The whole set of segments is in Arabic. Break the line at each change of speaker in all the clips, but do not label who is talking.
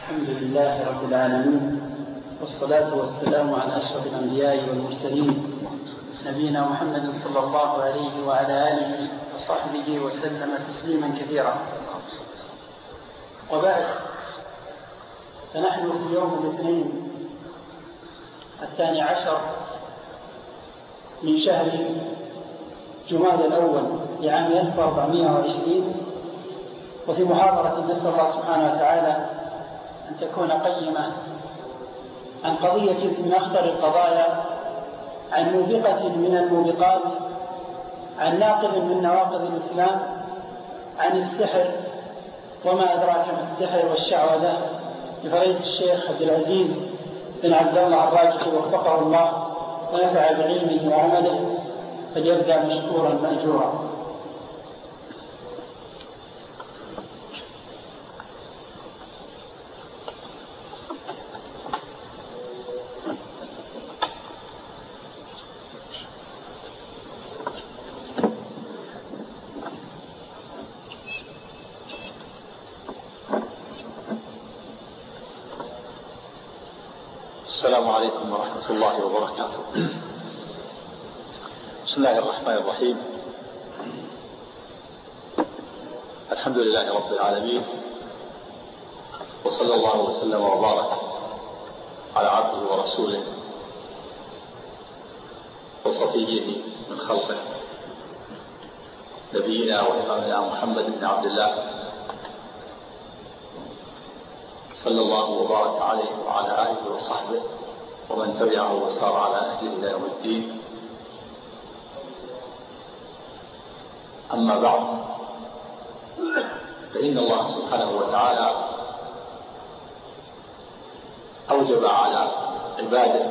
الحمد لله رب العالمين، والصلاة والسلام على أشرف الأنبياء والمرسلين نبينا محمد صلى الله عليه وعلى آله وصحبه وسلم تسليما كثيرا. وبعد، فنحن في يوم الاثنين 12 من شهر جمادى الأول لعام 1420، وفي محاضرة نسأل الله سبحانه وتعالى أن تكون قيمة عن قضية من أخطر القضايا، عن موبقة من الموبقات، عن ناقض من نواقض الإسلام، عن السحر وما أدراك ما السحر والشعوذة، لفضيلة الشيخ عبد العزيز بن عبد الله الراجحي وفقه الله ونفع بعلمه وعمله، فليبدأ مشكورا مأجورا.
السلام عليكم ورحمة الله وبركاته. بسم الله الرحمن الرحيم. الحمد لله رب العالمين، وصلى الله وسلم وبارك على عبده ورسوله وصفيه من خلقه نبينا وإمامنا محمد بن عبد الله صلى الله وبارك عليه وعلى آله وصحبه ومن تبعه وسار على أهله إلى يوم الدين. أما بعد، فإن الله سبحانه وتعالى أوجب على عباده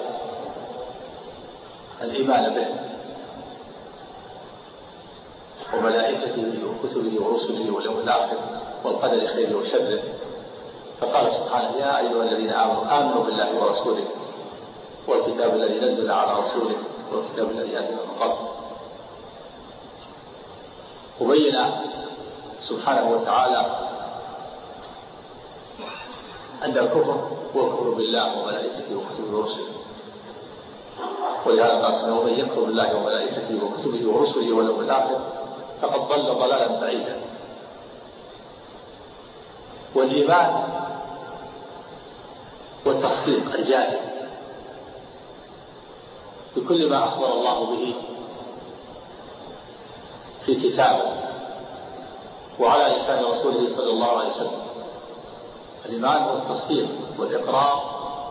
الإيمان به وملائكته وكتبه ورسله واليوم الآخر والقدر خيره وشره، فقال سبحانه: يا أيها الذين آمنوا بالله ورسوله والكتاب الذي نزل على رسوله والكتاب الذي أنزل من قبل. وبين سبحانه وتعالى أن الكفر هو الكفر بالله وملائكته وكتبه ورسله، ولهذا قال سبحانه: ومن يكفر بالله وملائكته وكتبه ورسله واليوم الآخر فقد ضل ضلالا بعيدا. والإيمان والتصديق الجازم بكل ما أخبر الله به في كتابه وعلى لسان رسوله صلى الله عليه وسلم. الإيمان والتصديق والإقرار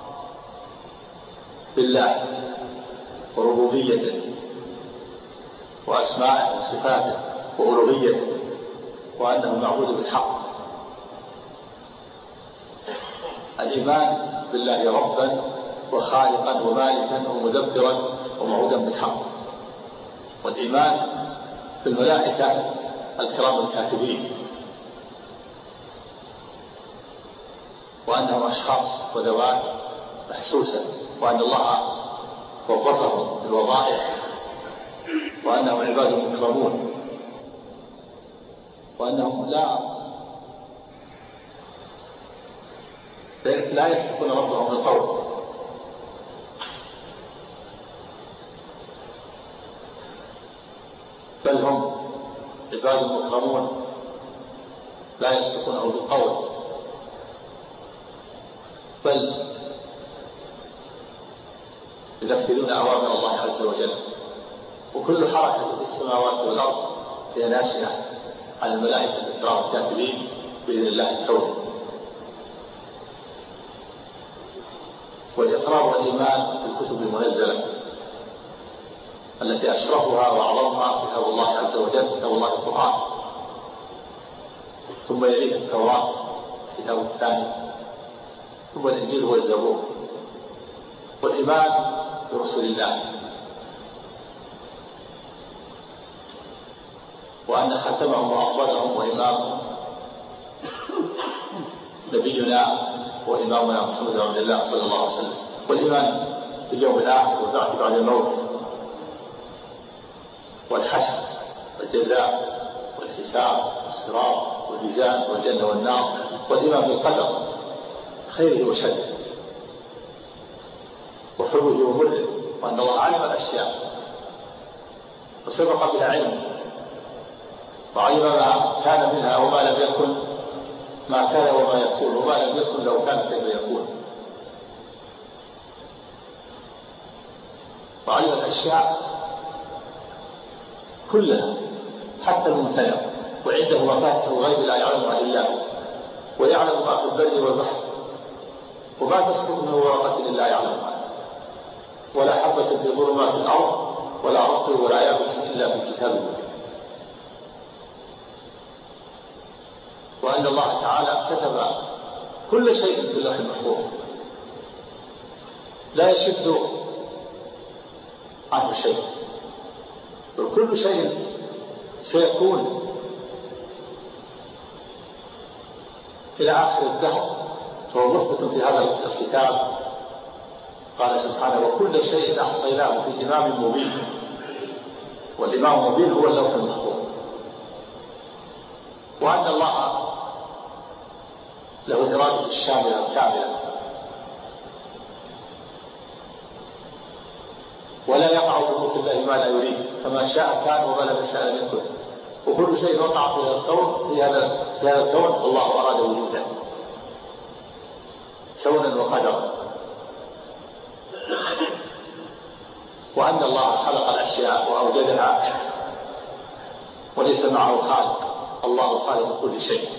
بالله وربوبيته وأسمائه وصفاته وألوهيته وأنه معبود بالحق. الإيمان بالله ربا وخالقا ومالكا ومدبرا ومعودا بالحق. والإيمان بالملائكة الكرام الكاتبين، وأنهم أشخاص وذوات محسوسة، وأن الله وظفهم بالوظائف، وأنهم عباد مكرمون، وأنهم لا يسبقون ربهم بالقول، بل هم عباد مكرمون لا يسبقونه بالقول، بل ينفذون أوامر الله عز وجل. وكل حركة في السماوات والأرض هي ناشئة عن الملائكة الكرام الكاتبين بإذن الله الكوني. والإقرار والإيمان بالكتب المنزلة التي أشرفها وأعظمها كتاب الله عز وجل، كتاب الله القرآن، ثم يليه التوراة الكتاب الثاني، ثم الإنجيل والزبور. والإيمان برسل الله، وأن ختمهم وأفضلهم وإمامهم نبينا وإمامنا محمد بن عبد الله صلى الله عليه وسلم. والإيمان باليوم الآخر والبعث بعد الموت والحشر والجزاء والحساب والصراط والميزان والجنة والنار. والإيمان بالقدر خيره وشره وحلوه ومره، وأن الله علم الأشياء وسبق بها علم وعلم ما كان منها وما لم يكن، ما كان وما يكون وما لم يكن لو كان كيف يكون، وعلم الأشياء كلها حتى الممتنع، وعنده مفاتيح الغيب لا يعلمها إلا هو، ويعلم ما في البر والبحر، وما تسقط من ورقة إلا يعلمها، ولا حبة في ظلمات الأرض ولا رطب ولا يابس إلا في كتاب مبين. وأن الله تعالى كتب كل شيء في اللوح المحفوظ لا يشد عنه شيء، وكل شيء سيكون إلى آخر الدهر فهو مثبت في هذا الكتاب. قال سبحانه: وكل شيء أحصيناه في إمام مبين. والإمام المبين هو اللوح المحفوظ. وأن الله له إرادة الشاملة الكاملة، ولا يقع في ملك الله ما لا يريد، فما شاء كان وما لم يشاء لم يكن، وكل شيء وقع في الكون في هذا الكون الله أراد وجوده كونا وقدرا. وأن الله خلق الأشياء وأوجدها وليس معه خالق، الله خالق كل شيء.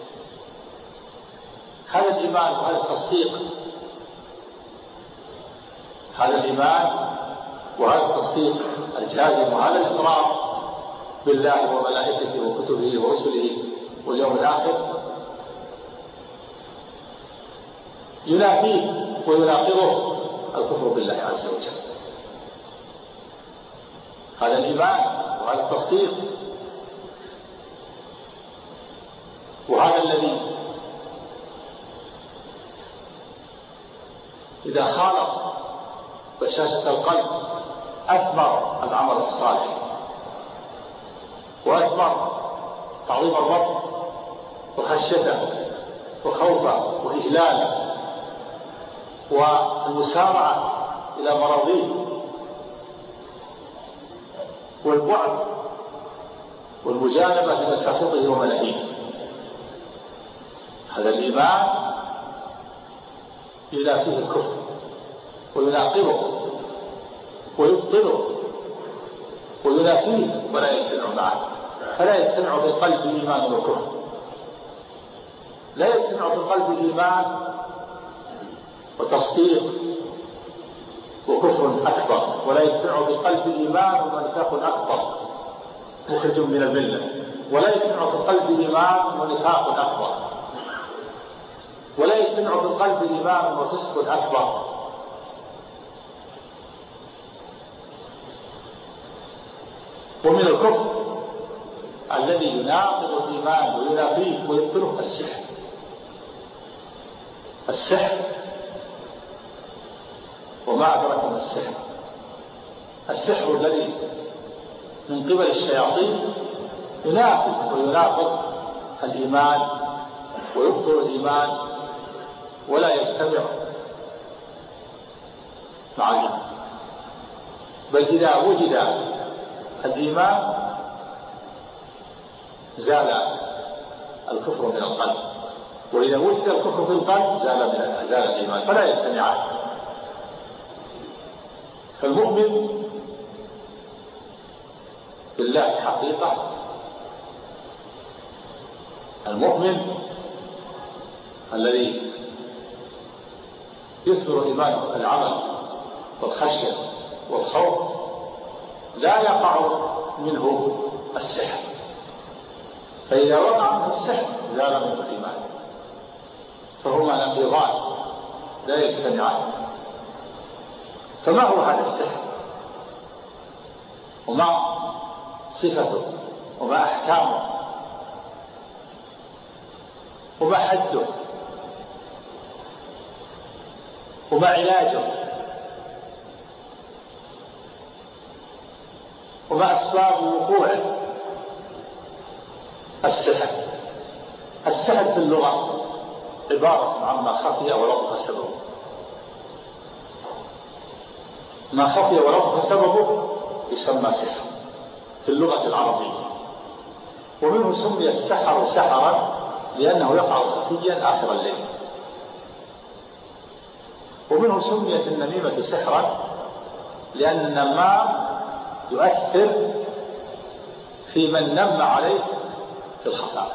هذا الإيمان وهذا التصديق، هذا الإيمان وهذا التصديق الجازم وهذا الإقرار بالله وملائكته وكتبه ورسله واليوم الآخر ينافيه ويناقضه الكفر بالله عز وجل. هذا الإيمان وهذا التصديق وهذا الذي إذا خالط بشاشة القلب أثمر العمل الصالح وأثمر تعظيم الرب وخشيته وخوفه وإجلاله والمسارعة إلى مراضيه والبعد والمجانبة لمساخطه ومناهيه. هذا الإيمان ينافيه الكفر ويناقضه ويبطله وينافيه ولا يجتمع معه، فلا يجتمع في القلب إيمان وكفر، لا يجتمع في القلب إيمان وتصديق وكفر أكبر، ولا يجتمع في القلب إيمان ونفاق أكبر مخرج من الملة، ولا يجتمع في القلب إيمان ونفاق أكبر، ولا يجتمع في القلب إيمان وفسق أكبر. ومن الكفر الذي يناقض الإيمان وينافيه ويبطله السحر. وما أدرك ما السحر الذي من قبل الشياطين ينافي ويناقض الإيمان ويبطل الإيمان ولا يجتمع مع الإيمان، بل إذا وجد الإيمان زال الكفر من القلب، وإذا وجد الكفر في القلب زال الإيمان، فلا يجتمعان. فالمؤمن بالله حقيقة، المؤمن الذي يثمر إيمانه العمل والخشية والخوف لا يقع منه السحر، فإذا وقع منه السحر زال منه الإيمان، فهما نقيضان لا يجتمعان. فما هو هذا السحر؟ وما صفته؟ وما أحكامه؟ وما حده؟ وما علاجه؟ وما أسباب وقوعه؟ السحر في اللغة عبارة عما خفي ولطف سببه. ما خفي ولطف سببه يسمى سحر في اللغة العربية. ومنه سمي السحر سحرا لأنه يقع خفيا آخر الليل. ومنه سميت النميمة سحرا لأن النمام يؤثر في من نم عليه في الخفاء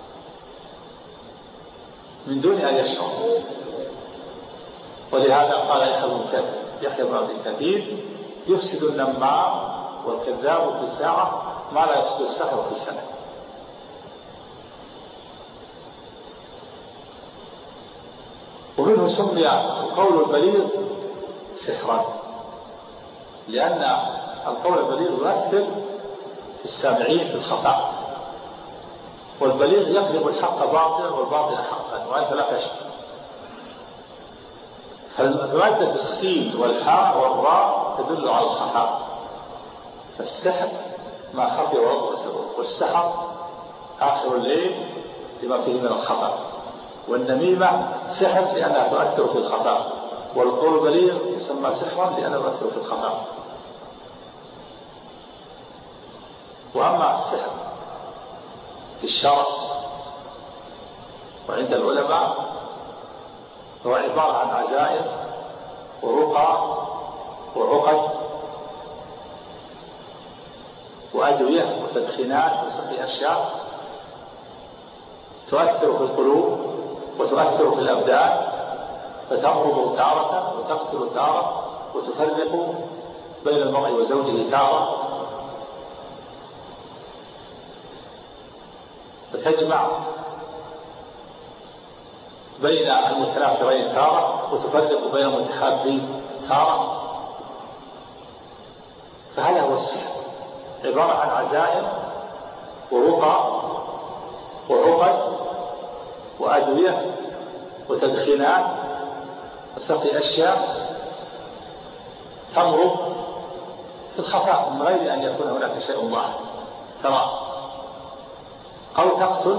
من دون أن يشعر. ولهذا قال يحيى بن عبد الكثير: يفسد النمام والكذاب في ساعة ما لا يفسد السحر في سنة. ومنه سمي القول البليغ سحرا لأن القول البليغ يؤثر في السامعين في الخفاء، والبليغ يقلب الحق باطلا والباطل حقا وأنت لا تشعر. فمادة السين والحاء والراء تدل على الخفاء. فالسحر ما خفي ولطف سببه، والسحر آخر الليل لما فيه من الخفاء، والنميمة سحر لأنها تؤثر في الخفاء، والقول البليغ يسمى سحرا لأنه يؤثر في الخفاء. وأما السحر في الشرع وعند العلماء هو عبارة عن عزائم ورقى وعقد وأدوية وتدخينات وسقي أشياء تؤثر في القلوب وتؤثر في الأبدان، فتمرض تارة وتقتل تارة وتفرق بين المرء وزوجه تارة، وتجمع بين المتنافرين تارة وتفرق بين المتحابين تارة. فهذا هو السحر، عبارة عن عزائم ورقى وعقد وأدوية وتدخينات وسقي أشياء تمرض في الخفاء من غير أن يكون هناك شيء ظاهر ترى، أو تقتل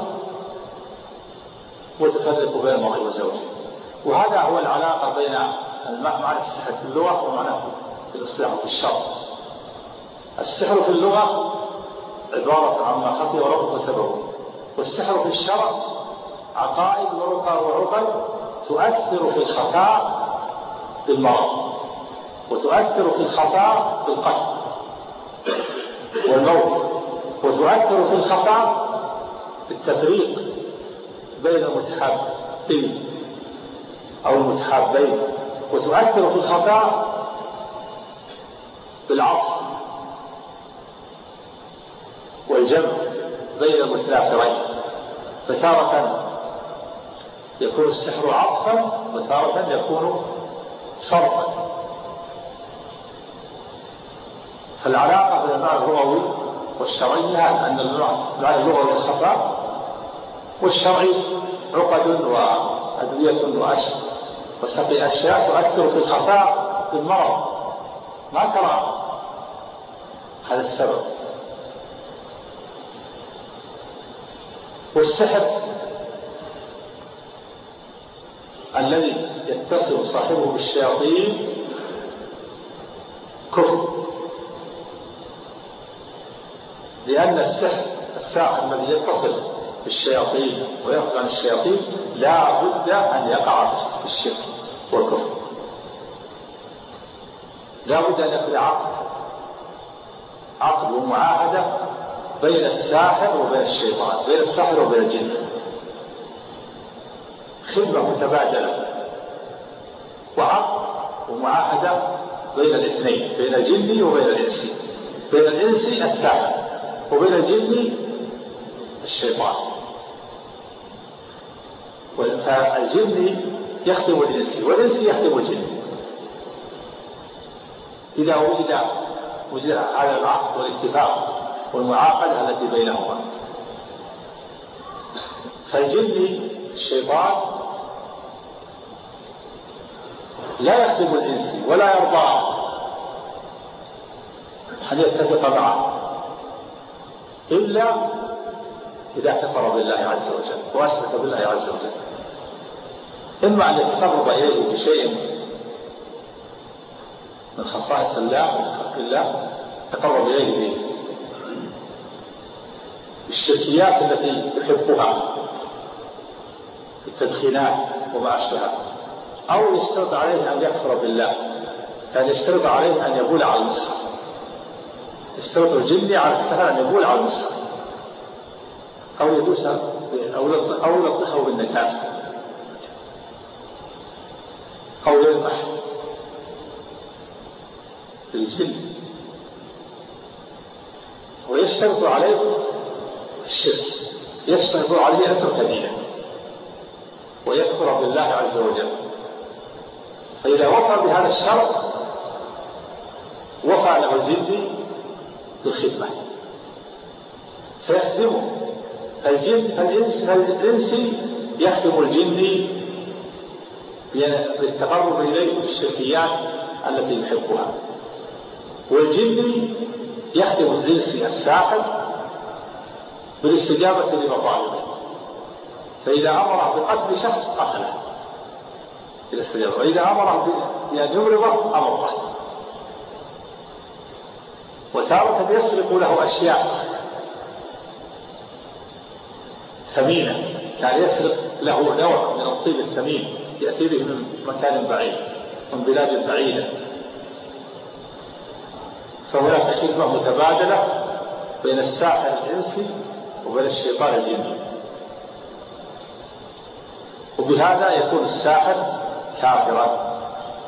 وتفرق بين المرء وزوجه. وهذا هو العلاقة بين معنى السحر في اللغة ومعناه في الاصطلاح في الشرع. السحر في اللغة عبارة عما خفي ولطف سببه، والسحر في الشرع عقائد ورقى وعقد تؤثر في الخفاء بالمرض، وتؤثر في الخفاء بالقتل والموت، وتؤثر في الخفاء بالتفريق بين المتحابين أو المتحابين، وتؤثر في الخفاء بالعطف والجمع بين المتنافرين. فتارة يكون السحر عطفا وتارة يكون صرفا. فالعلاقة بين المعنى اللغوي والشرعي أن المعنى اللغوي الخفاء، والشرعي عقد وأدوية وأشياء وسقي أشياء تؤثر في الخفاء بالمرض ما ترى. هذا السبب. والسحر الذي يتصل صاحبه بالشياطين كفر، لأن الساحر الذي يتصل بالشياطين ويخرج عن الشياطين لا بد أن يقع في الشرك والكفر، لا بد أن يكون عقد ومعاهدة بين الساحر وبين الشيطان، بين الساحر وبين الجن، خدمة متبادلة وعقد ومعاهدة بين الاثنين، بين الجن وبين الإنسي، بين الإنسي الساحر وبين الجن الشيطان. فالجن يخدم الإنسي والإنسي يخدم الجن. إذا وجد هذا العقد والاتفاق والمعاقدة التي بينهما، فالجن الشيطان لا يخدم الإنسي ولا يرضى أن يتفق معه إلا إذا كفر بالله عز وجل وأشرك بالله عز وجل. إما أن يتقرب إليه بشيء من خصائص الله ومن حق الله، تقرب إليه بالشركيات التي يحبها، التدخينات وما أشبهها، أو يشترط عليه أن يكفر بالله، كان يشترط عليه أن يبول على المصحف، يشترط الجني على السحر أن يبول على المصحف أو يدوس أو يلطخه بالنجاسة أو يلمح بالجن، ويشترط عليه الشرك، يشترط عليه أن يترك دينه ويكفر بالله عز وجل. فإذا وفى بهذا الشرط وفى له الجن بالخدمة فيخدمه، فالإنسي يخدم الجن بالتقرب إليه بالشركيات التي يحبها، والجن يخدم الإنسي الساحر بالاستجابة لمطالبه، فإذا أمره بقتل شخص قتله إلى استجابة، وإذا أمره بأن يمرضه أمره. وتارة يسرق له أشياء ثمينة، كان يسرق له نوع من الطيب الثمين يأتي به من مكان بعيد من بلاد بعيدة، فهناك خدمة متبادلة بين الساحر الإنسي وبين الشيطان الجني، وبهذا يكون الساحر كافرا.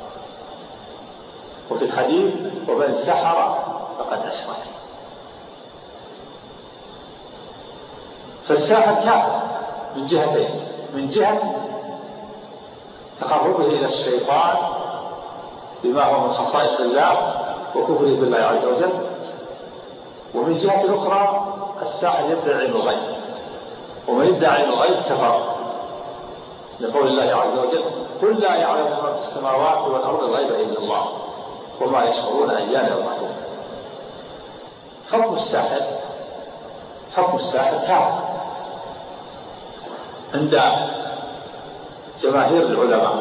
وفي الحديث ومن سحر فقد أشرك. فالساحر كافر من جهتين، من جهة تقربه إلى الشيطان بما هو من خصائص الله وكفره بالله عز وجل، ومن جهة أخرى الساحر يدعي علم الغيب، ومن يدعي علم الغيب كفر، لقول الله عز وجل قل لا يعلم من في السماوات والأرض الغيب إلا الله وما يشعرون أيان يبعثون. حكم الساحر كافر عند جماهير العلماء،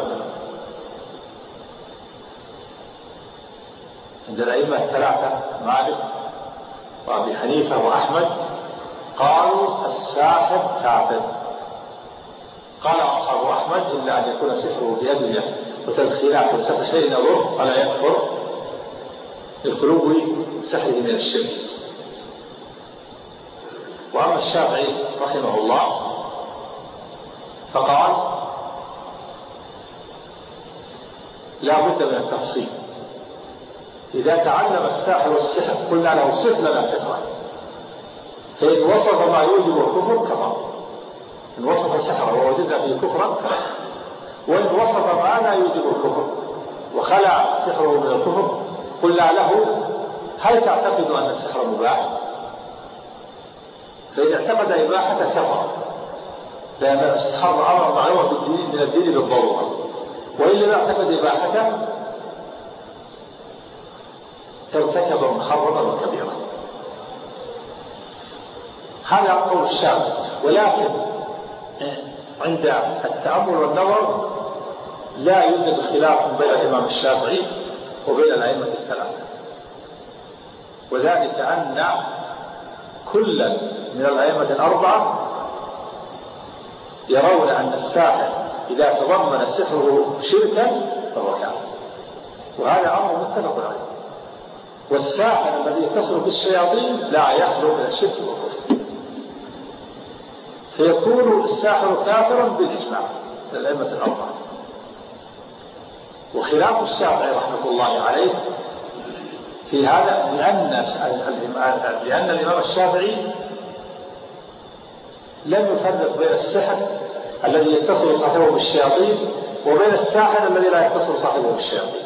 عند الأئمة الثلاثة مالك وأبي حنيفة وأحمد قالوا الساحر كافر. قال أصحاب أحمد إلا أن يكون سحره بيده وتدخينات وسحر شيء يضر فلا يكفر لخلو سحره من الشرك. وأما الشافعي رحمه الله فقال لا بد من التفصيل، إذا تعلم الساحر السحر قلنا له صف لنا سحرا، فإن وصف ما يوجب الكفر كفر، إن وصف سحره ووجدنا فيه كفرا كفر، وإن وصف ما لا يوجب الكفر وخلع سحره من الكفر قلنا له هل تعتقد أن السحر مباح؟ فإن اعتقد إباحته كفر، لأن السحر أمر معلوم من الدين بالضرورة، وإن لم يعتقد إباحته ارتكب محرما وكبيرا. هذا قول الشافعي. ولكن عند التأمل والنظر لا يوجد خلاف بين الإمام الشافعي وبين الأئمة الثلاثة، وذلك أن كل من الأئمة الأربعة يرون أن الساحر إذا تضمن سحره شركا فهو كافر، وهذا أمر متفق عليه. والساحر الذي يتصل بالشياطين لا يخلو من الشرك والكفر، فيكون الساحر كافرا بالإجماع للأئمة الأربعة. وخلاف الشافعي رحمة الله عليه في هذا لأن الإمام الشافعي لم يفرق بين السحر الذي يتصل صاحبه بالشياطين وبين الساحر الذي لا يتصل صاحبه بالشياطين،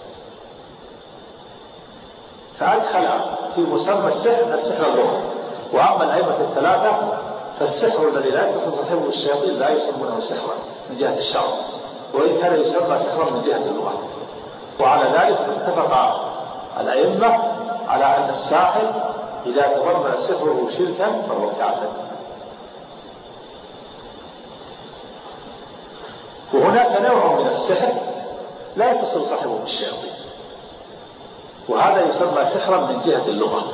فأدخل في مسمى السحر اللغة. وأما الأئمة الثلاثة فالسحر الذي لا يتصل صاحبه بالشياطين لا يسمونه سحرا من جهة الشرع، وإن كان يسمى سحرا من جهة اللغة. وعلى ذلك اتفق الأئمة على أن الساحر إذا تضمن سحره شركا فهو كافر. وهنا وهناك نوع من السحر لا يتصل صاحبه بالشياطين، وهذا يسمى سحرا من جهة اللغة.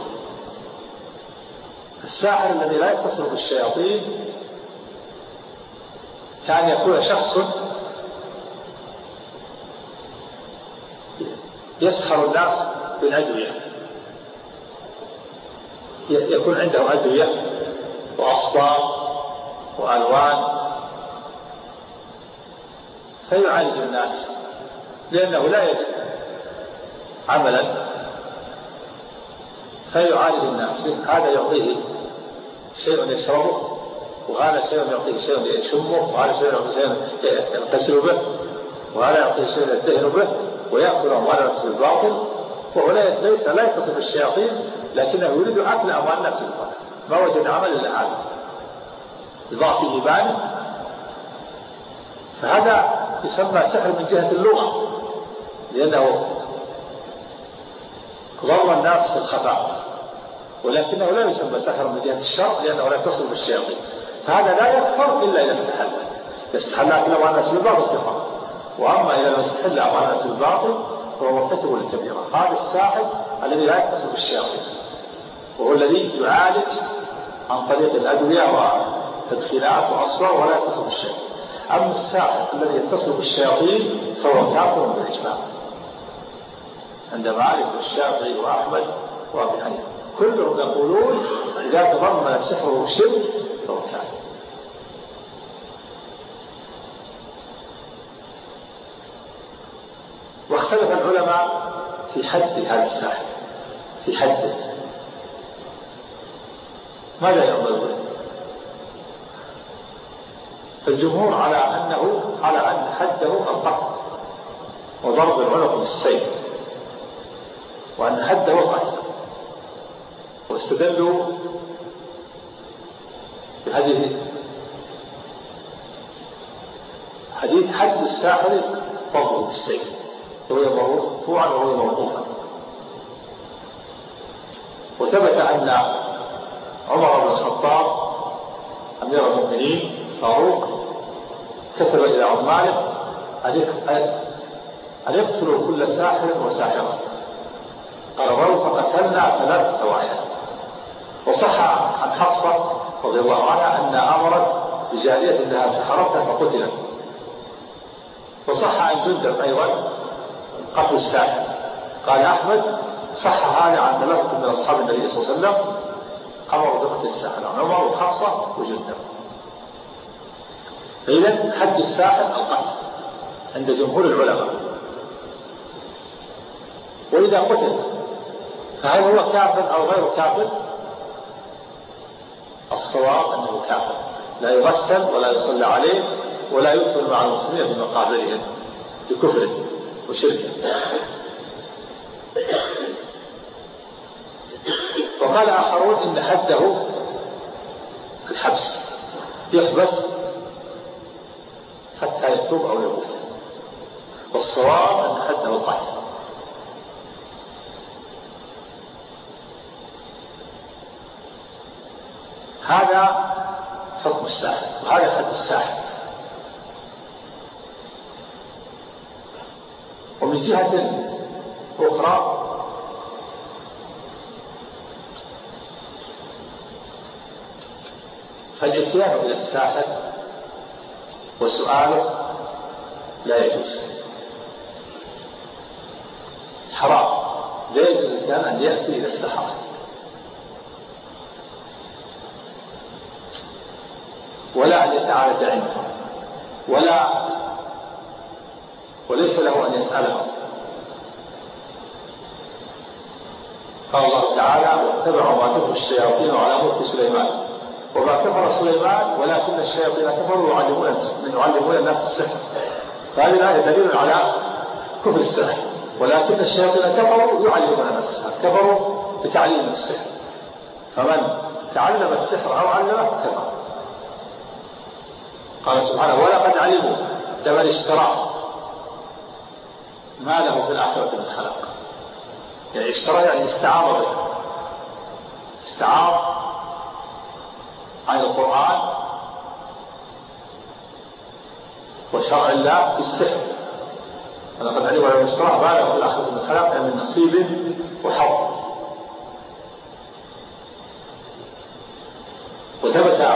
الساحر الذي لا يتصل بالشياطين كان يكون شخص يسحر الناس بالأدوية، يكون عنده أدوية وأصباغ وألوان فيعالج الناس، لأنه لا يجد عملا فيعالج الناس. هذا يعطيه شيء يشربه، وهذا شيء يعطيه شيء يشمه، وهذا شيء يعطيه شيء يغتسل به، وهذا يعطيه شيء يدهن به، ويأكل أموال الناس بالباطل، وهو لا يتصل بالشياطين، لكنه يريد أكل أموال الناس بالباطل، ما وجد عمل إلا هذا يضاع في إيمانه. فهذا يسمى سحر من جهة اللغة، لأنه ضر الناس في الخفاء، ولكنه لا يسمى سحر من جهة الشر، لأنه لا يتصل بالشياطين. فهذا لا يكفر إلا إذا يستحل أكل أموال الناس بالباطل كفر، وأما إذا لم يستحل أموال الناس بالباطل فهو مرتكب للكبيرة. هذا الساحر الذي لا يتصل بالشياطين، وهو الذي يعالج عن طريق الأدوية وتدخينات وأصبع ولا يتصل بالشياطين. أما الساحر الذي يتصل بالشياطين فهو كافر بالإجماع عند مالك والشافعي وأحمد وأبي حنيفة، كلهم يقولون إذا تضمن السحر والشرك فهو كافر. واختلف العلماء في حد هذا الساحر، في حده ماذا يعمل به؟ فالجمهور على أن حده القتل وضرب العنق بالسيف، وأن حده القتل، واستدلوا بحديث حد الساحر ضربه بالسيف، وهو مرفوعا وهو موقوفا. وثبت أن عمر بن الخطاب أمير المؤمنين فاروق كتب إلى عماله أن يقتلوا كل ساحر وساحرة، قال ولو فقتلنا 3 سواحر. وصح عن حفصة رضي الله عنها أن أمرت بجارية لها سحرتها فقتلت. وصح عن جندب أيضا قتل الساحر. قال أحمد صح هذا عن 3 من أصحاب النبي صلى الله عليه وسلم أمروا بقتل الساحر، عمر وحفصة وجندب. فإذا حد الساحر القتل عند جمهور العلماء. وإذا قتل فهل هو كافر أو غير كافر؟ الصواب أنه كافر، لا يغسل ولا يصلى عليه ولا يدفن مع المسلمين في مقابرهم بكفره وشركه. وقال آخرون إن حده الحبس، يحبس حتى يتوب أو يموت. والصواب أن حده القتل. هذا حكم الساحر، وهذا حد الساحر. ومن جهة أخرى فالإتيان إلى الساحر وسؤاله لا يجوز، حرام، لا يجوز الإنسان أن يأتي إلى السحرة ولا أن يتعالج عندهم وليس له أن يسألهم. قال الله تعالى واتبعوا ما تتلو الشياطين على ملك سليمان وما كفر سليمان ولكن الشياطين كفروا يعلمون الناس السحر. فهذه الآية دليل على كفر السحر، ولكن الشياطين كفروا يعلمون الناس السحر، كفروا بتعليم السحر. فمن تعلم السحر أو علمه كفر. قال سبحانه ولقد علموا لمن اشتراه ما له في الآخرة من خلاق. يعني اشترى يعني استعاض به، استعاض عن القرآن وشرع الله بالسحر. ولقد علم من اشتراه ما له في الآخرة من خلاق من نصيب وحظ. وثبت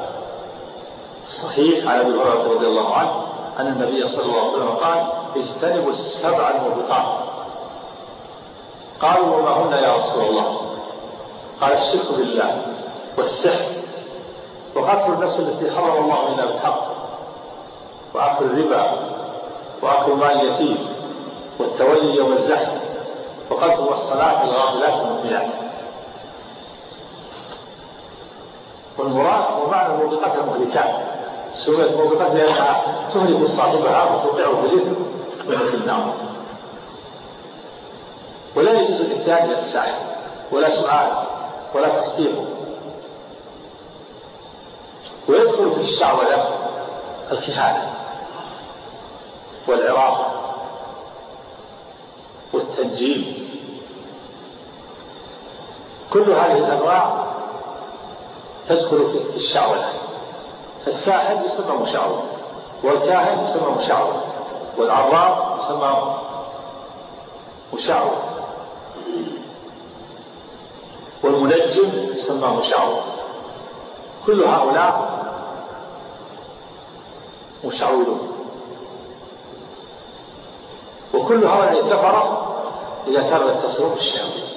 صحيح على ابي هريره رضي الله عنه ان النبي صلى الله عليه وسلم قال: اجتنبوا السبع الموبقات. قالوا: وما هن يا رسول الله؟ قال: الشرك بالله، والسحر، وقتل النفس التي حرم الله الا بالحق، واكل الربا، واكل مال اليتيم، والتولي يوم الزحف، وقتل المحصنات الغافلات المؤمنات. والمراد ومعنى الموبقات المهلكات، سميت موبقات لأنها تهلك صاحبها وتوقعه في الإثم وفي النار. ولا يجوز الإتيان إلى الساحر ولا سؤال ولا تصديقه. ويدخل في الشعوذة الكهانة والعرافة والتنجيم. كل هذه الأنواع تدخل في الشعوذة. فالساحر يسمى مشعوذ، والكاهن يسمى مشعوذ، والعراف يسمى مشعوذ، والمنجم يسمى مشعوذ. كل هؤلاء مشعوذون. وكل هؤلاء كفر إذا كانوا يتصلون بالشياطين.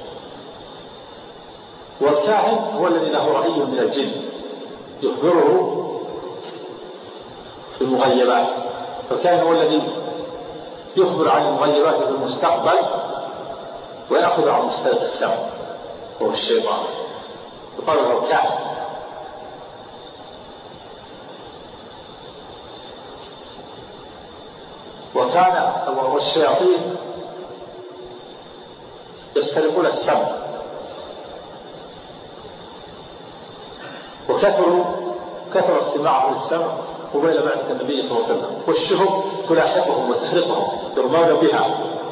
والكاهن هو الذي له رأي من الجن يخبره في المغيبات. فالكاهن هو الذي يخبر عن المغيبات في المستقبل ويأخذ عن مستلق السمع، وهو الشيطان، يقال له كاهن. والشياطين يسترقون السمع، وكثر استماعهم للسمع قبيل بعثة النبي صلى الله عليه وسلم. والشهب تلاحقهم وتحرقهم يرمون بها.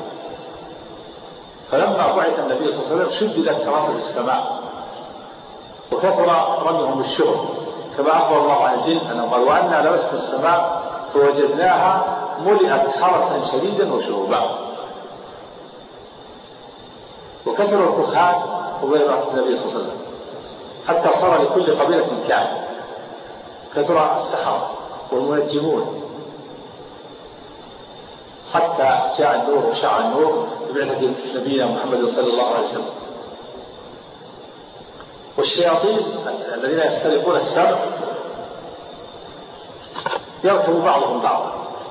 فلما بعث النبي صلى الله عليه وسلم شددت كراسة السماء وكثر رميهم بالشهب، كما أخبر الله عن الجن أنه قال: وأنا لمسنا السماء فوجدناها ملئت حرسا شديدا وشهبا. وكثر الكهان قبيل بعثة النبي صلى الله عليه وسلم حتى صار لكل قبيلة كاهن. كثر السحرة والمنجمون حتى جاء النور وشاع النور ببعثة نبينا محمد صلى الله عليه وسلم. والشياطين الذين يسترقون السمع يركب بعضهم بعضا،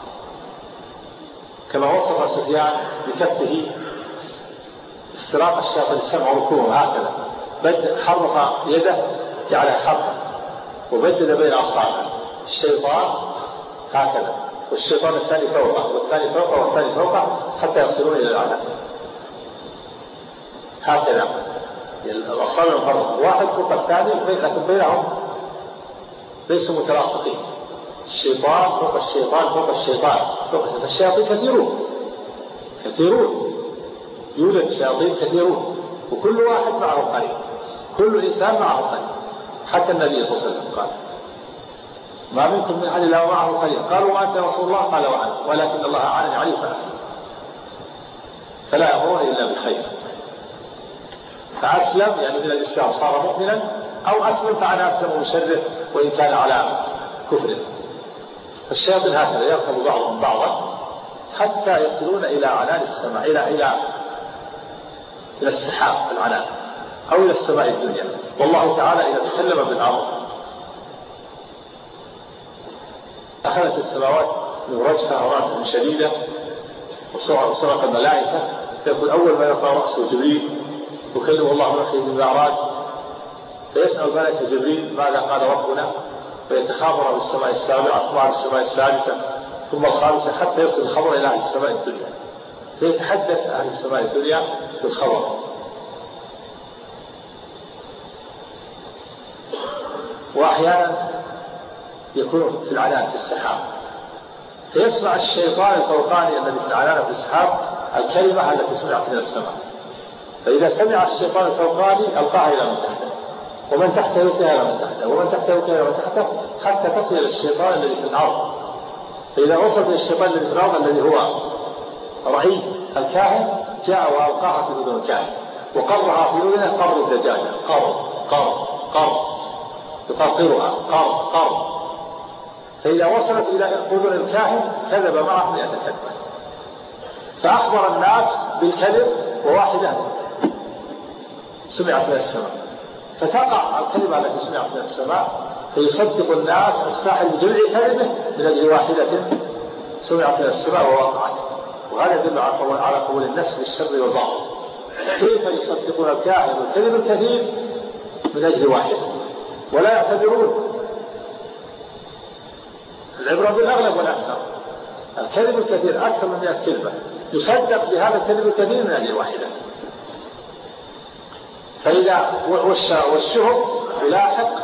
كما وصف سفيان بكفه استراق الشياطين السمع وركوبهم هكذا، حرف يده جعلها حرفا وبدل بين أصابعه. الشيطان هكذا، والشيطان الثاني فوقه والثاني فوقه والثاني فوقه حتى يصلون إلى الأعلى هكذا. الأصابع مفرقة، واحد فوق الثاني، لكن بينهم ليسوا متلاصقين. الشيطان فوق الشيطان فوق الشيطان فوق الشيطان. الشياطين كثيرون، يوجد شياطين كثيرون، وكل واحد معه قرين، كل إنسان معه قرين. حتى النبي صلى الله عليه وسلم قال: ما منكم من أحد إلا معه قرين. قالوا: وأنت يا رسول الله؟ قال: وأنا، ولكن الله أعانني عليه فأسلم. فلا يأمرون إلا بخير. فأسلم يعني من الإسلام صار مؤمنا، أو أسلم فأنا أسلم مشرف وإن كان على كفر. فالشياطين هكذا يركب بعضهم بعضا حتى يصلون إلى عنان السماء، إلى السحاب في العنان، أو إلى السماء الدنيا. والله تعالى إذا تكلم بالأمر أخذت السماوات من رجفة ورعدة شديدة وصرخ الملائكة، فيقول أول ما يرفع رأسه جبريل يكلم الله وحيه بالمعراج، فيسأل الملائكة جبريل: ماذا قال ربنا؟ فيتخابر بالسماء السابعة ثم على السماء السادسة ثم الخامسة حتى يصل الخبر إلى أهل السماء الدنيا، فيتحدث أهل السماء الدنيا بالخبر. وأحيانا يكون في العنان في السحاب، فيسمع الشيطان الفوقاني الذي في العنان في السحاب الكلمة التي سمعت من السماء، فإذا سمع الشيطان الفوقاني ألقاها إلى من تحته، ومن تحته يلقيها إلى من تحته، ومن تحته يلقيها إلى من تحته، حتى تصل إلى الشيطان الذي في الأرض فإذا وصلت الشيطان للإفراط الذي هو رأي الكاهن جاء وألقاها في أذن الكاهن وقرها في أذنه قر الدجاجة، قر يقرقرها قر. فإذا وصلت إلى أذن الكاهن كذب معه 100 كذبة، فأخبر الناس بالكذب وواحدة سمعت من السماء، فتقع الكذبة التي سمعت من السماء فيصدق الناس الساحر بجميع كذبه من أجل واحدة سمعت من السماء ووقعت. وهذا يدل على قبول النفس بالشر والباطل. كيف يصدقون الكاهن والكذب الكثير من أجل واحدة ولا يعتبرون؟ العبرة بالأغلب والأكثر. الكذب الكثير أكثر من 100 كذبة يصدق بهذا الكذب الكثير من أجل واحدة. فإذا والشهب تلاحق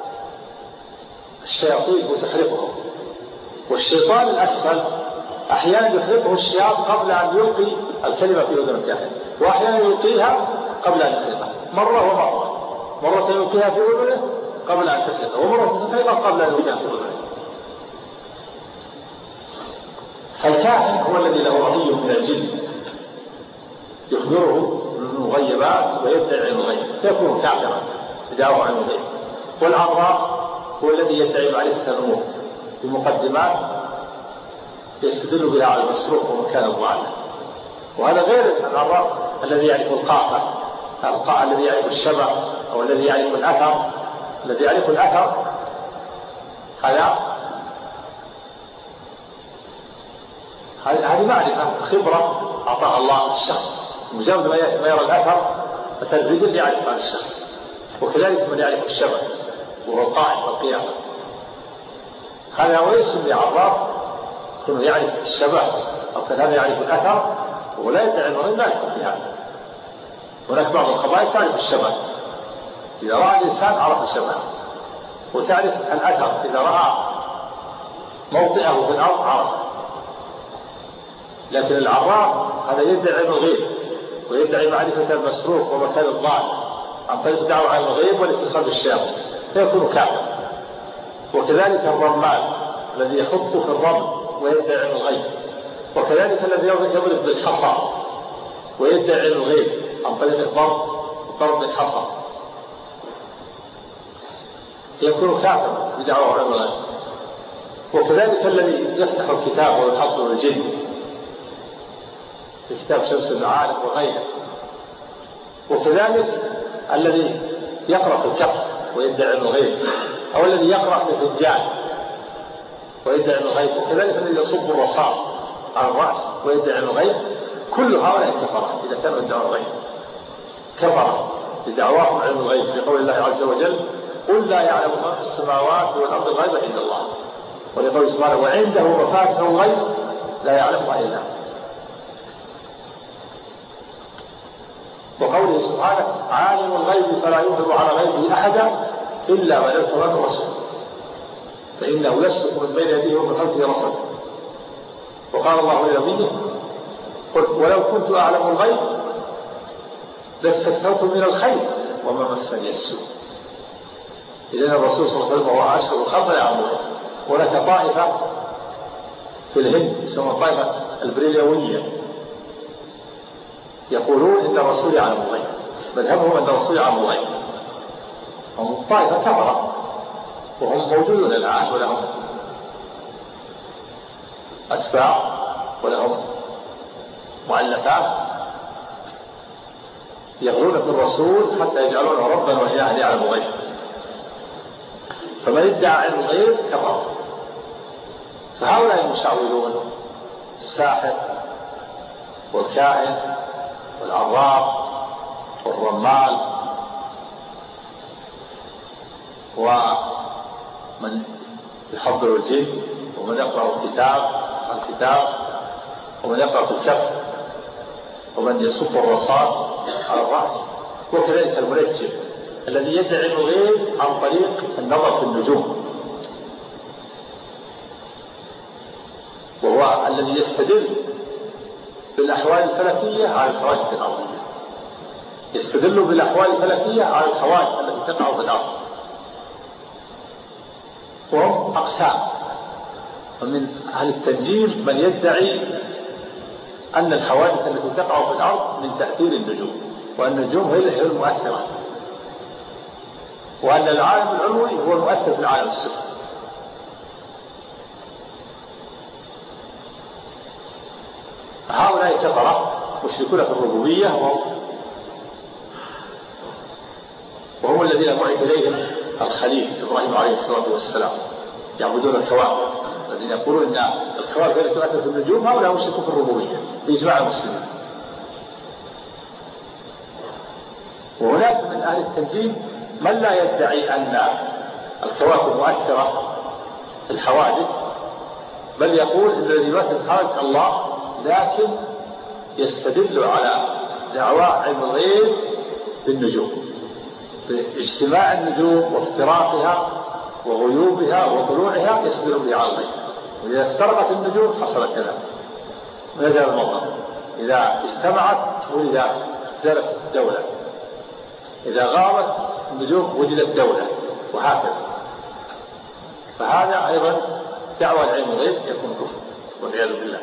الشياطين وتحرقهم، والشيطان الأسفل أحيانا يحرقه الشياط قبل أن يلقي الكلمة في أذن الكاهن، وأحيانا يلقيها قبل أن يحرقها، مرة يلقيها في أذنه قبل أن تحرقها، ومرة تحرقها قبل أن يلقيها في أذنه. فالكاهن هو الذي له رأي من الجن يخبره بالمغيبات ويدعي علم الغيب فيكون كافرا بدعوى علم الغيب. والعراف هو الذي يدعي معرفة الأمور بمقدمات يستدل بها على المسروق ومكان الضالة، وهذا غير العراف الذي يعرف القافة، الذي يعرف الشبه أو الذي يعرف الأثر. الذي يعرف الأثر هذه معرفة خبرة أعطاها الله الشخص، مجرد ما يرى الأثر مثل الرجل يعرف عن الشخص. وكذلك من يعرف الشبه وهو القائم في القيامة، هذا هو يسمى عراف، كونه يعرف الشبه أو كذا يعرف الأثر ولا يدعي المرء لا يكون في هذا. هناك بعض القبائل تعرف الشبه، إذا رأى الإنسان عرف شبهه، وتعرف الأثر إذا رأى موطئه في الأرض عرفه. لكن العراف هذا يدعي علم الغيب ويدعي معرفة المسروق ومكان الضال عن طريق الدعوة على الغيب والاتصال بالشياطين فيكون كافر. وكذلك الرمال الذي يخط في الرمل ويدعي علم الغيب، وكذلك الذي يضرب بالحصى ويدعي علم الغيب عن طريق ضرب بالحصى يكون كافر بدعوة علم الغيب. وكذلك الذي يفتح الكتاب ويحضر الجن في كتاب شمس المعارف وغيره. وكذلك الذي يقرأ في الكف ويدعي علم الغيب، أو الذي يقرأ في الفنجان ويدعي علم الغيب، وكذلك الذي يصب الرصاص على الرأس ويدعي علم الغيب. كل هؤلاء كفرة إذا كانوا يدعون الغيب، كفرة بدعواهم علم الغيب، لقول الله عز وجل قل لا يعلم من في السماوات والأرض الغيب إلا الله، ولقول سبحانه وعنده مفاتح الغيب لا يعلمها إلا هو، وقوله سبحانه عالم الغيب فلا يظهر على غيبه أحدا إلا من ارتضى من رسول فإنه يسلك من بين يديه ومن خلفه رصدا. وقال الله لنبيه قل ولو كنت أعلم الغيب لاستكثرت من الخير وما مسني السوء. إذن الرسول صلى الله عليه وسلم وهو أشهر الخلق يعلم الغيب. هناك طائفة في الهند يسمى الطائفة البريلوية يقولون إن الرسول يعلم الغيب، مذهبهم أن الرسول يعلم الغيب. هم طائفة كفرة وهم موجودون الآن ولهم أتباع ولهم مؤلفات يغلون في الرسول حتى يجعلونه ربا وإلها يعلم الغيب. فمن ادعى علم الغيب كفر. فهؤلاء المشعوذون الساحر والكاهن والعراف والرمال ومن يحضر الجن ومن يقرأ الكتاب ومن يقرأ في الكف ومن يصب الرصاص على الرأس، وكذلك المنجم الذي يدعي الغيب عن طريق النظر في النجوم، وهو الذي يستدل بالأحوال الفلكية على الحوادث الأرضية، يستدل بالأحوال الفلكية على الحوادث التي تقع في الأرض. وهم أقسام، ومن أهل التنجيم من يدعي أن الحوادث التي تقع في الأرض من تأثير النجوم، وأن النجوم هي المؤثرة، وأن العالم العلوي هو المؤثر في العالم السفلي. هؤلاء كفرة مشركون في الربوبية، وهم الذين بعث إليهم الخليل إبراهيم عليه الصلاة والسلام، يعبدون الكواكب، الذين يقولون أن الكواكب التي تؤثر في النجوم هؤلاء مشركون في الربوبية بإجماع المسلمين. وهناك من أهل التنجيم من لا يدعي أن الكواكب مؤثرة في الحوادث، بل يقول أن الذي يؤثر في الحوادث الله، لكن يستدل على دعوى علم الغيب بالنجوم، باجتماع النجوم وافتراقها وغيوبها وطلوعها يستدل به على الغيب. وإذا افترقت النجوم حصل كذا ونزل المطر، إذا اجتمعت ولد زالت الدولة، إذا غابت النجوم وجدت دولة، وهكذا. فهذا أيضا دعوى العلم الغيب يكون كفر والعياذ بالله.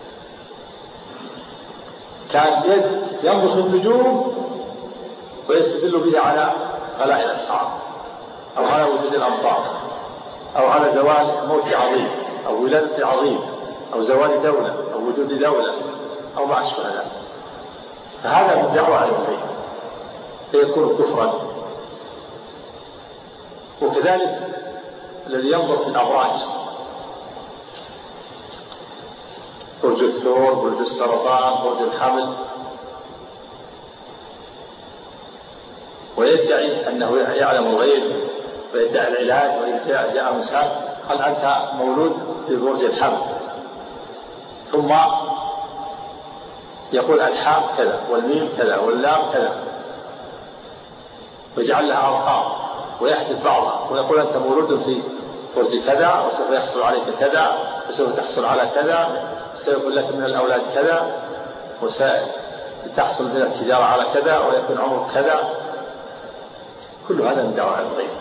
كان ينظر في النجوم ويستدل به على غلاء الأسعار، أو على وجود الأمطار، أو على زوال موت عظيم، أو ولادة عظيم، أو زوال دولة، أو وجود دولة، أو ما أشبه ذلك. فهذا من دعوى علم الغيب فيكون كفرا. وكذلك الذي ينظر في الأبراج، برج الثور، برج السرطان، برج الحمل، ويدعي أنه يعلم الغيب ويدعي العلاج، وإذا جاء إنسان قال أنت مولود في برج الحمل، ثم يقول الحاء كذا والميم كذا واللام كذا، ويجعل لها أرقام ويحدث بعضها، ويقول أنت مولود في برج كذا وسوف يحصل عليك كذا وسوف تحصل على كذا، سيكون لك من الأولاد كذا، وستحصل من التجارة على كذا، ويكون عمرك كذا. كل هذا من دعوى الغيب.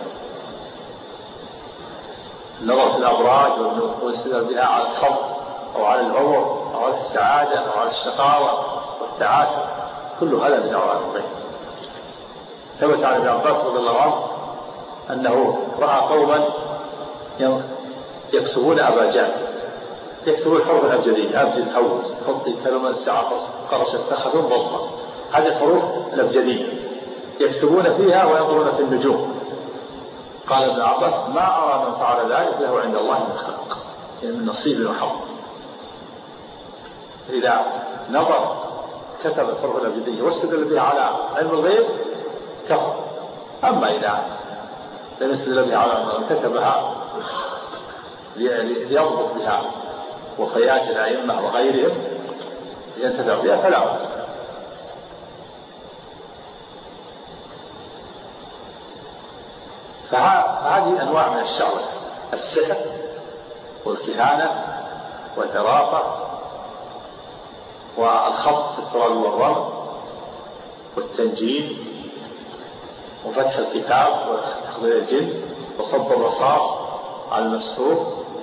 النظر في الأبراج والاستدلال بها على الحظ أو على العمر أو على السعادة أو على الشقاوة والتعاسة، كل هذا من دعوى الغيب. ثبت عن ابن عباس رضي الله عنه أنه رأى قوما يكتبون أباجات، يكتبون الحروف الأبجدية، أبجد حوز حطي كلمة ساعة قرشت أخذون ضبطة، هذه الحروف الأبجدية يكتبون فيها وينظرون في النجوم. قال ابن عباس ما أرى من فعل ذلك له عند الله من خلق، يعني من نصيب وحظ. إذا نظر كتب الحروف الأبجدية واستدل بها على علم الغيب كفر. أما إذا لم يستدل بها على علم الغيب كتبها ليضبط بها وفيات الأئمة وغيرهم ينتفع بها فلا بأس. فهذه أنواع من الشر: السحر والكهانة والعرافة والخط في التراب والرمل والتنجيم وفتح الكتاب وتحضير الجن وصب الرصاص على المسحور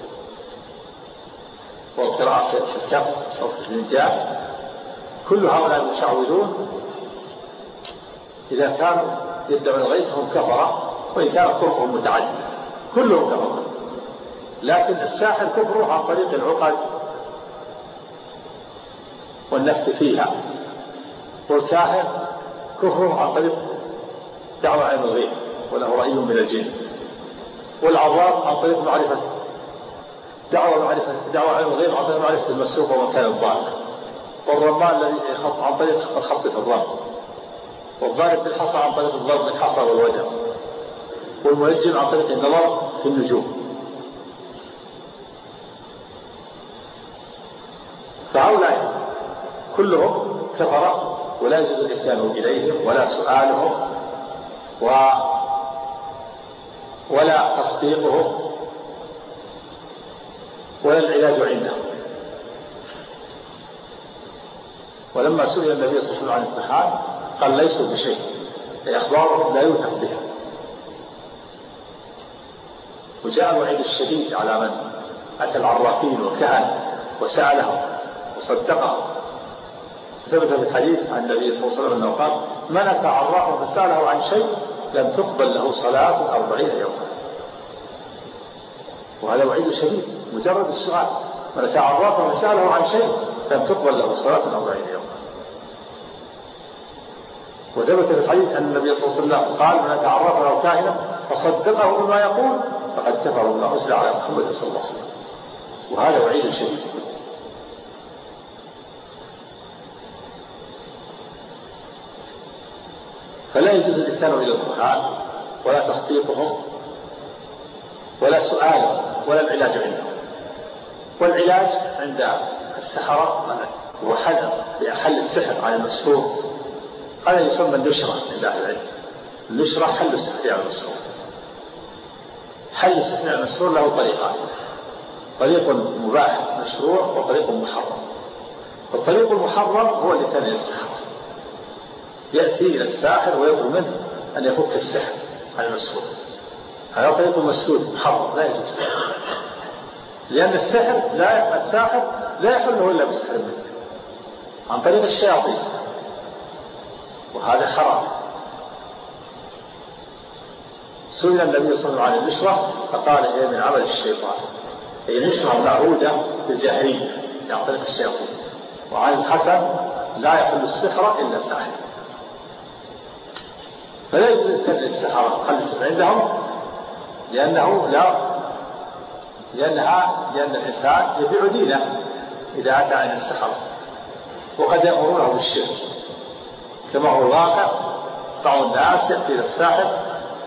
والقراءة في الكف أو في الفنجان. كل هؤلاء المشعوذون إذا كانوا يدعون الغيب هم كفرة، وإن كان كفرهم متعدد كلهم كفروا. لكن الساحر كفره عن طريق العقد والنفث فيها، والكاهن كفره عن طريق دعوى علم الغيب وله رأي من الجن، والعراف عن طريق معرفة دعوى علم الغيب عن طريق معرفة المسروق ومكان الضال، والرمان الذي يخط عن طريق الخط في الرمل، والضارب بالحصى عن طريق الضرب بالحصى والوجه، والمنجم عن طريق النظر في النجوم. فهؤلاء كلهم كفرة، ولا يجوز الإتيان إليهم ولا سؤالهم ولا تصديقهم ولا العلاج عندهم. ولما سئل النبي صلى الله عليه وسلم عن الكهان قال ليسوا بشيء، أخبارهم لا يوثق بها. وجاء الوعيد الشديد على من أتى العرافين والكهنة وسألهم وصدقهم. ثبت في الحديث عن النبي صلى الله عليه وسلم أنه قال: من أتى عرافا فسأله عن شيء لم تقبل له صلاة 40 يوما. وهذا وعيد شديد، مجرد السؤال. من أتى عرافا فسأله عن شيء لم تقبل له صلاة 40 يوما. وثبت في الحديث أن النبي صلى الله عليه وسلم قال: من أتى عرافا أو كاهنا فصدقه بما يقول فقد كفر بما أنزل على محمد صلى الله عليه وسلم. وهذا وعيد شديد. فلا يجوز الاتيان إلى الكهان ولا تصديقهم ولا سؤالهم ولا العلاج عندهم. والعلاج عند السحرة هو حل السحر على المسحور. هذا يسمى النشرة عند أهل العلم. النشرة حل السحر على المسحور. حل السحر على المسحور له طريقان: طريق مباح مشروع وطريق محرم. الطريق المحرم هو الاتيان إلى السحر، يأتي إلى الساحر ويطلب منه أن يفك السحر على المسحور. هذا طريق مسدود محرم لا يجوز، لأن الساحر لا يحله إلا بسحر منه عن طريق الشياطين، وهذا حرام. سئل النبي صلى الله عليه وسلم عن النشرة فقال: هي من عمل الشيطان. هي نشرة معهودة بالجاهلية عن طريق الشياطين. وعن الحسن: لا يحل السحر إلا ساحر. فلا يجوز الاتيان للسحرة خل السحر عندهم، لأن الإنسان يبيع دينه إذا أتى عند السحرة، وقد يأمرونه بالشرك كما هو الواقع. بعض الناس يأتي إلى الساحر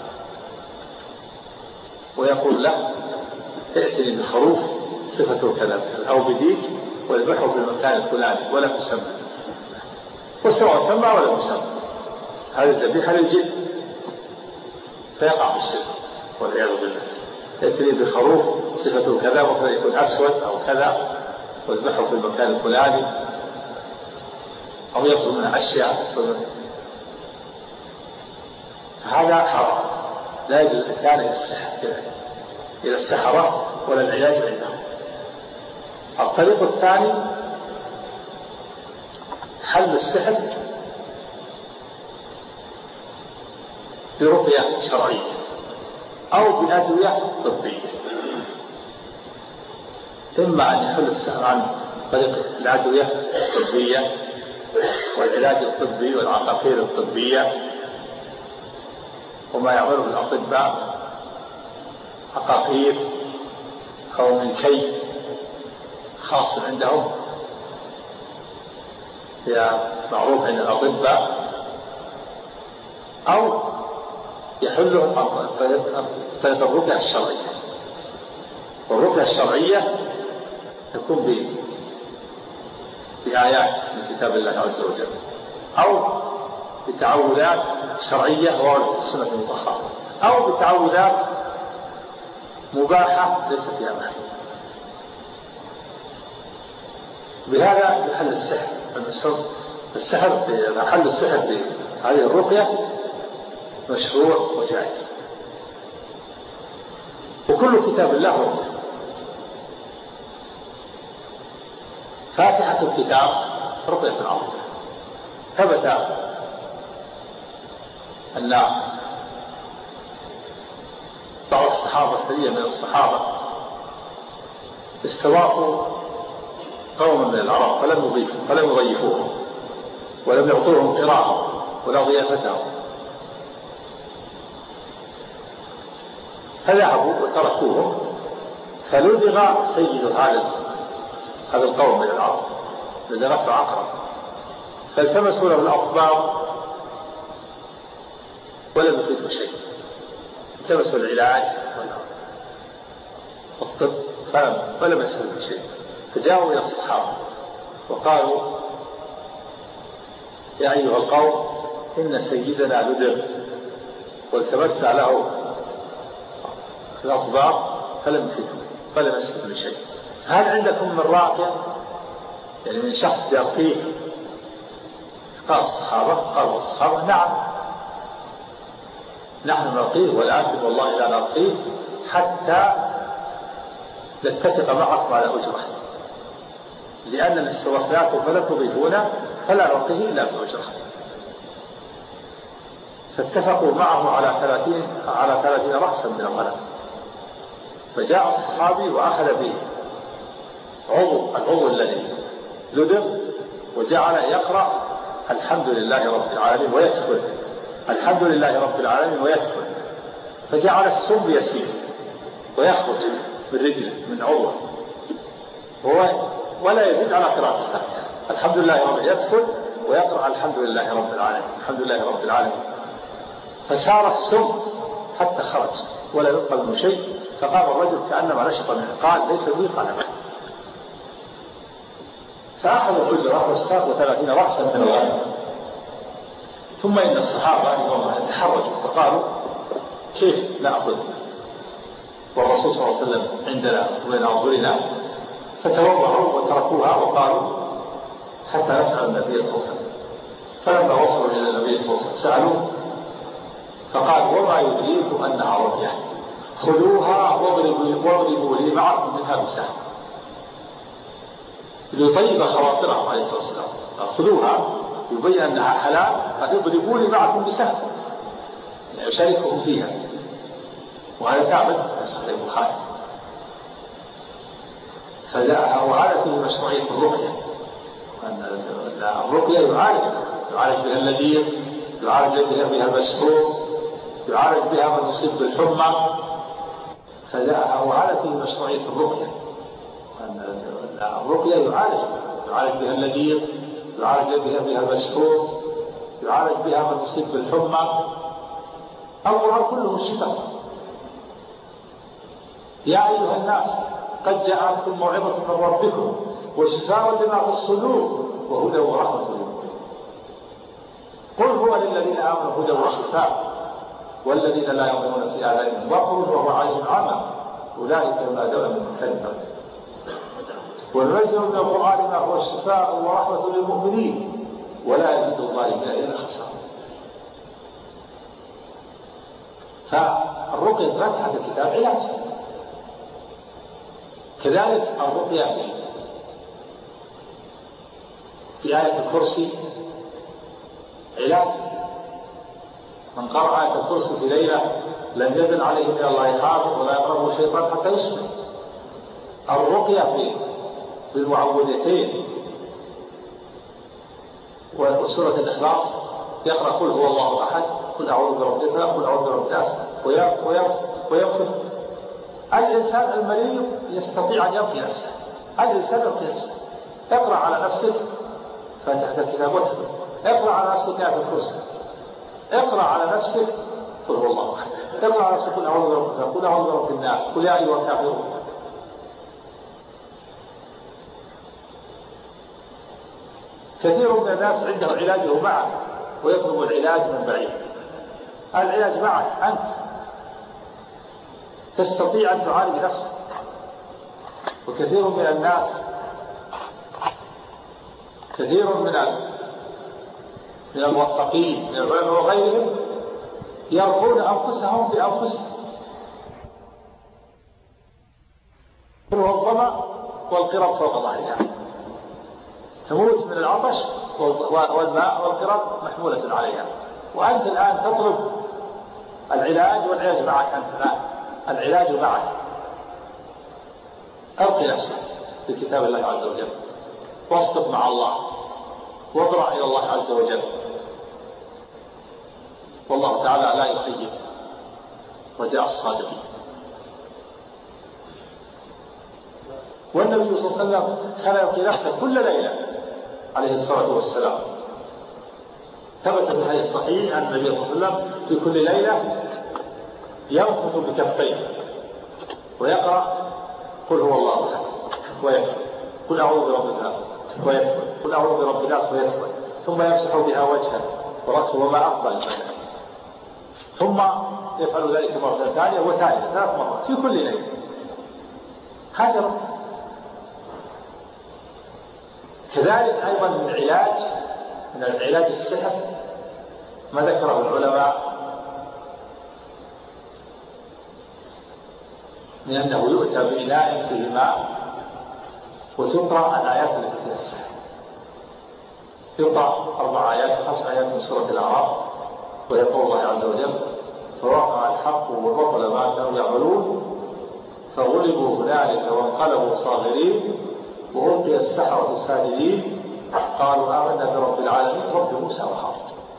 ويقول له: ائتني بخروف صفته كذا أو بديك واذبحه في المكان الفلاني ولا تسمى، وسواء سمى ولا يسمى، هذه الذبيحة للجن، فيقع في الشرك والعياذ بالله. ائتني بخروف صفته كذا وكذا يكون أسود أو كذا واذبحه في المكان الفلاني، أو يطلب منه أشياء، هذا حرام. لا يجوز الاتيان إلى السحرة ولا العلاج عندهم. الطريق الثاني حل السحر برقية شرعية أو بأدوية طبية. إما أن يحل السحر عن طريق الأدوية الطبية والعلاج الطبي والعقاقير الطبية وما يعمله الأطباء، عقاقير أو من كي خاص عندهم هي معروف عند الأطباء، أو يحله عن طريق الرقية الشرعية. والرقية الشرعية تكون بآيات من كتاب الله عز وجل، أو بتعوذات شرعية واردة في السنة المطهرة، أو بتعوذات مباحة ليس فيها محل. بهذا يحل السحر. حل السحر بهذه الرقية مشروع وجائز. وكل كتاب الله رقية. فاتحة الكتاب رقية عظيمة. ثبت أن بعض الصحابة سرية من الصحابة استضافوا قوما من العرب فلم يضيفوهم ولم يعطوهم قراءهم ولا ضيافتهم، فذهبوا وتركوهم، فلدغ سيد هذا القوم من العرب، لدغته عقرب، فالتمسوا له الأطباء ولم يفيدوا شيء. التمسوا العلاج والطب ولم يستفيدوا شيء، فجاءوا إلى الصحابة وقالوا: يا أيها القوم، إن سيدنا لدغ والتمسنا له الأطباء فلم يستفيدوا شيء. هل عندكم من راقية؟ يعني من شخص يرقيه؟ قالوا الصحابة: نعم، نحن نرقيه، ولكن والله لا نرقيه حتى نتفق معكم على أجرة، لأننا استضفناكم فلم تضيفونا فلا نعطيه إلا بأجرة. فاتفقوا معه على 30 رأسا من الغنم. فجاء الصحابي وأخذ به العضو الذي لدغ وجعل يقرأ الحمد لله رب العالمين ويدخل، الحمد لله رب العالمين ويدخل، فجعل السم يسير ويخرج من رجله من عضوه ولا يزيد على قراءة الفاتحة. الحمد لله رب يدخل ويقرأ الحمد لله رب العالمين، الحمد لله رب العالمين، فسار السم حتى خرج ولا يبقى منه شيء. فقام الرجل كأنما نشط منه، قال ليس بي، قال بلى. فأخذوا الأجرة واستاقوا 30 رأسا من الغنم. ثم إن الصحابة تحرجوا فقالوا كيف نأخذ والرسول صلى الله عليه وسلم عندنا وبين أظهرنا؟ فتوضعوا وتركوها وقالوا حتى نسأل النبي صلى الله عليه وسلم. فلما وصلوا إلى النبي صلى الله عليه وسلم سألوه فقال وما يدريكم أنها رقية، خذوها واضربوا لي معكم منها بسهم، ليطيب خواطرهم عليه الصلاة والسلام. خذوها يبين أنها حلال، فاضربوا لي معكم بسهم يعني يشاركهم فيها. وهذا ثابت في صحيح البخاري. وهذا فيه مشروعية الرقية، أن الرقية يعالج بها اللذيذ، يعالج بها المسحور، يعالج بها من يصيب بالحمى. وهذا فيه مشروعية الرقية، أن الرقية يعالج بها اللذيذ، يعالج بها المسحور، يعالج بها من يصيب بالحمى. أمرها كله الشفاء. يا أيها الناس قد جاءتكم موعظة من ربكم وشفاء لما في الصدور وهدى ورحمة للمؤمنين. قل هو للذين آمنوا هدى وشفاء والذين لا يؤمنون في آذانهم وقر وهو عليهم عمى أولئك ينادون من مكان بعيد. وننزل من القرآن ما هو شفاء ورحمة للمؤمنين ولا يزيد الظالمين إلا خسارة. فالرقية فتحة الكتاب علاج. كذلك الرقية في آية الكرسي علاج. من قرأ آية الكرسي في ليلة لم يزل عليه من الله حافظ ولا يقربه شيطان حتى يصبح. الرقية في المعوذتين وسورة الإخلاص يقرأ قل هو الله أحد، قل أعوذ برب الفلق، قل أعوذ برب الناس، ويغفر. الإنسان المريض يستطيع أن يرقي نفسه. الإنسان يرقي نفسه. اقرأ على نفسك فاتحة الكتاب واتبع. اقرأ على نفسك آية الكرسي. اقرأ على نفسك قل هو الله أحد. اقرأ على نفسك قل أعوذ برب الفلق، قل أعوذ برب الناس، قل يا أيها الكافرون. كثير من الناس عنده علاجه معه ويطلب العلاج من بعيد. العلاج معك أنت، تستطيع أن تعالج نفسك. وكثير من الناس، كثير من الموفقين من العلماء وغيرهم يرقون أنفسهم بأنفسهم. والظمأ والقرب فوق ظهرها، تموت من العطش والماء والقرب محمولة عليها. وأنت الآن تطلب العلاج والعلاج معك. أنت الآن العلاج معك. أرقي نفسك بكتاب الله عز وجل، واصدق مع الله، واضرع إلى الله عز وجل. والله تعالى لا يخيب رجاء الصادقين. والنبي صلى الله عليه وسلم كان يرقي نفسه كل ليلة عليه الصلاة والسلام. ثبت في الحديث الصحيح أن النبي صلى الله عليه وسلم في كل ليلة ينفث بكفيه ويقرأ قل هو الله أحد ويكفر، قل أعوذ برب الفلق ويكفر، قل أعوذ برب الناس ويكفر، ثم يمسح بها وجهه ورأسه وما أقبل منه، ثم يفعل ذلك مرة ثانية وثالثة 3 مرات في كل ليلة. هذا كذلك أيضا من العلاج السحر ما ذكره العلماء لأنه يؤتى بإناء فيه ماء وتقرأ الآيات التي فيها السحر. يقرأ 4 آيات 5 آيات من سورة الأعراف، ويقول الله عز وجل: فوقع الحق وبطل ما كانوا يعملون فغلبوا هنالك وانقلبوا صاغرين وألقي السحرة ساجدين قالوا آمنا برب العالمين رب موسى وهارون.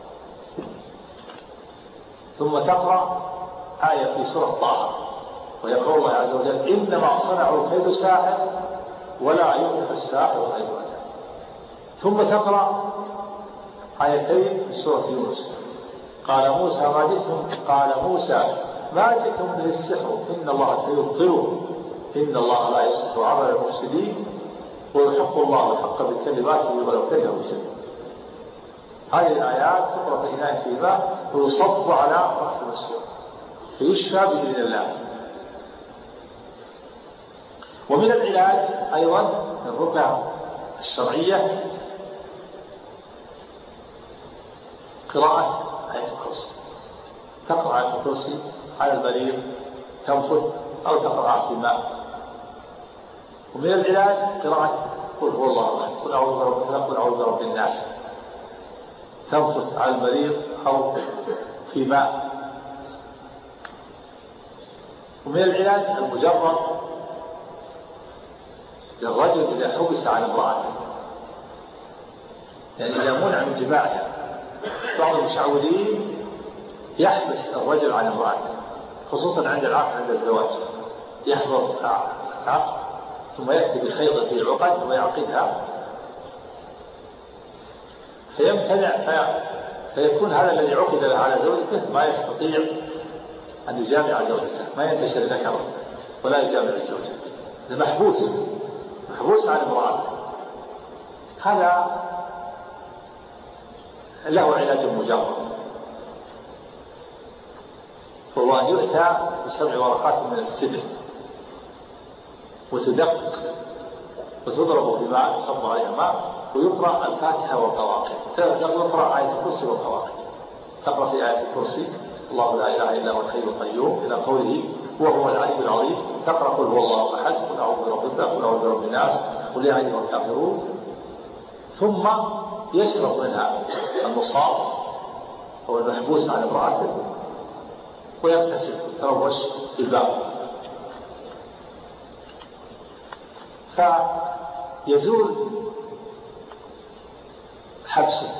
ثم تقرأ آية في سورة طه ويقول الله عز وجل: إنما صنعوا كيد ساحر ولا يفلح الساحر حيث أتى. ثم تقرأ آيتين في سورة يونس: قال موسى ما جئتم به السحر إن الله سيبطله إن الله لا يصلح عمل المفسدين ويحق الله الحق بكلماته ولو كره المشركون. هذه الآيات تقرأ في إناء فيه ماء ويصب على رأس المسحور فيشفى بإذن الله. ومن العلاج أيضا الرقية الشرعية قراءة آية الكرسي. تقرأ آية الكرسي على المريض تنفث أو تقرأ في الماء. ومن العلاج قراءة قل هو الله أحد قل أعوذ برب الفلق قل أعوذ برب الناس تنفث على المريض أو في ماء. ومن العلاج المجرد للرجل إذا حبس عن امرأته، يعني إذا منع من جماعها. بعض المشعوذين يحبس الرجل عن امرأته خصوصا عند العقد عند الزواج، يحضر عقد ثم يأتي بخيط في عقد ويعقدها فيمتنع فيكون هذا الذي عقد له على زوجته ما يستطيع أن يجامع زوجته، ما ينتشر ذكره ولا يجامع الزوجة، محبوس عن امرأته. هذا له علاج مجرد، وهو أن يؤتى ب7 ورقات من السدر وتدق وتضرب في ماء يصب عليها ماء ويقرأ الفاتحة والقواقع. يقرأ آية الكرسي والقواقع. تقرأ في آية الكرسي الله لا إله إلا هو الحي القيوم إلى قوله وهو العلي العظيم. تقرأ قل هو الله أحد قل أعوذ برب الفلق قل أعوذ برب الناس قل يا أيها الكافرون. ثم يشرب منها المصاب أو المحبوس عن امرأته ويغتسل يتروش في الباب فيزول حبسه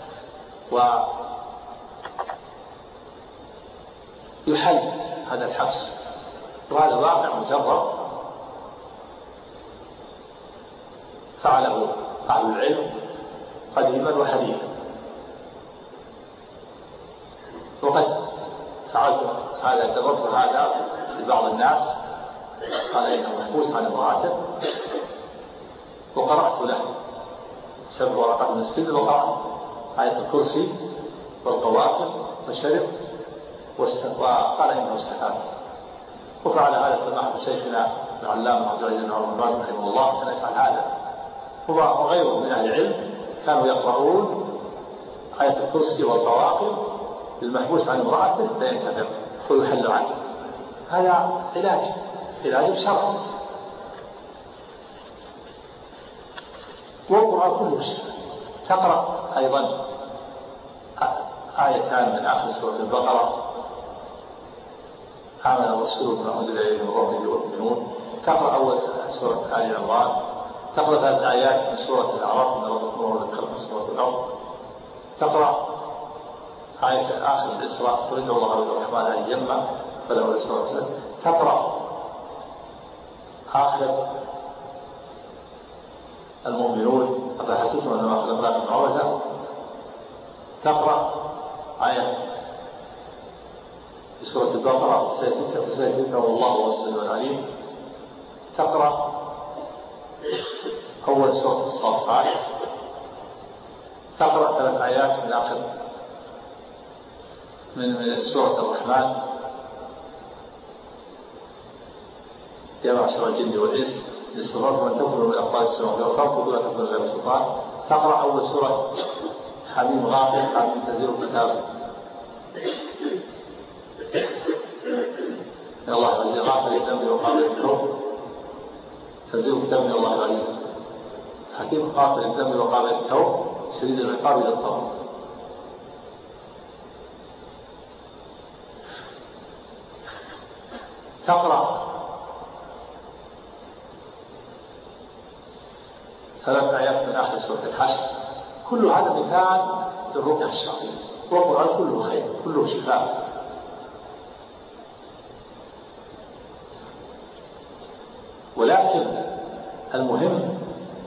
ويحل هذا الحبس. وهذا واقع مجرب فعله أهل العلم قديما وحديثا، وقد فعلت هذا جربت هذا لبعض الناس قال إنه محبوس عن امرأته وقرأت له 7 ورقات من السدر وقرأت آية الكرسي والقواقع وشرب وقال إنه استفاد. وفعل هذا سماحة شيخنا العلامة عبد العزيز بن عمر بن باز رحمه الله كان يفعل هذا وغيره من أهل العلم كانوا يقرؤون آية الكرسي والقواقع للمحبوس عن امرأته فينتفع ويحل عنه. هذا علاج شرعي. والقرآن كله شفاء. تقرأ أيضا آيتان من آخر سورة البقرة آمن الرسول بما أنزل إليه من ربه والمؤمنون. تقرأ أول سورة آل عمران. تقرأ 3 آيات من سورة الأعراف من ربكم وذكر السماوات والأرض. تقرأ آية آخر الإسراء قل ادعوا الله الرحمن أيما فله الأسماء الحسنى. تقرأ آخر المؤمنون أفحسبتم أنما خلقناكم عبثا. تقرأ آية في سورة البقرة فسيكفيكهم الله وهو السميع العليم. تقرأ أول سورة الصافات. تقرأ 3 آيات من آخر من سورة الرحمن يا معشر الجن والإنس إن استطعتم أن تنفذوا من أقطار السماوات والأرض فلا تنفذون إلا بسلطان. تقرأ أول سورة حميم غافر حميم تنزيل الكتاب من الله العزيز غافل الذنب وقابل التوب تنزيل كتاب من الله العزيز حكيم غافل الذنب وقابل التوب شديد العقاب للطوب. تقرأ 3 آيات من آخر سورة الحشر، كل هذا مثال للرقية الشرعية، والقرآن كله خير كله شفاء. ولكن المهم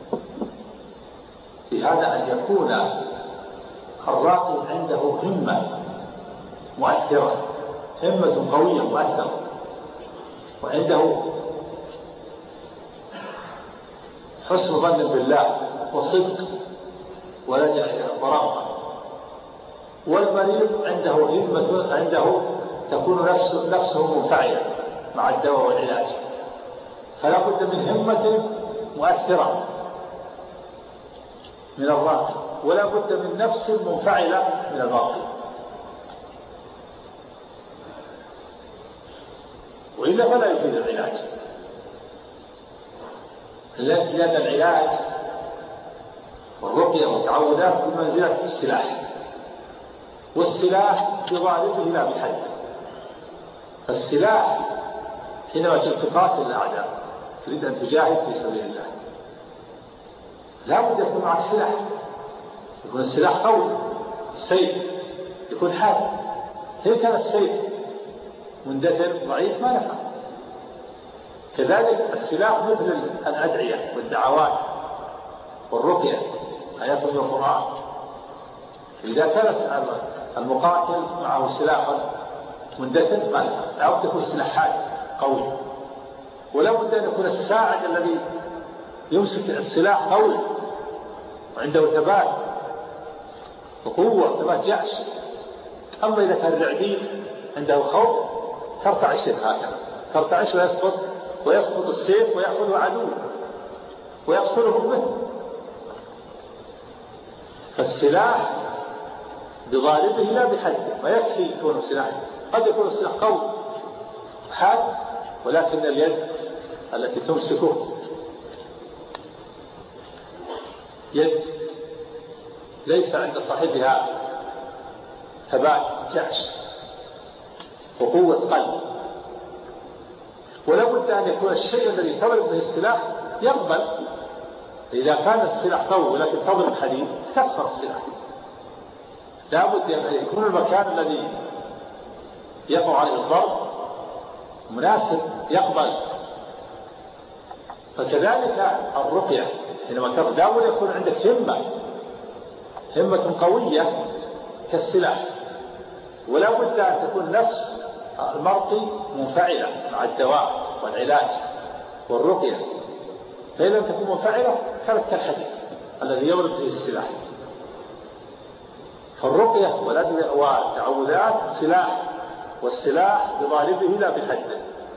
في هذا أن يكون الراقي عنده همة مؤثرة، همة قوية مؤثرة، وعنده حسن ظن بالله وصدق ولجأ إلى الضراعة. والمريض عنده همة، عنده تكون نفسه منفعلة مع الدواء والعلاج، فلا بد من همة مؤثرة من الراقي، ولا بد من نفس منفعلة من الراقي، وإلا فلا يفيد العلاج. لأن العلاج والرقية والتعوذات بمنزلة السلاح، والسلاح بغالبه لا بحد. فالسلاح حينما تقاتل الأعداء تريد أن تجاهد في سبيل الله لا بد يكون معك سلاح، يكون السلاح قوي، السيف يكون حاد. إذا كان السيف مندثر ضعيف ما نفع. كذلك السلاح مثل الأدعية والدعوات والرقية آيات من القرآن. إذا كان المقاتل معه سلاح مندثر ما نفع، لا بد يكون سلاح حاد قوي، ولا بد أن يكون الساعد الذي يمسك السلاح قوي وعنده ثبات وقوة ثبات جأش. أما إذا كان الرعديد عنده خوف ترتعش هكذا، ترتعش ويسقط السيف ويأخذه عدو ويقتله به. فالسلاح بغالبه لا بحد، ما يكفي يكون السلاح، قد يكون السلاح قوي حاد، ولكن اليد التي تمسكه يد ليس عند صاحبها ثبات جأش وقوة قلب. ولا بد أن يكون الشيء الذي تضرب به السلاح يقبل. إذا كان السلاح قوي ولكن تضرب حديد تكسر السلاح. لا بد أن يكون المكان الذي يقع عليه الضرب مناسب يقبل. فكذلك الرقية حينما تضرب لا بد يكون عندك همة قوية كالسلاح، ولا بد أن تكون نفس المرقي منفعلة مع الدواء والعلاج والرقية. فإذا لم تكون منفعلة كانت كالحديد الذي يضرب فيه السلاح. فالرقية والتعوذات سلاح، والسلاح بغالبه لا بحده.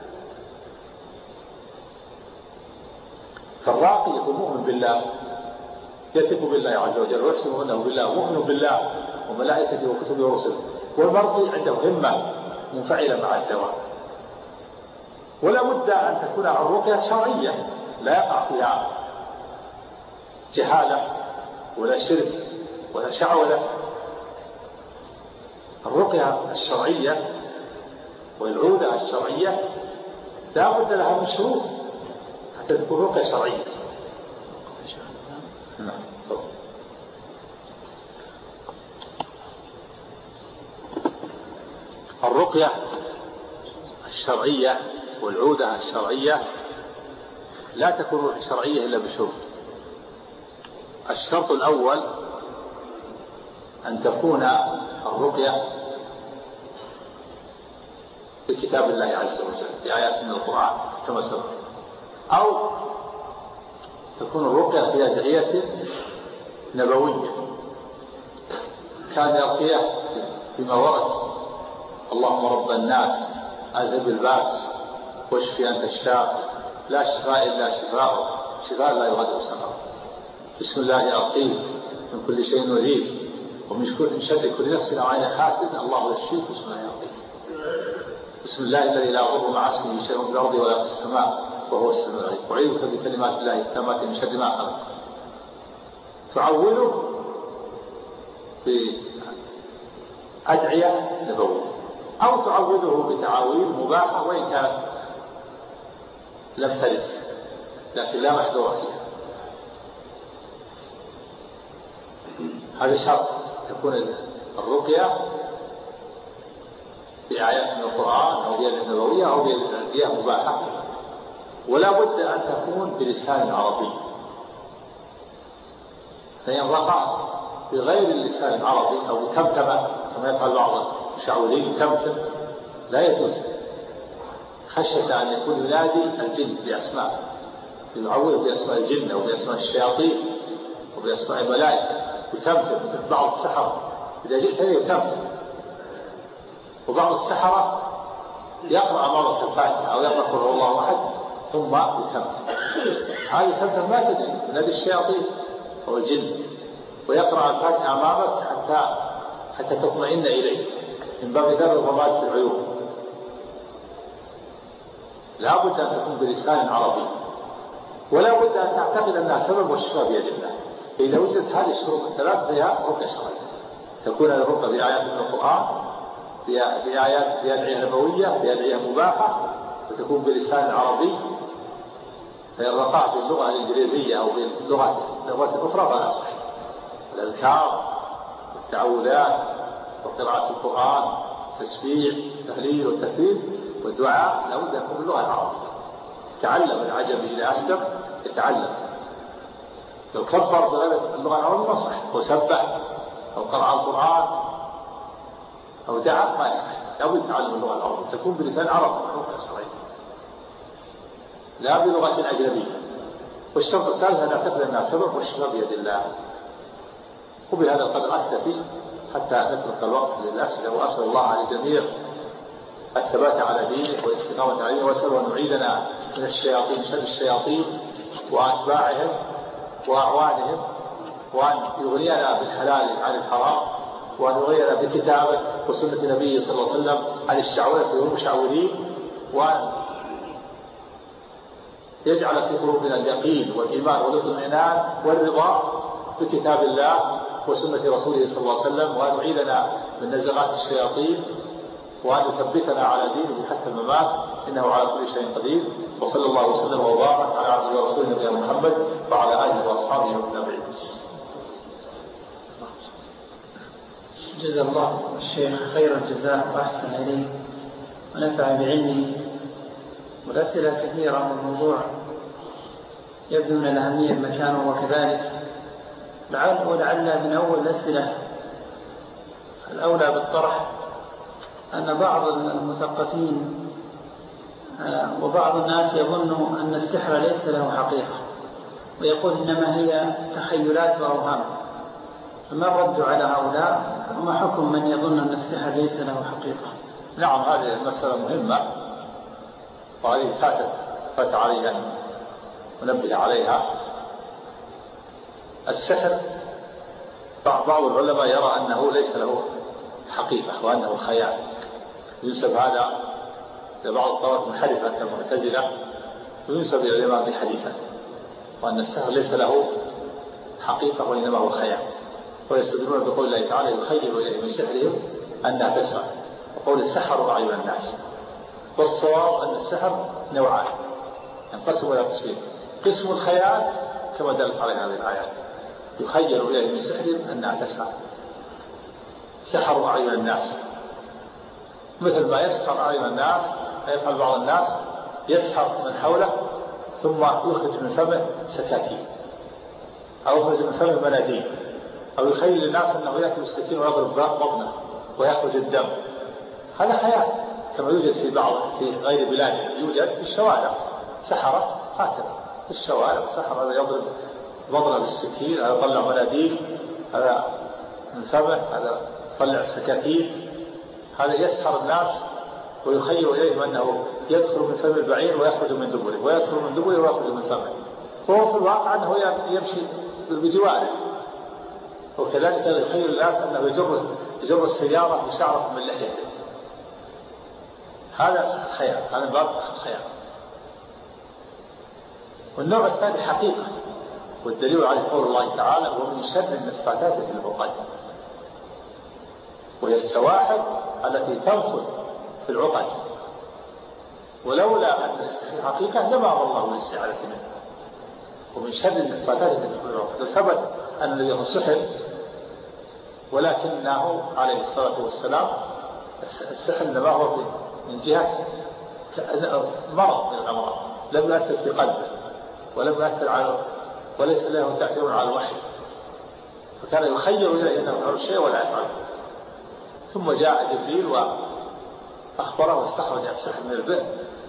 فالراقي يكون مؤمن بالله، يثق بالله عز وجل ويحسن أنه بالله، مؤمن بالله وملائكته وكتبه ورسله. والمرقي عنده همة منفعلة مع الدواء. ولا بد أن تكون الرقية شرعية لا يقع فيها جهالة ولا شرك ولا شعوذة. الرقية الشرعية والعودة الشرعية لا بد لها من شروط حتى تكون رقية شرعية. الرقية الشرعية والعودة الشرعية لا تكون شرعية إلا بشروط. الشرط الأول أن تكون الرقية بكتاب الله عز وجل بآيات من القرآن كما سبق، أو تكون الرقية في أدعية نبوية كان يرقيه بما ورد: اللهم رب الناس أذهب الباس واشفي أنت الشافي لا شفاء إلا شفاء شفاء لا يغادر سقما، بسم الله أرقيك من كل شيء نريد ومن شر كل نفس أو عين حاسد الله يشفيك بسم الله أرقيك. بسم الله الذي لا يضر مع اسمه شيء في الأرض ولا في السماء وهو السميع العليم. أعيذك بكلمات الله التامات من شر ما خلق. تعوذه بأدعية نبوية أو تعوذه بتعاويذ مباحة وإن كانت لم ترد لكن لا محذور فيها. هذا شرط تكون الرقية بآيات من القرآن أو بآيات نبوية أو بآيات مباحة، ولا بد أن تكون بلسان عربي. فإن رقى بغير اللسان العربي أو بتمتمة كما يفعل بعض المشعوذين تمتم لا يجوز، خشية أن يكون ينادي الجن بأسماء، يعوذ بأسماء الجن أو بأسماء الشياطين وبأسماء الملائكة وتمتم. بعض السحرة إذا جئت يتمتم، وبعض السحرة يقرأ مرة الفاتحة أو يقرأ قل هو الله أحد ثم يتمتم. هذه تمتم ما تدري ينادي الشياطين أو الجن ويقرأ الفاتحة أمامك حتى تطمئن إليه من باب ذر الرماد في العيون. لا بد أن تكون بلسان عربي، ولا بد أن تعتقد أنها سبب والشفاء بيد الله. إذا وجدت هذه الشروط الثلاث فيها رقية شرعية، تكون الرقية بآيات من القرآن، بأدعية نبوية، بأدعية مباحة، وتكون بلسان عربي. فالرقاء باللغة الإنجليزية أو باللغات الأخرى فلا يصح. الأذكار والتعوذات وقراءة القرآن والتسبيح والتهليل والتكبير والدعاء لا بد أن يكون باللغة العربية. يتعلم العجمي إذا أسلم يتعلم، لو كبر بغير اللغة العربية ما صح، وسبح أو قرأ القرآن أو دعا ما يصح. لا بد يتعلم اللغة العربية تكون بلسان عربي لا بلغة أجنبية. والشرط الثالث أن نعتقد أنها سبب والشفاء بيد الله. وبهذا القدر أكتفي حتى نترك الوقت للأسئلة، وأسأل الله على الجميع الثبات على دينه والاستقامة عليه، وأسأل أن يعيدنا من الشياطين، شر الشياطين وأتباعهم وأعوانهم، وأن يغنينا بالحلال عن الحرام، وأن يغنينا بكتابه وسنة نبيه صلى الله عليه وسلم عن الشعوذة والمشعوذين، وأن يجعل في قلوبنا اليقين والإيمان والاطمئنان والرضا بكتاب الله وسنة رسوله صلى الله عليه وسلم، وأن يعيذنا من نزغات الشياطين، وأن يثبتنا على دينه حتى الممات، إنه على كل شيء قدير. وصلى الله وسلم وبارك على عبده ورسوله نبينا محمد وعلى آله وأصحابه والتابعين.
جزا الله الشيخ خير الجزاء وأحسن إليه ونفع بعلمه. والأسئلة كثيرة والموضوع يبدو من الأهمية مكانه وكذلك. ولعل من أول الأسئلة الأولى بالطرح أن بعض المثقفين وبعض الناس يظن أن السحر ليس له حقيقة، ويقول إنما هي تخيلات وأوهام. فما الرد على هؤلاء؟ وما حكم من يظن أن السحر ليس له حقيقة؟
نعم، هذه المسألة مهمة، وهذه فات علي أن ننبه عليها. السحر بعض العلماء يرى أنه ليس له حقيقة وأنه خيال، ينسب هذا لبعض الطوائف المنحرفة كالمعتزلة، وينسب إلى الإمام أبي حنيفة، وأن السحر ليس له حقيقة وإنما هو خيال. ويستدلون بقول الله تعالى يخيل إليه من سحرهم أنها تسعى، وقول السحر أعين الناس. والصواب أن السحر نوعان ينقسم إلى قسمين: قسم الخيال كما دلت عليه هذه الآيات، يخيل إليه من سحرهم أنها تسعى، سحر أعين الناس، مثل ما يسحر أعين الناس، يفعل بعض الناس يسحر من حوله ثم يخرج من فمه سكاكين، أو يخرج من فمه مناديل، أو يخيل الناس أنه يأتي بالسكين ويضرب بطنه ويخرج الدم. هذا خيال كما يوجد في غير بلاد، يوجد في الشوارع سحرة هكذا في الشوارع، سحر هذا يضرب بطنه بالسكين، هذا يطلع مناديل، هذا من فمه، هذا يطلع سكاكين. هذا يسحر الناس ويخيل إليهم أنه يدخل من فم البعير ويخرج من دبره، ويدخل من دبره ويخرج من فمه، وهو في الواقع أنه يمشي بجواره. وكذلك يخيل الناس أنه يجر السيارة بشعرة من لحيته. هذا خيال، هذا باب خيال. والنوع الثاني حقيقة، والدليل على قول الله تعالى: ومن شر النفاثات في العقد، وهي السواحر التي تنفث في العقد، ولولا أن السحر حقيقة لما أمر الله بالاستعاذة منه. ومن شر النفاثات في العقد، لو ثبت أن الذي هو السحر، ولكنه عليه الصلاة والسلام السحر ما هو من جهة مرض من الأمراض، لم يؤثر في قلبه ولم يؤثر على، وليس له تأثير على الوحي، فكان يخير إليه أنه يفعل الشيء ولا يفعله. ثم جاء جبريل وأخبره واستخرج السحر من البئر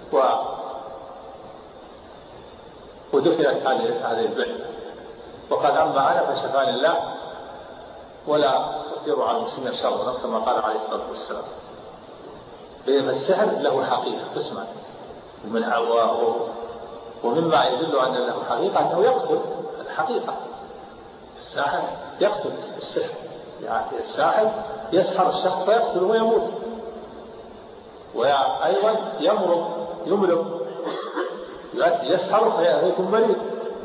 ودفنت هذه البئر، وقال: أما أنا فشفاني الله ولا أثير على المسلمين شرا، كما قال عليه الصلاة والسلام. فإن السحر له حقيقة قسمان، ومما يدل أن له حقيقة أنه يقتل. الحقيقة الساحر يقتل، السحر يعني الساحر يسحر الشخص فيقتل ويموت، وأيضا يمرض يسحر فيكون مريض،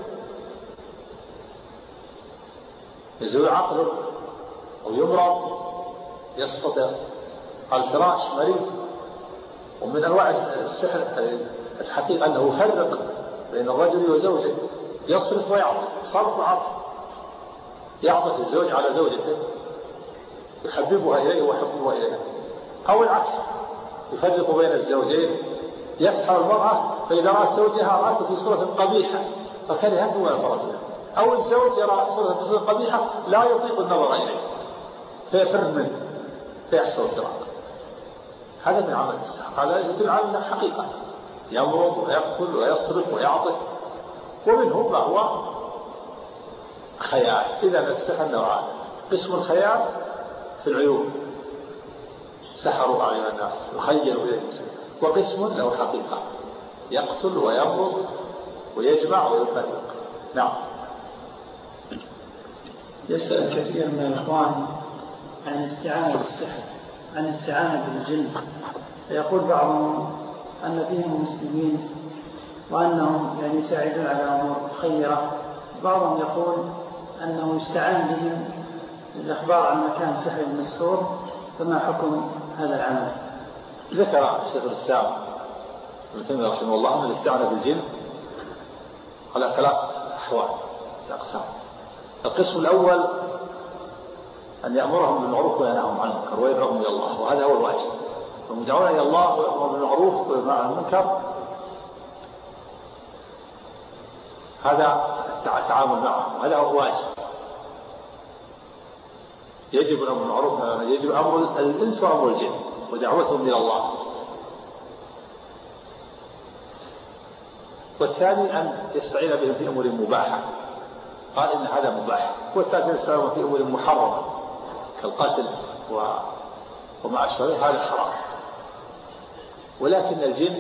يزول عقله أو يمرض يسقط على الفراش مريض. ومن أنواع السحر الحقيقة أنه يفرق بين الرجل وزوجه، يصرف ويعطف، صرف وعطف، يعطف الزوج على زوجته، يحببها إليه ويحببها إليه، أو العكس يفرق بين الزوجين، يسحر المرأة فإذا رأت زوجها رأته في صورة قبيحة فكرهته ويفرج له، أو الزوج يرى صورة قبيحة لا يطيق النظر إليه فيفر منه فيحصل فراق. هذا من عمل السحر، هذا يدل على أنه حقيقة، يمرض ويقتل ويصرف ويعطف. ومنه ما هو خيال. إذا السحر نوعان: قسم الخيال في العيون، سحروا أعين الناس يخيلوا إليه، وقسم له حقيقة، يقتل ويمرض ويجمع ويفرق. نعم.
يسأل كثير من الإخوان عن الاستعانة بالسحر، عن الاستعانة بالجن، فيقول بعضهم أن فيهم مسلمين وأنهم يعني يساعدون على أمور خيرة، بعضهم يقول أنه يستعان بهم للإخبار عن مكان سحر المسحور، فما حكم هذا العمل؟
ذكر شيخ الإسلام ابن تيمية رحمه الله أن الاستعانة بالجن على 3 أحوال، 3 أقسام. القسم الأول أن يأمرهم بالمعروف وينهاهم عن المنكر ويدعوهم إلى الله، وهذا هو الواجب. هم يدعون إلى الله ويأمرون بالمعروف وينهون عن المنكر، هذا التعامل معهم، هذا هو الواجب. يجب الأمر بالمعروف، يجب أمر الإنس وأمر الجن ودعوتهم إلى الله. والثاني أن يستعين بهم في أمور مباحة، قال إن هذا مباح. والثالث يستعين في أمور محرمة كالقتل وما أشبه، هذا حرام. ولكن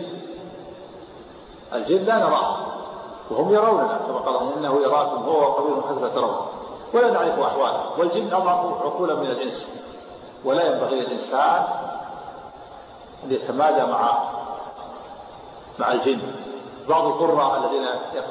الجن لا نراه وهم يروننا، كما قال إنه يراكم هو وقبيله حيث ترون ولا نعرف أحواله. والجن أضعف عقولا من الإنس، ولا ينبغي للإنسان أن يتمادى مع الجن. بعض القراء الذين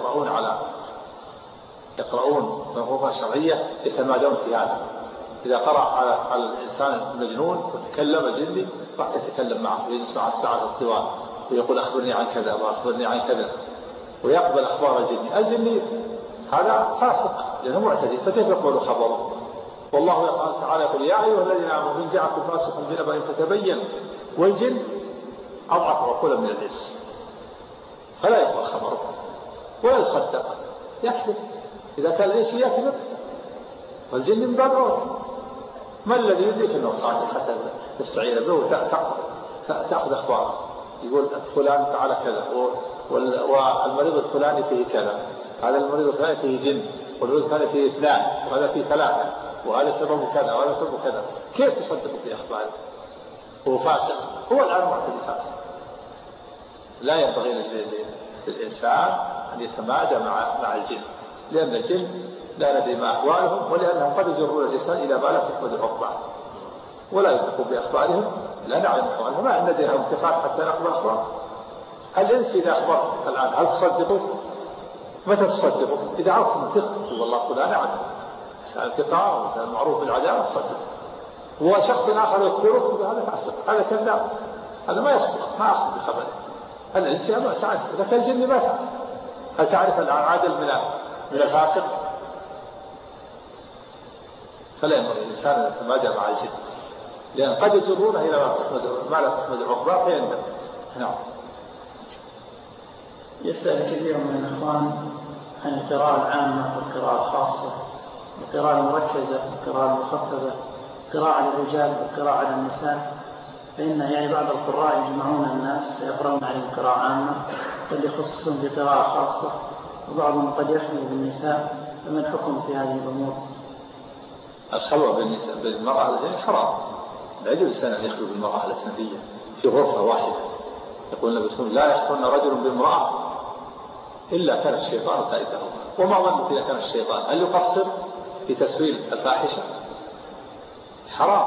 يقرؤون منظومة شرعية يتمادون في هذا. إذا قرأ على الإنسان المجنون وتكلم جني راح يتكلم معه ويسمع الساعة الطوال ويقول أخبرني عن كذا وأخبرني عن كذا، ويقبل أخبار الجني هذا فاسق لأنه معتدي، فكيف يقبل خبره؟ والله تعالى يقول: يا أيها الذين آمنوا إن جاءكم فاسق بنبأ فتبين. والجن أضعف عقولا من الإنس، فلا يقبل خبره ولا يصدق، يكذب. إذا كان الإنس يكذب والجن من باب أولى. ما الذي يدرك أنه صادق حتى تستعين به وتأخذ أخباره؟ يقول فلان فعل كذا، والمريض الفلاني فيه كذا، هذا المريض الفلاني فيه جن، والمريض الفلاني فيه 2، وهذا فيه 3، وهذا سببه كذا وهذا سببه كذا. كيف تصدق في أخباره؟ هو فاسق، هو الآن معتدي فاسق. لا ينبغي للإنسان أن يتمادى مع الجن، لأن الجن لا ندري ما أحوالهم، ولأنهم قد يجرون الإنسان إلى ما لا تحمد عقباه. ولا يثق بأخبارهم، لا نعلم أخبارهم، ما عندنا لديهم ثقات حتى نأخذ أخبار. الإنس إذا أخبر الآن هل تصدقوا؟ متى تصدقوا؟ إذا عرفتم ثقة والله فلان عدل، إنسان ثقة وإنسان معروف بالعدالة تصدق. هو شخص آخر يخبرك هذا تعصب، هذا كذاب، هذا ما يصدق، ما أخذ بخبره. الإنس ما تعرف، لكن الجن ما تعرف. هل تعرف العادل من الفاسق؟ فلا ينبغي الإنسان أن يتمادى مع الجن، لأن قد يجرونه إلى ما لا تحمد عقباه فيندم. نعم.
يسأل كثير من الإخوان عن القراءة العامة والقراءة الخاصة، القراءة المركزة والقراءة المخففة، القراءة على الرجال والقراءة على النساء، فإن يعني بعض القراء يجمعون الناس فيقرؤون عليهم قراءة عامة، قد يخصصون بقراءة خاصة، وبعضهم قد يخلو بالنساء، فما الحكم في هذه الأمور؟
الخلوة بالمرأة الأجنبية حرام، لا يجوز الإنسان أن يخلو بالمرأة الأجنبية في غرفة واحدة. يقول النبي صلى الله عليه وسلم: لا يخلون رجل بامرأة إلا كان الشيطان ثالثهما. وما ظنك إذا كان الشيطان هل يقصر في تسويل الفاحشة؟ حرام،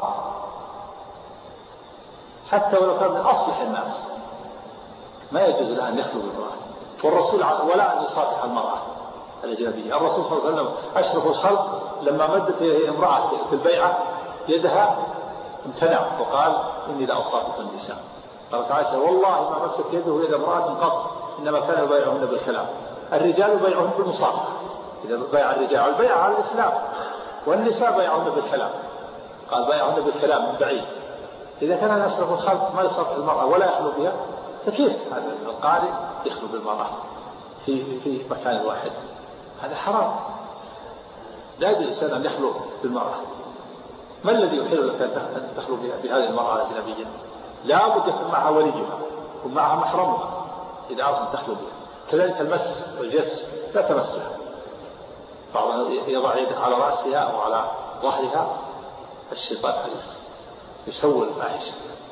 حتى ولو كان من أصلح الناس ما يجوز له أن يخلو بالمرأة. والرسول ولا أن يصافح المرأة الأجنبية. الرسول صلى الله عليه وسلم أشرف الخلق لما مدت امرأة في البيعة يدها امتنع وقال: إني لا أصافح النساء. قالت عائشة: والله ما مست يده يد امرأة قط، إنما كان يبايعهن بالكلام. الرجال يبايعهن بالمصافحة، إذا بايع الرجال البيع على الإسلام، والنساء بايعهن بالكلام. قال: بايعهن بالكلام من بعيد. إذا كان أشرف الخلق ما يصافح المرأة ولا يخلو بها، فكيف هذا القارئ يخلو بالمرأة في مكان واحد؟ هذا حرام، لا يجوز الإنسان أن يخلو بالمرأة. ما الذي يحل لك أن تخلو بهذه المرأة الأجنبية؟ لا بد يكون معها وليها ومعها محرمها إذا أردت أن تخلو بها. كذلك المس والجس لا تمسها، بعضهم يضع يده على رأسها أو على ظهرها، الشيطان حريص يسوي الفاحشة.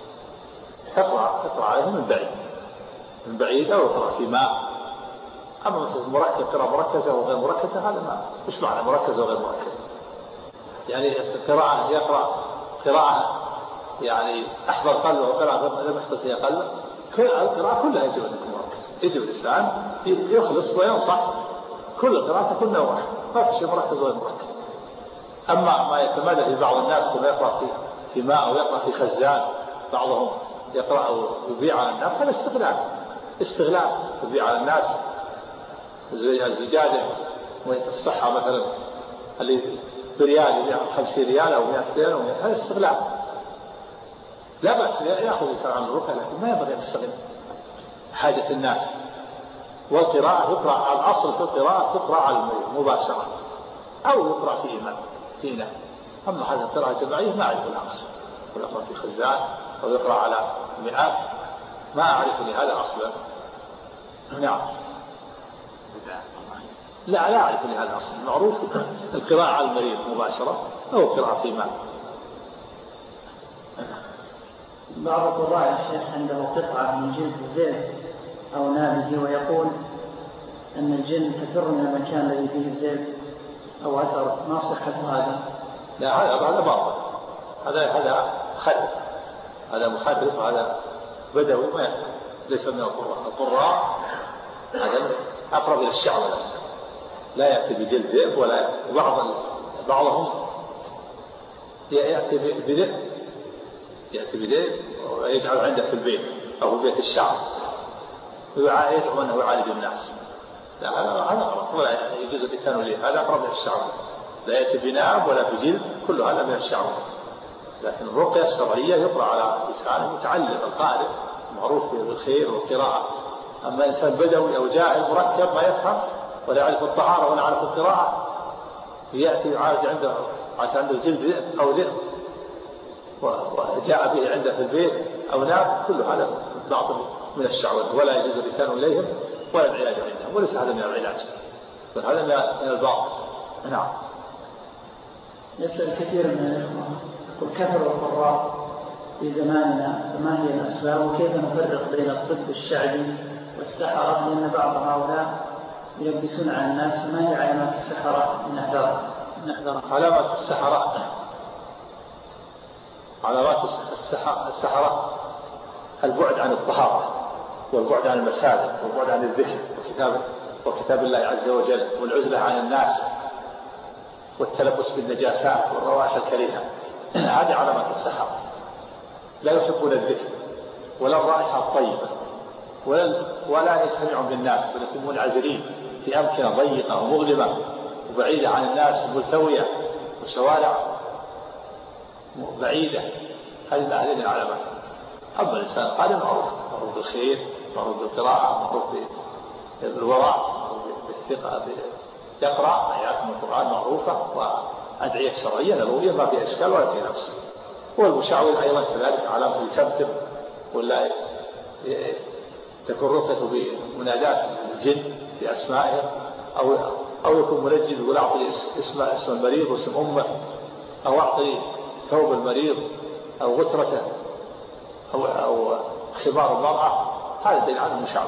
تقرأ عليه من بعيد أو يقرأ في ماء. أما مثلا مركز قراءة مركزة وغير مركزة، هذا ما مش معنى مركزة وغير مركزة. يعني قراءة يقرأ قراءة يعني أحضر قلبه وقراءة لم يحضر فيها قلبه، القراءة كلها يجب أن تكون مركزة. يجب الإنسان يخلص وينصح، كل القراءة تكون نوعا، ما في شيء مركز وغير مركز. أما ما يتمادى في بعض الناس كما يقرأ في ماء أو يقرأ في خزان، بعضهم يقرأ أو يبيع على الناس، هذا استغلال يبيع على الناس. زي الزجاجة الصحة مثلا اللي بريال يبيع 50 ريال أو 100 ريال، هذا استغلال. لا بأس يأخذ الإنسان عن الركعة، لكن ما ينبغي أن يستغل حاجة الناس. والقراءة يقرأ، الأصل في القراءة تقرأ على المريض مباشرة أو يقرأ في إناء. أما هذا القراءة الجماعية ما أعرف لها أصل، يقرأ في خزان أو يقرأ على مئات، ما أعرف لهذا أصلا. نعم. لا أعرف لهذا أصلا. المعروف القراءة على المريض مباشرة أو القراءة في ماء.
بعض القراء يا شيخ عنده قطعة من جلد الذئب أو نابه، ويقول أن الجن تفر من المكان الذي فيه الذئب أو أثر، ما صحة هذا؟
لا، هذا باطل، هذا خلف، هذا مخالف، هذا بدوي ما يفهم، ليس من القراء. هذا أقرب إلى الشعر، لا يأتي بجلد ذئب ولا بعضهم يأتي بذئب ويجعل عنده في البيت أو في بيت الشعر ويزعم أنه يعالج الناس. لا، هذا غلط، ولا يجوز الإتيان له، هذا أقرب إلى الشعر، لا يأتي بناب ولا بجلد، كل هذا من الشعر. لكن الرقية الشرعية يقرأ على لسان المتعلم القارئ معروف بالخير والقراءة. أما إنسان بدوي أو جاهل مركب ما يفهم ولا يعرف الطهارة ولا يعرف القراءة، يأتي يعالج عنده عشان عنده جلد ذئب أو ذئب وجاء به عنده في البيت أو ناب، كل هذا باطل من الشعوذة، ولا يجوز الإتيان إليهم ولا العلاج عندهم، وليس هذا من العلاج، بل هذا من الباطل. نعم.
يسأل كثير من الإخوة يقول: كثر القراء في زماننا، فما هي الأسباب وكيف نفرق بين الطب الشعبي والسحرة؟ لأن بعض هؤلاء يلبسون على الناس، فما هي علامات السحرة نحذرها؟
علامات السحرة علامات السحرة البعد عن الطهارة والبعد عن المساجد والبعد عن الذكر وكتاب الله عز وجل والعزلة عن الناس والتلبس بالنجاسات والروائح الكريهة. هذه علامات السحرة. لا يحبون الذكر ولا الرائحة الطيبة ولا يستمعون بالناس، بل يكونون منعزلين في أمكنة ضيقة ومظلمة وبعيدة عن الناس، ملتوية وشوارع بعيدة. هذه العلامات. أما الإنسان قادم معروف بالخير، معروف بالقراءة، معروف بالوراء، معروف بالثقة، يقرأ آيات من القرآن معروفة وأدعية شرعية نبوية ما في إشكال ولا في نفس. والمشعوذ أيضا كذلك علامة التمتم، ولا تكون رقته بمنادات الجن بأسمائه، أو يكون منجد ولا أعطي اسم المريض واسم أمه، أو أعطي ثوب المريض أو غترته أو خمار المرأة. هذا دليل على المشعوذ.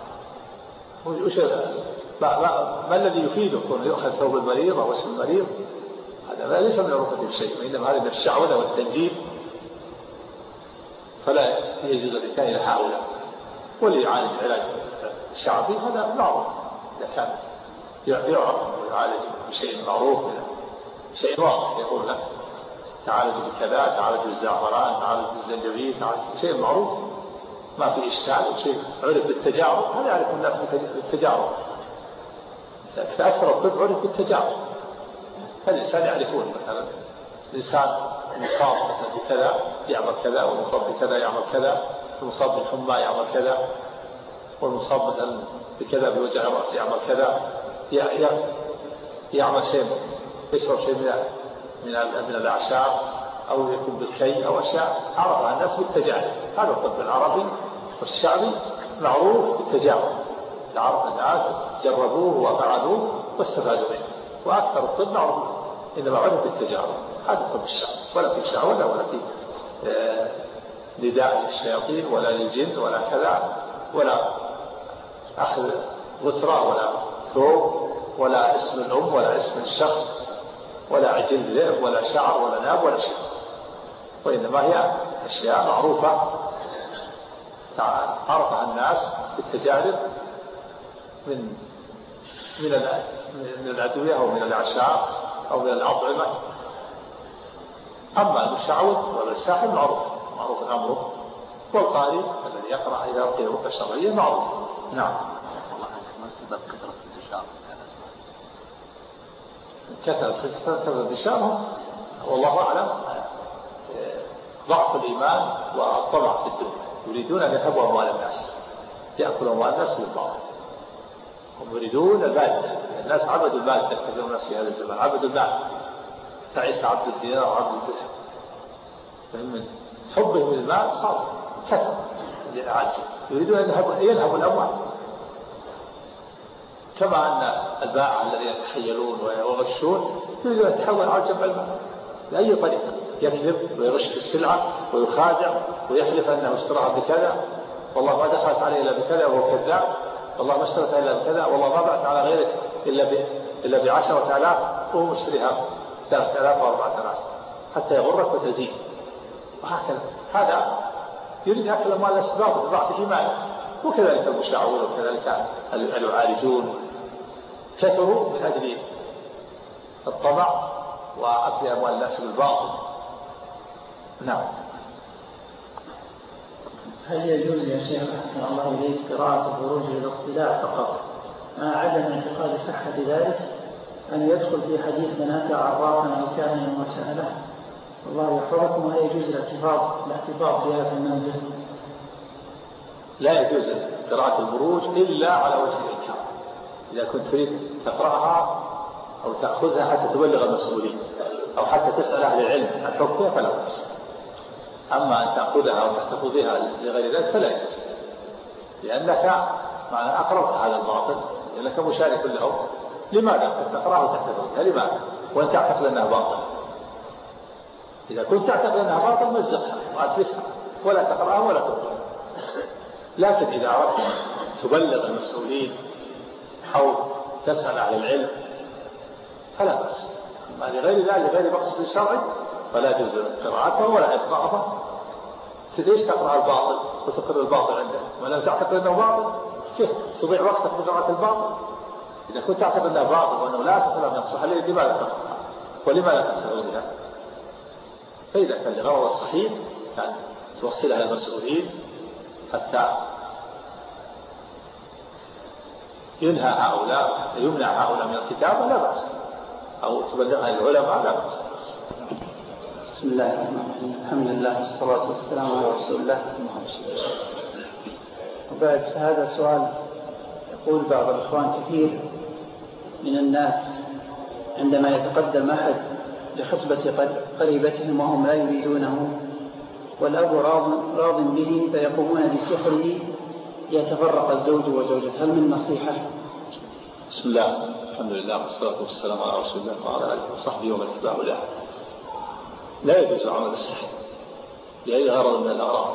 ما الذي يفيده كون يؤخذ ثوب المريض أو اسم المريض؟ هذا ليس من الرقية بشيء، وإنما هذا من الشعوذة والتنجيم، فلا يجوز الإتيان إلى هؤلاء. واللي يعالج علاج شعبي هذا معروف، إذا كان يعرف ويعالج بشيء معروف، شيء واضح يقول له تعالج بكذا، تعالج بالزعفران، تعالج بالزنجبيل، تعالج بشيء معروف ما في إشكال، وشيء عرف بالتجارب. هذا يعرف الناس بالتجارب. فأكثر الطب عرف بالتجارب. فالإنسان يعرفون مثلا الإنسان مصاب مثلا بكذا يعمل كذا، والمصاب بكذا يعمل كذا، المصاب بالحمى يعمل كذا، والمصاب مثلا بكذا بوجع الرأس يعمل كذا، يعمل شيء، يشرب شيء من الأعشاب، أو يكون بالكي أو أشياء عرفها الناس بالتجارب. هذا الطب العربي والشعبي معروف بالتجارب، تعرف الناس جربوه وفعلوه واستفادوا منه. وأكثر الطب معروف إنما عرف بالتجارب. هذا الطب الشعبي، ولا في شعوذة ولا في نداء للشياطين ولا للجن ولا كذا، ولا أخذ غترة ولا ثوب ولا اسم الأم ولا اسم الشخص ولا عجل ذئب ولا شعر ولا ناب ولا شيء، وإنما هي أشياء معروفة عرفها الناس بالتجارب من الأدوية أو من الأعشاب أو من الأطعمة. أما المشعوذ ولا الساحر معروف أمره، والقارئ الذي يقرأ إذا ألقي رقية شرعية معروف. نعم.
ما سبب كثرة انتشار
كثرة انتشارهم والله أعلم ضعف الإيمان والطمع في الدنيا، يريدون أن يذهبوا أموال الناس، يأكلوا أموال الناس بالباطل. هم يريدون المادة. الناس عبدوا المادة، كثير من الناس في هذا الزمان عبدوا المال، تعيس عبد الدينار وعبد الدرهم، فمن حبهم للمال صار كثر عجل، يريدون أن ينهبوا الأموال. كما أن البائع الذين يتحيلون ويغشون يريدون أن يتحول على جمع المال بأي طريقة، يكذب ويغش في السلعة ويخادع ويحلف أنه اشتراها بكذا، والله ما دخلت عليه إلا بكذا وهو كذاب، والله ما اشتريتها إلا بكذا، والله ما بعت على غيرك إلا ب10,000 وهو مشتريها 3,000 و4,000 حتى يغرك وتزيد. وهكذا هذا يريد أكل أموال الناس بضعف إيمانه. وكذلك المشعوذ وكذلك العارجون كثروا من أجل الطمع وأكل أموال الناس بالباطل. نعم.
هل يجوز يا شيخ أحسن الله إليك قراءة الخروج للاطلاع فقط مع عدم اعتقاد صحة ذلك، أن يدخل في حديث من أتى عرافا أو كاهنا وسأله الله يحفظكم، ولا يجوز الاعتبار بها في المنزل؟
لا يجوز قراءة البروج إلا على وجه الإنكار. إذا كنت تريد تقرأها أو تأخذها حتى تبلغ المسؤولين أو حتى تسأل أهل العلم عن حكمها فلا بأس. أما أن تأخذها أو تحتفظ بها لغير ذلك فلا يجوز، لأنك معنى أقررت هذا الباطل، لأنك مشارك له. لماذا تقرأها وتحتفظ بها؟ لماذا وأنت تعتقد أنها باطل؟ إذا كنت تعتقد أنها باطل مزقها وأتركها ولا تقرأها ولا تقرأها. لكن إذا أردت تبلغ المسؤولين أو تسأل أهل العلم فلا بأس. أما لغير ذلك لغير مقصد شرعي فلا يجوز قراءته ولا إقراءه. ليش تقرأ الباطل وتقر الباطل عنده؟ ما لم تعتقد أنه باطل كيف تضيع وقتك في قراءة الباطل؟ إذا كنت تعتقد أنه باطل وأنه لا أساس له من الصحة لماذا تقرأها؟ ولماذا تقرأ بها؟ فإذا كان لغرض صحيح كان توصلها إلى المسؤولين حتى ينهى هؤلاء، حتى يمنع هؤلاء من الكتابة لا بأس، أو تبلغها للعلماء لا بأس.
بسم الله الرحمن الرحيم. الحمد لله والصلاة والسلام على رسول الله. وبعد، فهذا سؤال يقول بعض الإخوان: كثير من الناس عندما يتقدم أحد لخطبة قريبتهم وهم لا يريدونه والأب راض به فيقومون بسحره ليتفرق الزوج وزوجته، هل من نصيحة؟
بسم الله الحمد لله والصلاة والسلام على رسول الله وعلى آله وصحبه ومن اتبعه له. لا يجوز عمل السحر لأي غرض من الأغراض،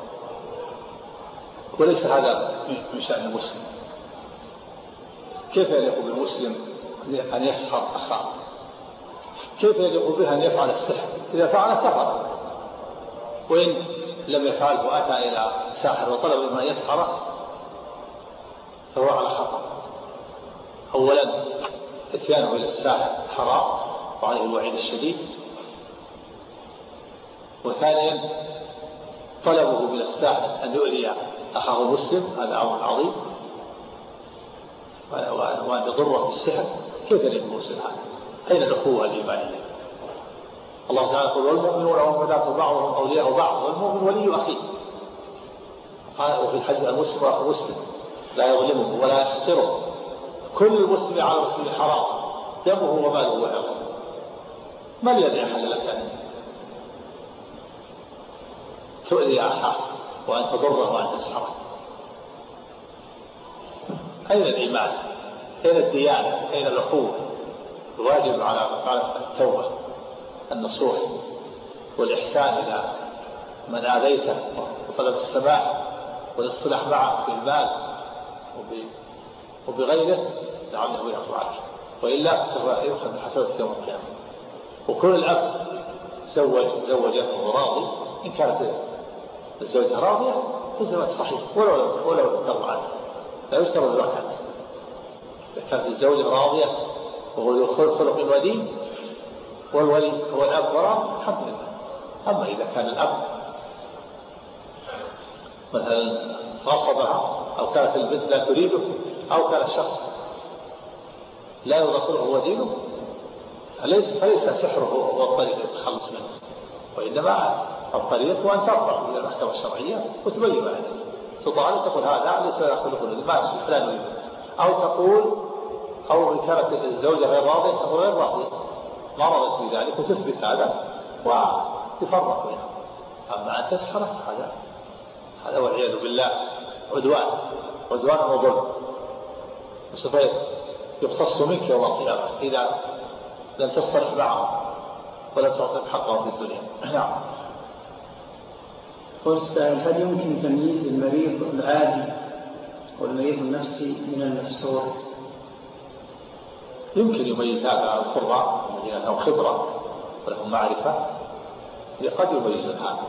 وليس هذا من شأن المسلم. كيف يليق بالمسلم أن يسحر أخاه؟ كيف يليق به أن يفعل السحر؟ إذا فعل كفر، وإن لم يفعله وأتى إلى ساحر وطلب منه أن يسحره فهو على خطر. أولا إتيانه إلى الساحر حرام وعليه الوعيد الشديد، وثانيا طلبه من الساحر أن يؤذي أخاه المسلم، هذا أمر عظيم، وأن يضره بالسحر. كيف يليق بالمسلم هذا؟ أين الأخوة الإيمانية؟ الله تعالى يقول: والمؤمنون والمؤمنات بعضهم أولياء بعض والمؤمن ولي أخيه. قال وفي الحديث: المسلم أخو مسلم لا يظلمه ولا يحقره، كل المسلم على المسلم حرام دمه وماله وعرضه. ما الذي يحل لك أن تؤذي أخاك وأن تضره وأن تسحره؟ أين الإيمان؟ أين الديانة؟ أين الأخوة؟ الواجب على التوبة، النصوح والإحسان إلى من آذيته، وطلب السماح والاصطلاح معه بالمال وبغيره لعله يعفو عنه، وإلا سوف يؤخذ بحسنات يوم القيامة. وكل الأب زوجته راضي، إن كانت الزوجة راضية فالزواج صحيح ولو ترضى عنه، لا يشترط الزكاة. إذا كانت الزوجة راضية وهو ذو خلق ودين والولي هو الأب وراء، الحمد لله. أما إذا كان الأب مثلا غصبها، أو كانت البنت لا تريده، أو كان الشخص لا يرضى خلقه ودينه، فليس سحره هو الطريق للتخلص منه، وإنما الطريق أن ترفع إلى المحكمة الشرعية وتبين له، تطالب تقول: هذا ليس خلقه ما يصلح لا نريده، أو تقول، أو إن كانت الزوجة غير راضية تقول غير راضية ما رضت في ذلك وتثبت هذا وتفرق منه. أما أن تسحره هذا والعياذ بالله عدوان وظلم، وسوف يقتص منك يوم القيامة إذا لم تصطلح معه ولم تعطي حقه في الدنيا. نعم.
قل السائل: هل يمكن تمييز المريض العادي والمريض النفسي من المسحور؟
يمكن يميز هذا القراء الذين لهم خبرة ولهم معرفة، قد يميزون هذا،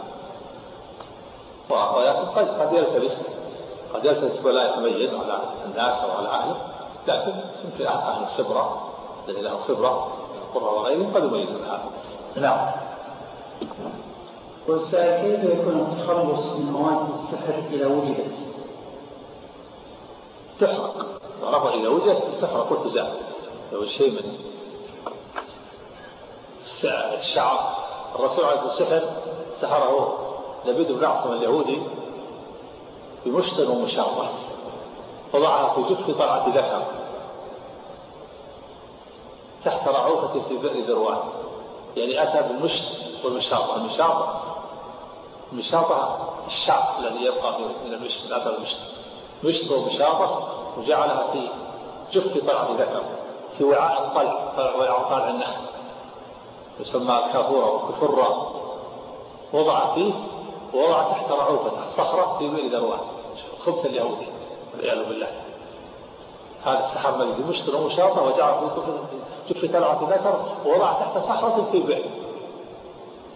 ولكن قد يلتبس ولا يتميز على الناس أو على أهله، لكن يمكن أهل الخبرة الذين لهم خبرة القراء وغيرهم قد يميزون هذا. نعم.
والسائل: كيف يكون التخلص من مواد السحر إذا وجدت؟
تحرق، تعرف إذا وجدت تحرق وتزال. لو شيء من الشعر، الرسول عليه السحر سحره لبيد بن عاصم اليهودي بمشط ومشاطة، وضعها في جف طلعة ذكر تحت رعوفة في بئر ذروان، يعني أتى بالمشط والمشاطة. المشاطة الشعر الذي يبقى من المشط، أتى بالمشط مشط ومشاطة وجعلها في جف طلعة ذكر في وعاء طلع النخل يسمى كافورة وكفرة، وضع فيه ووضع تحت رعوفة الصخرة في بئر ذروان، خبث اليهودي والعياذ بالله. هذا السحر الذي مشط ومشاطة وجعل في جف طلعة ذكر ووضع تحت صخرة في بئر،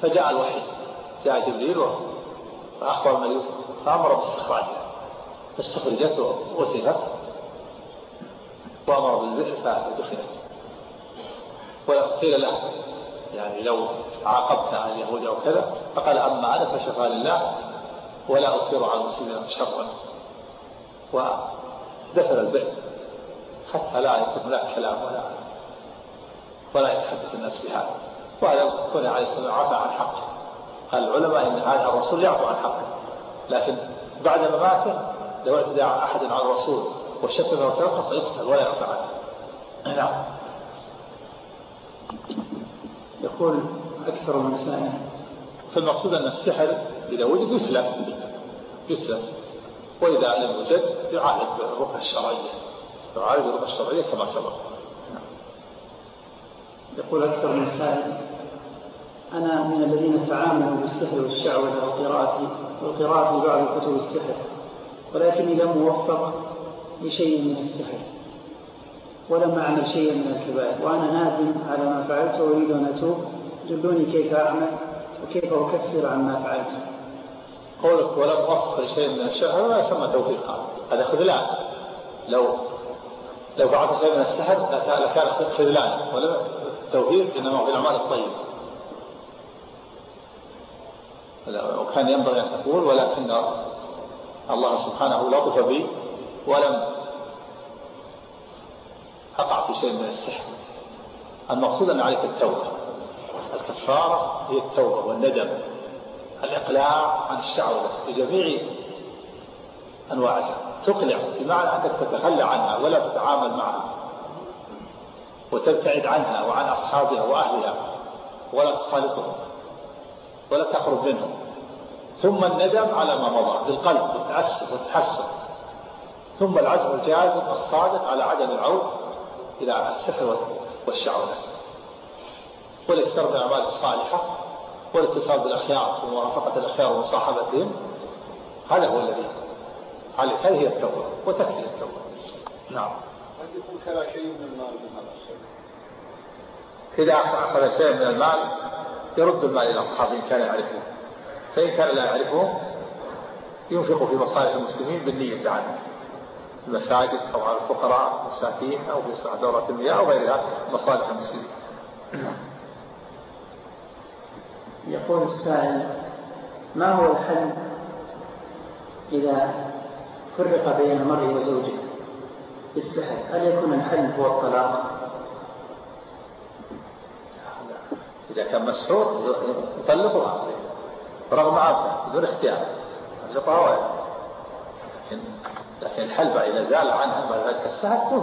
فجاء الوحي، جاء جبريل فأخبر النبي فأمر باستخراجها، فاستخرجت وثقت وأمر بالبئر فدفنت. وقيل له يعني لو عاقبت على اليهود أو كذا، فقال أما أنا فشفى لله ولا أثير على المسلمين شرا، ودفن البئر حتى لا يكون هناك كلام ولا يتحدث الناس بهذا. وهذا كون عليه السلام عفى عن حقه. قال العلماء إن هذا الرسول يعفو عن حقه، لكن بعد مماته لو اعتدى أحد على الرسول وشتمه وترقص يقتل ولا يعفى عنه. نعم.
يقول أكثر من سائل،
فالمقصود أن السحر إذا وجد يتلف، وإذا لم يوجد يعالج بالرقية الشرعية كما سبق.
يقول أكثر من سائل، أنا من الذين تعاملوا بالسحر والشعوذة والقراءة في بعض كتب السحر، ولكني لم أوفق لشيء من السحر ولم أعمل شيئا من الكبائر، وأنا نادم على ما فعلت وأريد أن أتوب، دلوني كيف أعمل وكيف أكفر عما فعلت.
قولك ولم أوفق لشيء من السحر لا يسمى توفيقا، هذا خذلان. لو فعلت شيء من السحر لكان خذلان، ولا توفيق إنما هو في الأعمال الطيبة. وكان ينبغي أن تقول ولكن الله سبحانه لطف بي ولم أقع في شيء من السحر. المقصود أن عليك التوبة، الكفارة هي التوبة والندم، الإقلاع عن الشعوذة بجميع أنواعها. تقلع بمعنى أنك تتخلى عنها ولا تتعامل معها وتبتعد عنها وعن أصحابها وأهلها ولا تخالطهم ولا تقرب منهم. ثم الندم على ما مضى بالقلب والتأسف والتحسن، ثم العزم الجازم الصادق على عدم العود إلى السحر والشعوذة، والاكثار من الأعمال الصالحة والاتصال بالأخيار ومرافقة الأخيار ومصاحبتهم. هذا هو الذي عليه، هذه هي التوبة وتكفي التوبة. نعم.
قد يكون كلا شيء من المال من هذا الشيء،
إذا أخذ شيء من المال يرد المال إلى أصحابه إن كان يعرفه، فإن كان لا يعرفه ينفق في مصالح المسلمين بالنية عنه، في المساجد أو على الفقراء المساكين أو في دورة المياه أو غيرها مصالح المسلمين.
يقول السائل، ما هو الحل إذا فرق بين المرء وزوجه بالسحر؟ هل يكون الحل هو الطلاق؟
إذا كان مسحور يطلقها رغم عافية بدون اختيار، يطلقها. لكن الحل إذا زال عنها بعد ذلك السحر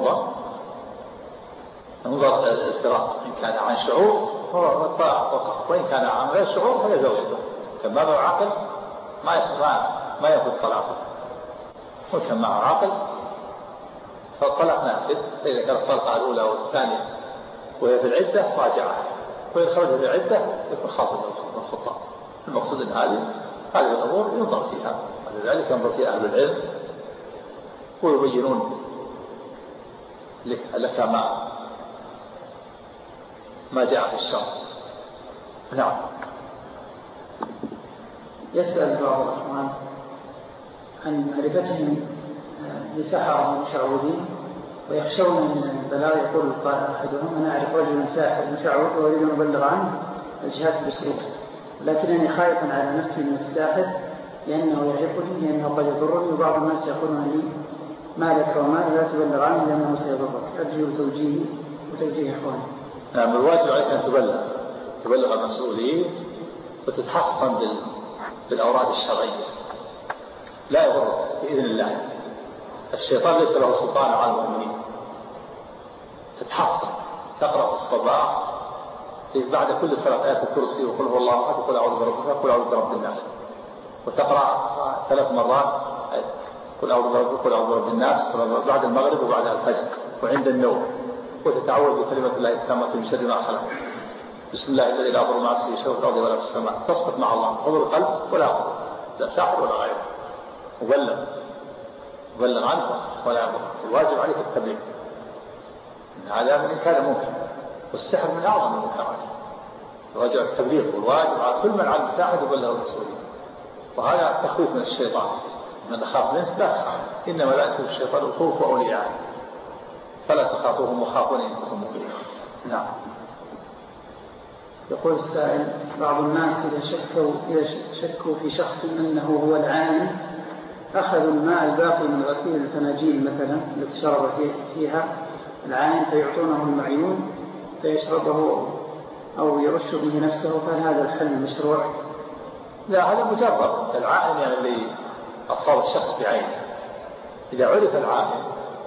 ننظر الافتراق، إن كان عن شعور هو الطلاق فقط، وإن كان عن غير شعور فهي زوجته. كان معه عقل ما يأخذ طلاقه، وكان معه عقل فالطلاق نافذ. فإذا كانت الطلقة الأولى والثانية وهي في العدة راجعها، وإن خرج في العدة يكون خاطئ من الخطأ. المقصود أن هذه الأمور ينظر فيها، ولذلك ينظر فيها أهل العلم ويبينون لك ما جاء في الشرع. نعم. يسأل
بعض الأخوان عن معرفتهم بسحرة المشعوذين ويخشون من البلاء. يقول أحدهم: أنا أعرف رجلا ساحر مشعوذ وأريد أن أبلغ عنه الجهات بسرور، لكنني خايف على نفسي من الساحر لأنه يعرفني، لأنه قد يضرني، وبعض الناس يقولون لي ما لك وما لا تبلغ عنه لأنه سيضرك. أرجو توجيه إخواني.
نعم، الواجب عليك أن تبلغ المسؤولين وتتحصن بالأوراد الشرعية، لا يضر بإذن الله. الشيطان ليس له سلطان على المؤمنين. تتحصن، تقرأ في الصباح بعد كل صلاة آية الكرسي وقل هو الله أحد وقل أعوذ برب الفلق وقل أعوذ برب الناس، وتقرأ 3 مرات قل أعوذ برب الفلق وقل أعوذ برب الناس بعد المغرب وبعد الفجر وعند النوم، وتتعوذ بكلمة الله التامة من شر ما خلق. بسم الله الذي لا يضر مع اسمه شيء في الأرض ولا في السماء. تصدق مع الله حضور القلب ولا يضر، لا ساحر ولا غيره. وبلغ عنه ولا يضر. الواجب عليك التبليغ. هذا من إنكار المنكر، والسحر من أعظم المنكرات. الواجب التبليغ، والواجب على كل من على المساحة يبلغ المسؤولين. وهذا تخويف من الشيطان، من أخاف منه لا تخاف، إنما لا يكون الشيطان الخوف أولياء فلا تخافوهم وخافوني إن كنتم مؤمنين. نعم.
يقول السائل: بعض الناس إذا شكوا في شخص أنه هو العالم أخذوا الماء الباقي من غسيل الفناجيل مثلا التي شرب فيها العالم فيعطونه المعيون فيشربه أو يرش به نفسه، فهل هذا الحل مشروع؟
لا، هذا مجرد العالم يعني اللي أصاب الشخص بعينه. إذا عرف العالم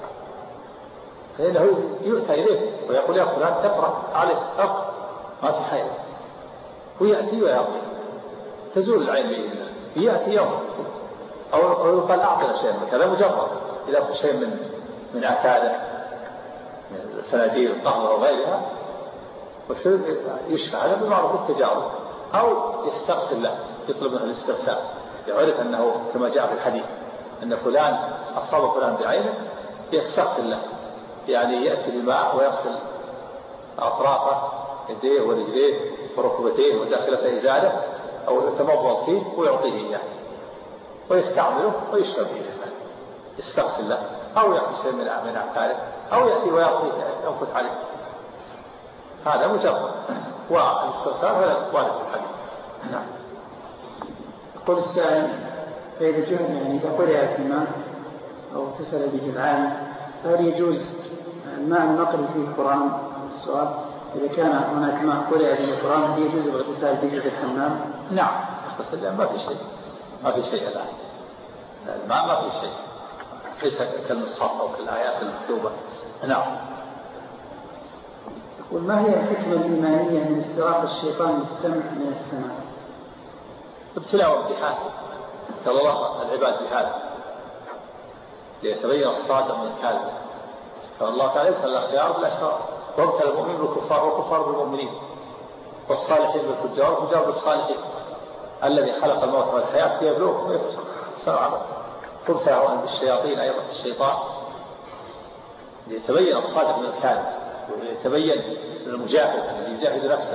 فإنه يؤتى إليه ويقول: يا فلان اقرأ عليه، اقرأ ما في حيل، ويأتي ويأخذ تزول العين بإذن الله، يأتي يوم أو يقال: أعطنا شيء منك. هذا مجرد إذا أخذ شيء من أكاده من الفناجيل الطهرة وغيرها يشفع، هذا بمعروف التجارب. أو يستغسل له، يطلب منه الاستغسال، يعرف أنه كما جاء في الحديث أن فلان أصاب فلان بعينه، يستغسل له، يعني يأتي بالماء ويغسل أطرافه يديه ورجليه وركبتيه وداخلة إزاله أو يتمضمض فيه ويعطيه إياه ويستعمله ويشرب فيه، يستغسل له. أو يأخذ شيء من أعماله أو يأتي ويعطيه ينفث عليه، هذا مجرد. والاستغسال هذا وارد في الحديث. نعم.
يقول السائل: فإذا جهد إذا قرأ الماء أو اتصل به العالم فهل يجوز الماء النقل فيه القرآن؟ السؤال: إذا كان هناك ماء قرأ به القرآن هل يجوز الاغتسال به في الحمام؟
نعم، اغتسل، ما في شيء الآن، الماء ما في شيء، ليس كالمصحف أو كالآيات المكتوبة. نعم.
وما هي الحكمة الإيمانية من استراق الشيطان للسمع من السماء؟
ابتلاء وامتحان، ابتلى الله العباد بهذا ليتبين الصادق من الكاذب. فالله تعالى ابتلى الأخيار بالأشرار، وابتلى المؤمنين بالكفار والكفار بالمؤمنين، والصالحين بالفجار والفجار بالصالحين. الذي خلق الموت والحياة ليبلوكم ويبصر سمعا. وابتلى بالشياطين أيضا الشيطان ليتبين الصادق من الكاذب، ويتبين المجاهد الذي يجاهد نفسه.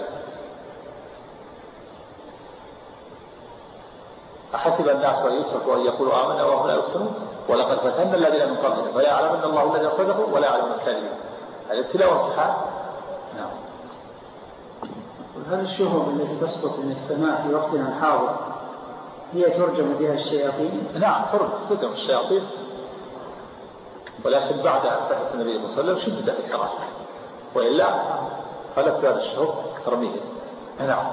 أحسب الناس أن يتركوا أن يقولوا آمنا وهم لا يفتنون ولقد فتنا الذين من قبلهم فليعلمن الله الذين صدقوا ولا يعلمن الكاذبين. الابتلاء وامتحان. نعم.
هل الشهب التي تسقط من السماء في وقتنا الحاضر هي ترجم بها الشياطين؟
نعم، ترجم الشياطين، ولكن بعد بعثة النبي صلى الله عليه وسلم شدد في الحراسة، وإلا فلت هذا الشهب ترميه. نعم.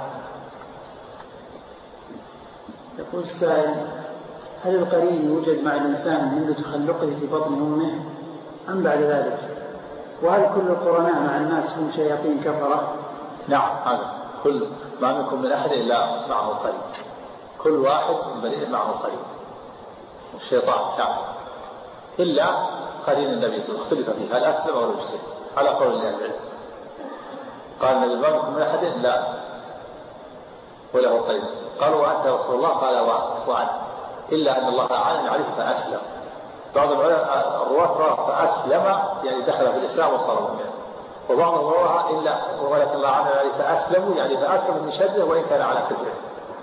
يقول السائل: هل القرين يوجد مع الإنسان منذ تخلقه في بطن أمه أم بعد ذلك؟ وهل كل القرناء مع الناس هم شياطين كفرة؟
نعم، هذا كل ما منكم من أحد إلا معه قرين، كل واحد من بني معه قرين، الشيطان كافر إلا قرين النبي صلى الله عليه وسلم، اختلف فيه هل أسلم أو يسلم على قول الله العلم. قال النبي: ما منكم من أحد إلا وله قرين. قالوا: وأنت يا رسول الله؟ قال: وأنا، إلا أن الله أعانني عليه فأسلم. بعض الرواة فأسلم يعني دخل في الإسلام وصار مؤمنا، وبعضهم رواها إلا ولكن الله أعانني عليه فأسلموا يعني فأسلموا من شره وإن كان على كفره.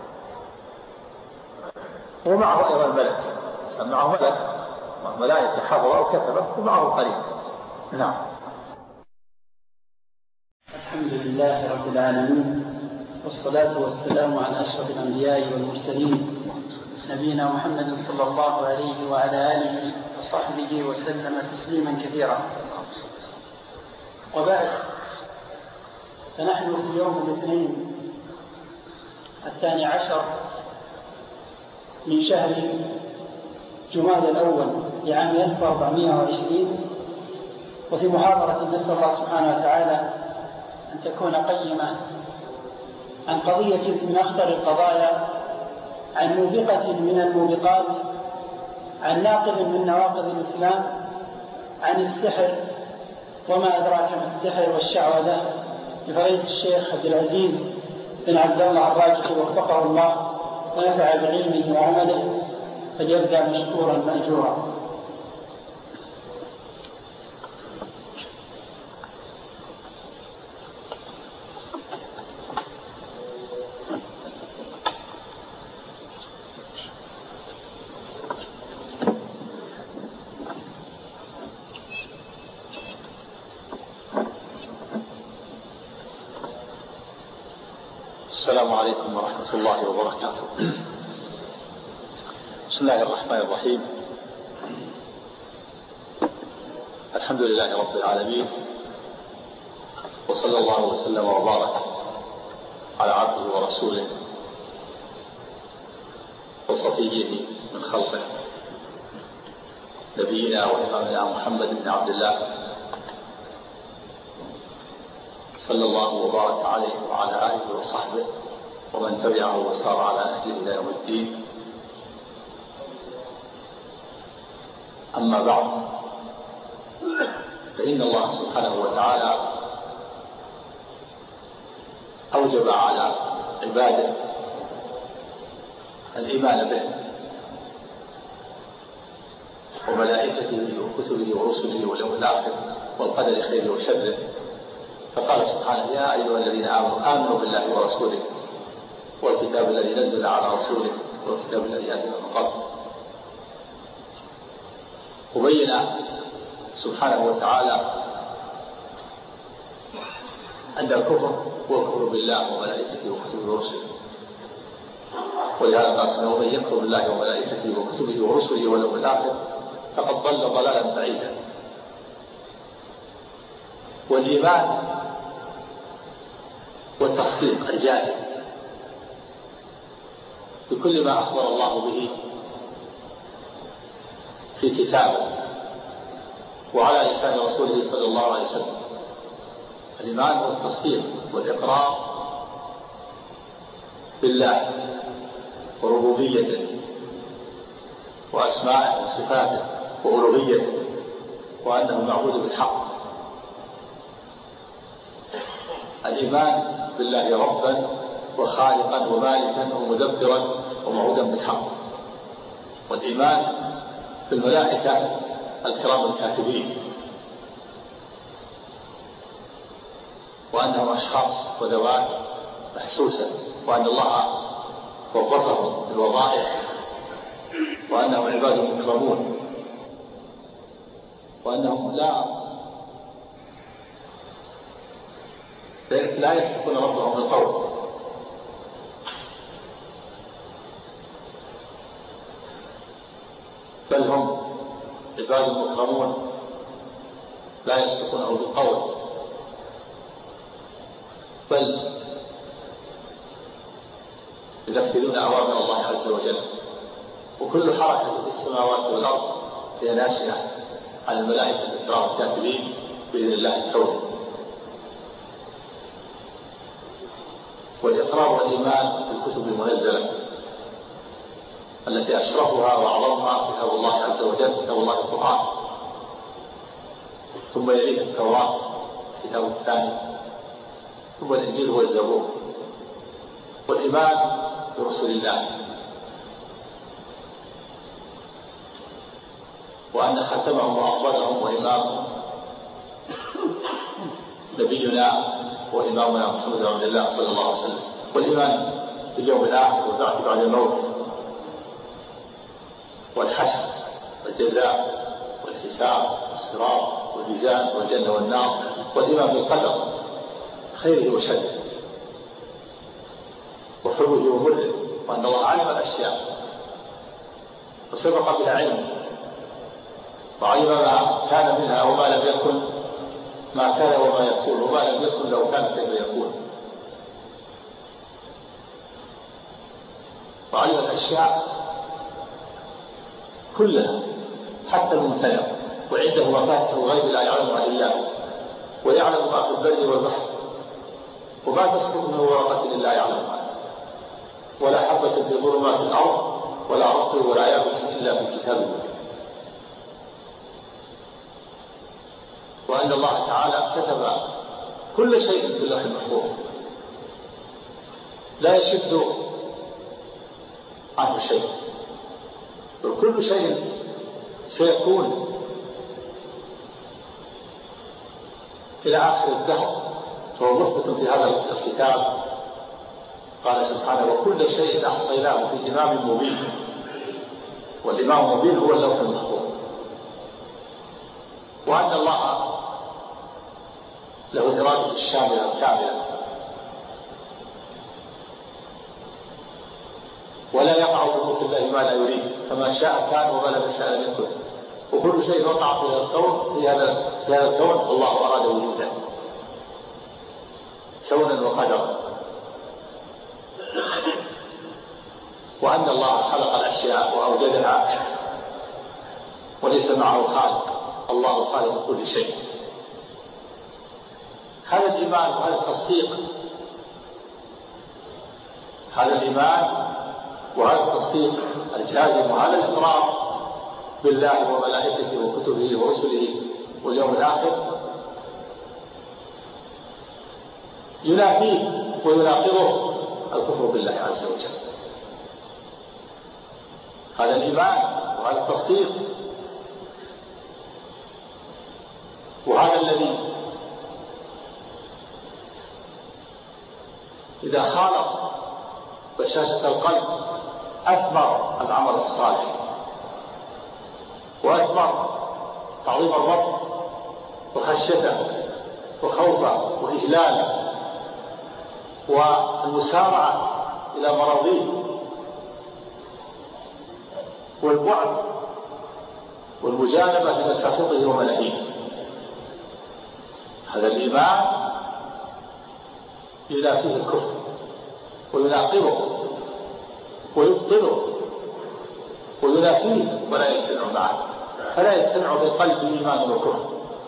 ومعه أيضا ملك، معه ملك ملائكة حضرة أو كتبة ومعه قرين. نعم.
الحمد لله رب العالمين، والصلاة والسلام على أشرف الأنبياء والمرسلين نبينا محمد صلى الله عليه وعلى آله وصحبه وسلم تسليما كثيرا. وبعد، فنحن في يوم الاثنين 12 من شهر جمادى الأول لعام 1420، وفي محاضرة نسأل الله سبحانه وتعالى أن تكون قيمة عن قضية من أخطر القضايا، عن موبقة من الموبقات، عن ناقض من نواقض الإسلام، عن السحر وما أدراك ما السحر والشعوذة، لفضيلة الشيخ عبد العزيز بن عبد الله الراجحي وفقه الله ونفع بعلمه وعمله، فليبدأ مشكورا مأجورا.
السلام عليكم ورحمة الله وبركاته. بسم الله الرحمن الرحيم. الحمد لله رب العالمين، وصلى الله وسلم وبارك على عبده ورسوله وصفيه من خلقه نبينا وإمامنا محمد بن عبد الله صلى الله وبارك عليه وعلى آله وصحبه ومن تبعه وسار على نهجه إلى يوم الدين. أما بعد، فإن الله سبحانه وتعالى أوجب على عباده الإيمان به وملائكته وكتبه ورسله واليوم الآخر والقدر خيره وشره. فقال سبحانه: يا أيها الذين آمنوا بالله ورسوله والكتاب الذي نزل على رسوله والكتاب الذي أنزل من قبل. وبين سبحانه وتعالى أن الكفر هو الكفر بالله وملائكته وكتبه ورسله، ولهذا قال سبحانه: ومن يكفر بالله وملائكته وكتبه ورسله واليوم الآخر فقد ضل ضلالا بعيدا. والإيمان والتصديق الجازم بكل ما أخبر الله به في كتابه وعلى لسان رسوله صلى الله عليه وسلم. الإيمان والتصديق والإقرار بالله وربوبيته وأسمائه وصفاته وألوهيته وأنه معبود بالحق. الإيمان بالله ربا وخالقا ومالكا ومدبرا ومعبودا بالحق. والإيمان بالملائكة الكرام الكاتبين وأنهم أشخاص وذوات محسوسة، وأن الله وظفهم بالوظائف، وأنهم عباد مكرمون، وأنهم لا يسبقون ربهم بالقول، بل هم عباد مكرمون لا يسبقونه بالقول، بل ينفذون أوامر الله عز وجل. وكل حركة في السماوات والأرض هي ناشئة عن الملائكة الكرام الكاتبين بإذن الله الكوني. والإقرار والإيمان بالكتب المنزلة التي أشرفها وأعظمها كتاب الله عز وجل، كتاب الله القرآن، ثم يليه التوراة الكتاب الثاني، ثم الإنجيل والزبور. والإيمان برسل الله، وأن ختمهم وأفضلهم وإمامهم نبينا وإمامنا محمد بن عبد الله صلى الله عليه وسلم. والإيمان باليوم الآخر والبعث بعد الموت والحشر والجزاء والحساب والصراط والميزان والجنة والنار. والإيمان بالقدر خيره وشره وحلوه ومره، وأن الله علم الأشياء وسبق بها علم، وعلم ما كان منها وما لم يكن، ما كان وما يكون، وما لم يكن لو كان كيف يكون. وعلم الأشياء كلها حتى الممتنع، وعنده مفاتيح الغيب لا يعلمها إلا هو، ويعلم ما في البر والبحر، وما تسقط من ورقة إلا يعلمها، ولا حبة في ظلمات الأرض ولا رطب ولا يابس إلا في كتاب مبين. وأن الله تعالى كتب كل شيء في اللوح المحفوظ لا يشد عنه شيء، وكل شيء سيكون إلى آخر الدهر فهو مثبت في هذا الكتاب. قال سبحانه: وكل شيء أحصيناه في إمام مبين. والإمام المبين هو اللوح المحفوظ. وأن الله له إرادة الشاملة الكاملة ولا يقع في ملك الله ما لا يريد، فما شاء كان وما لم يشاء لم يكن، وكل شيء وقع في هذا الكون الله أراد وجوده كونا وقدرا. وأن الله خلق الأشياء وأوجدها وليس معه خالق، الله خالق كل شيء. هذا الإيمان وهذا التصديق، هذا الإيمان وهذا التصديق الجازم وهذا الإقرار بالله وملائكته وكتبه ورسله واليوم الآخر ينافيه ويناقضه الكفر بالله عز وجل. هذا الإيمان وهذا التصديق وهذا الذي إذا خالط بشاشة القلب أثمر العمل الصالح وأثمر تعظيم الرب وخشيته وخوفه وإجلاله والمسارعة إلى مراضيه والبعد والمجانبة لمساخطه وملاهيه. هذا الإيمان ينافيه الكفر ويناقضه ويبطله وينافيه ولا يجتمع معه، فلا يجتمع في القلب إيمان وكفر،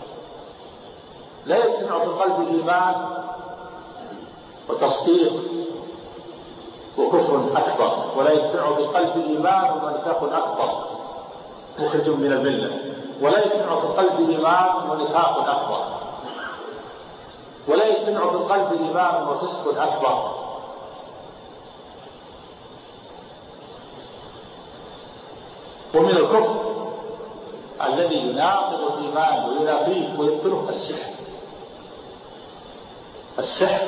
لا يجتمع في القلب إيمان وتصديق وكفر أكبر، ولا يجتمع في القلب إيمان ونفاق أكبر مخرج من الملة، ولا يجتمع في القلب إيمان ونفاق أكبر، ولا يجتمع في القلب إيمان وفسق أكبر. ومن الكفر الذي يناقض الإيمان وينافيه ويبطله السحر. السحر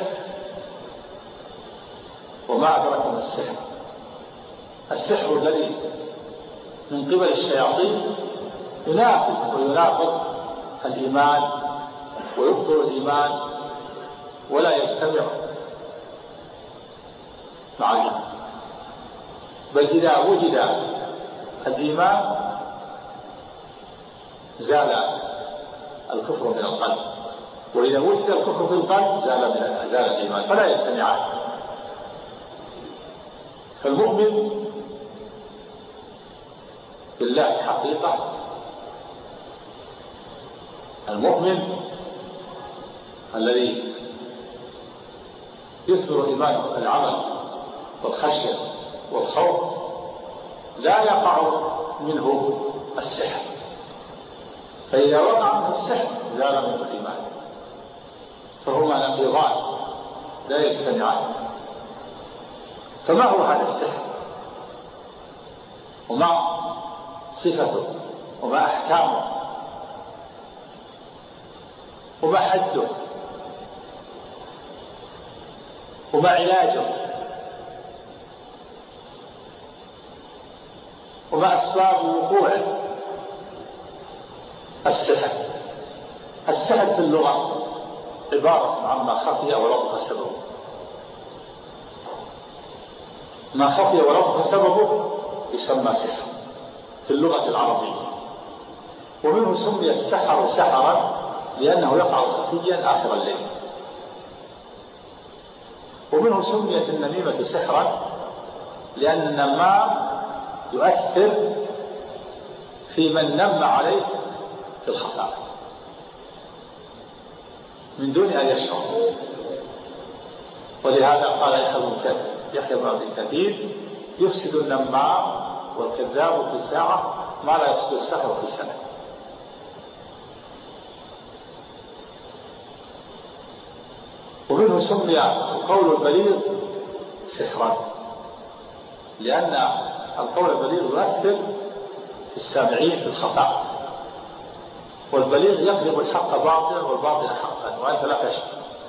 وما أدرك ما السحر. السحر الذي من قبل الشياطين ينافي ويناقض الإيمان ويبطل الإيمان ولا يجتمع مع الإيمان، بل إذا وجد الإيمان زال الكفر من القلب، وإذا وجد الكفر في القلب زال الإيمان، فلا يجتمعان. فالمؤمن بالله حقيقة، المؤمن الذي يثمر إيمانه العمل والخشية والخوف لا يقع منه السحر، فإذا وقع منه السحر زال منه الإيمان، فهما نقيضان لا يجتمعان. فما هو هذا السحر؟ وما صفته؟ وما أحكامه؟ وما حده؟ وما علاجه؟ وما أسباب وقوعه؟ السحر في اللغة عبارة عما خفي ولطف سببه. ما خفي ولطف سببه يسمى سحر في اللغة العربية، ومنه سمي السحر سحرا لأنه يقع خفيا آخر الليل، ومنه سميت النميمة سحرا لأن النمام يؤثر في من نم عليه في الخفاء من دون أن يشعر. ولهذا قال يحيى بن أبي كثير: يفسد النمام والكذاب في ساعة ما لا يفسد السحر في سنة. ومنه سمي القول البليغ سحرا لأن القول البليغ يؤثر في السامعين في الخفاء، والبليغ يقلب الحق باطلا والباطل حقا وأنت لا تشعر.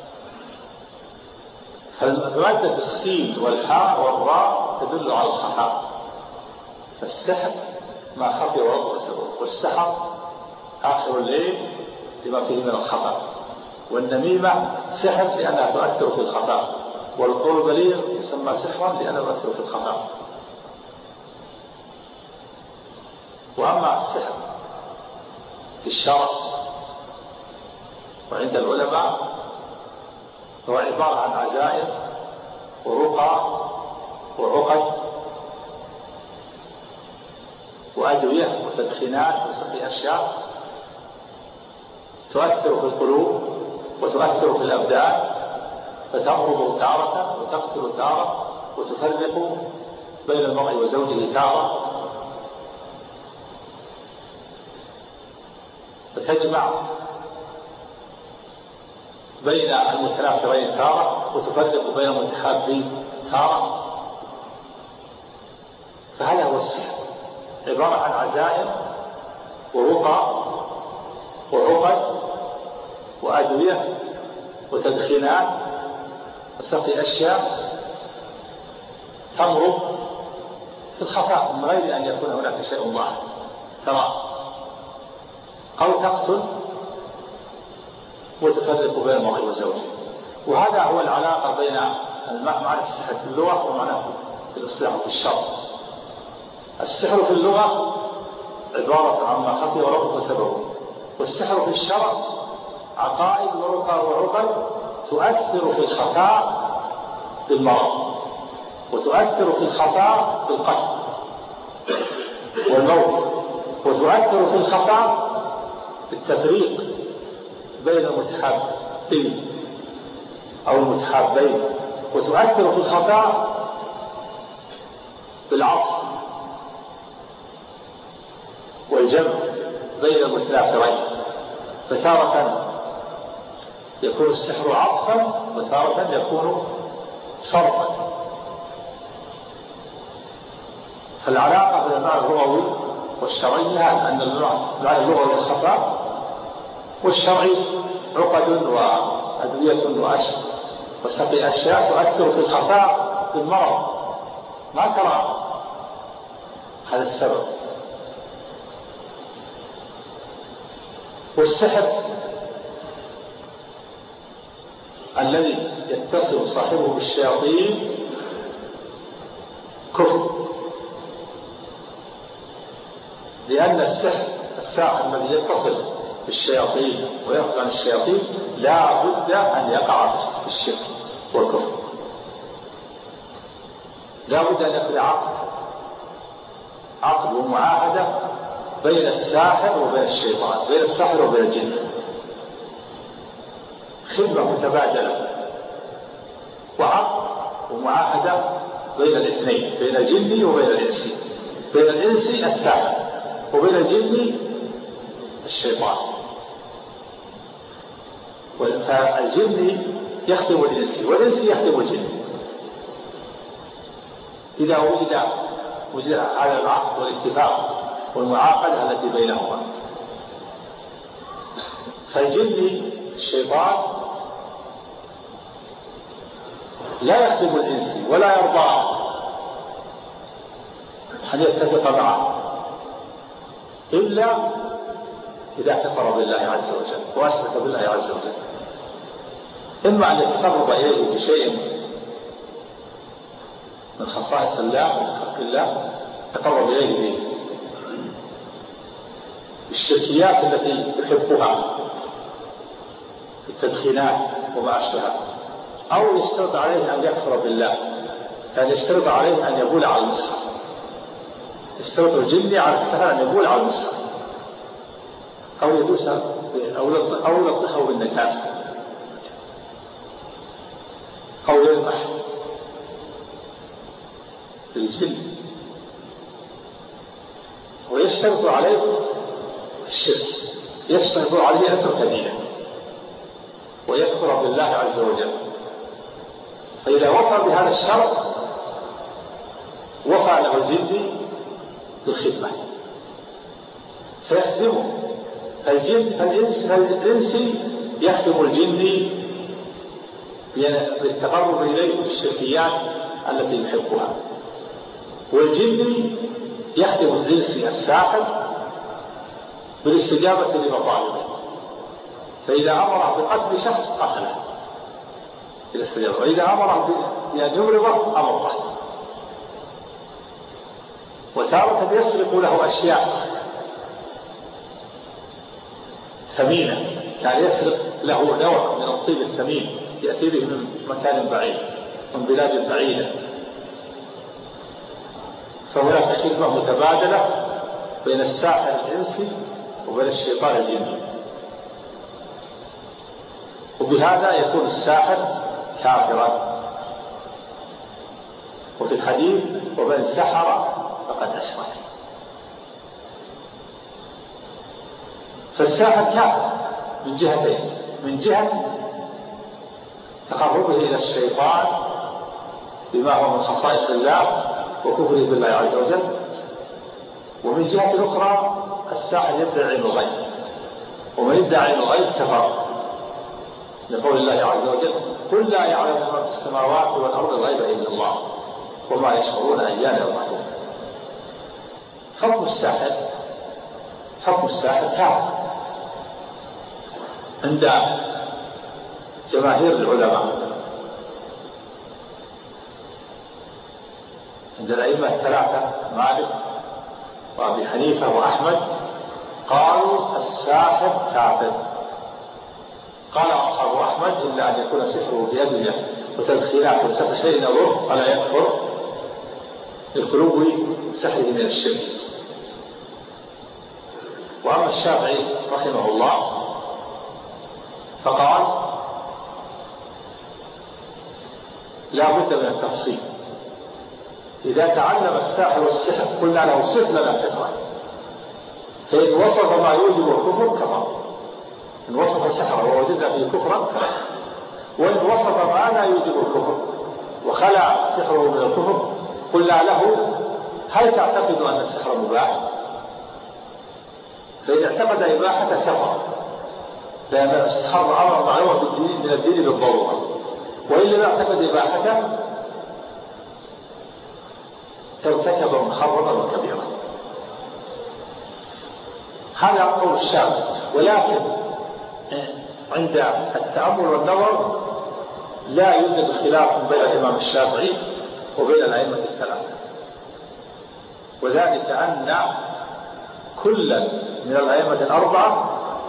فمادة السين والحاء والراء تدل على الخفاء، فالسحر ما خفي ولطف سببه، والسحر آخر الليل لما فيه من الخفاء، والنميمة سحر لأنها تؤثر في الخفاء، والقول البليغ يسمى سحرا لأنه يؤثر في الخفاء. وأما السحر في الشرع وعند العلماء هو عبارة عن عزائم ورقى وعقد وأدوية وتدخينات وسقي أشياء تؤثر في القلوب وتؤثر في الأبدان، فتمرض تارة وتقتل تارة وتفرق بين المرء وزوجه تارة، وتجمع بين المتنافرين تارة وتفرق بين المتحابين تارة. فهذا هو السحر، عبارة عن عزائم ورقى وعقد وأدوية وتدخينات وسقي أشياء تمرض في الخفاء من غير أن يكون هناك شيء ظاهر ترى، أو تقتل وتفرق بين المرء وزوجه. وهذا هو العلاقة بين معنى السحر في اللغة ومعنى في الاصطلاح في الشرع. السحر في اللغة عبارة عن ما خفي وربط وسببه، والسحر في الشرع عقائد ورقى وعقد تؤثر في الخفاء بالمرض، وتؤثر في الخفاء بالقتل والموت، وتؤثر في الخفاء بالتفريق بين المتحابين أو المتحابين، وتؤثر في الخفاء بالعطف والجمع بين المتنافرين. فتارة يكون السحر عطفا وتارة يكون صرفا. فالعلاقة بين المعنى اللغوي والشرعي أن المعنى اللغوي الخفاء، والشرعي عقد وأدوية وسقي أشياء تؤثر في الخفاء بالمرض ما ترى. هذا السبب. والسحر الذي يتصل صاحبه بالشياطين كفر، لأن الساحر الذي يتصل بالشياطين ويأخذ عن الشياطين لا بد أن يقع في الشرك والكفر، لا بد أن يكون عقد ومعاهدة بين الساحر وبين الشيطان، بين الساحر وبين الجن، خدمة متبادلة وعقد ومعاهدة بين الاثنين، بين الجن وبين الإنسي، بين الإنسي الساحر وبين الجن الشيطان. فالجن يخدم الإنسي والإنسي يخدم الجن. إذا وجد هذا العقد والاتفاق والمعاقدة التي بينهما، فالجن الشيطان لا يخدم الإنسي ولا يرضى أن يتفق معه إلا إذا كفر بالله عز وجل وأشرك بالله عز وجل، إما أن يتقرب إليه بشيء من خصائص الله ومن حق الله، تقرب إليه بالشركيات التي يحبها التدخينات وما أشبهها، أو يشترط عليه أن يكفر بالله، كان يشترط عليه أن يبول على المصحف، يشترط الجن على السحر أن يبول على المصحف، أو يدوس أو يلطخه بالنجاسة، أو يلمح بالجن، ويشترط عليه الشرك، يشترط عليه أن يترك دينه ويكفر بالله عز وجل. فإذا وفى بهذا الشرط وفى له الجن بالخدمة فيخدمه. فالإنسي يخدم الجن بالتقرب إليه بالشركيات التي يحبها، والجن يخدم الإنسي الساحر بالاستجابة لمطالبه، فإذا أمره بقتل شخص قتله إلى استجابة، وإذا أمره بأن يمرضه أمره. وتارة يسرق له أشياء ثمينة، كان يسرق له نوع من الطيب الثمين يأتي به من مكان بعيد، من بلاد بعيدة. فهناك خدمة متبادلة بين الساحر الإنسي وبين الشيطان الجني، وبهذا يكون الساحر كافرا. وفي الحديث: ومن سحر فقد أشرك. فالساحر كافر من جهتين: من جهة تقربه إلى الشيطان بما هو من خصائص الله وكفره بالله عز وجل، ومن جهة أخرى الساحر يدعي علم الغيب، ومن يدعي علم الغيب كفر، لقول الله عز وجل: قل لا يعلم من في السماوات والأرض الغيب إلا الله وما يشعرون أيان يبعثون. حكم الساحر كافر عند جماهير العلماء، عند الأئمة الثلاثة مالك وأبي حنيفة وأحمد قالوا الساحر كافر. قال أصحاب أحمد: إلا أن يكون سحره بيده وتدخيلات وسحر شيء يضر فلا يكفر لخلو سحره من الشرك. وأما الشافعي رحمه الله فقال: لا بد من التفصيل. إذا تعلم الساحر والسحر قلنا له: صف لنا سحره، فإن وصف ما يوجب الكفر كفر، إن وصف سحره ووجدنا فيه كفرا كفر، وإن وصف ما لا يوجب الكفر وخلع سحره من الكفر قلنا له: هل تعتقد أن السحر مباح؟ فإن اعتقد إباحته كفر، لأن السحر أمر معلوم من الدين بالضرورة، وإن لم يعتقد إباحته ارتكب محرما وكبيرا. هذا قول الشافعي. ولكن عند التأمل والنظر لا يوجد خلاف بين الإمام الشافعي وبين الأئمة الثلاثة، وذلك أن كل من الأئمة الأربعة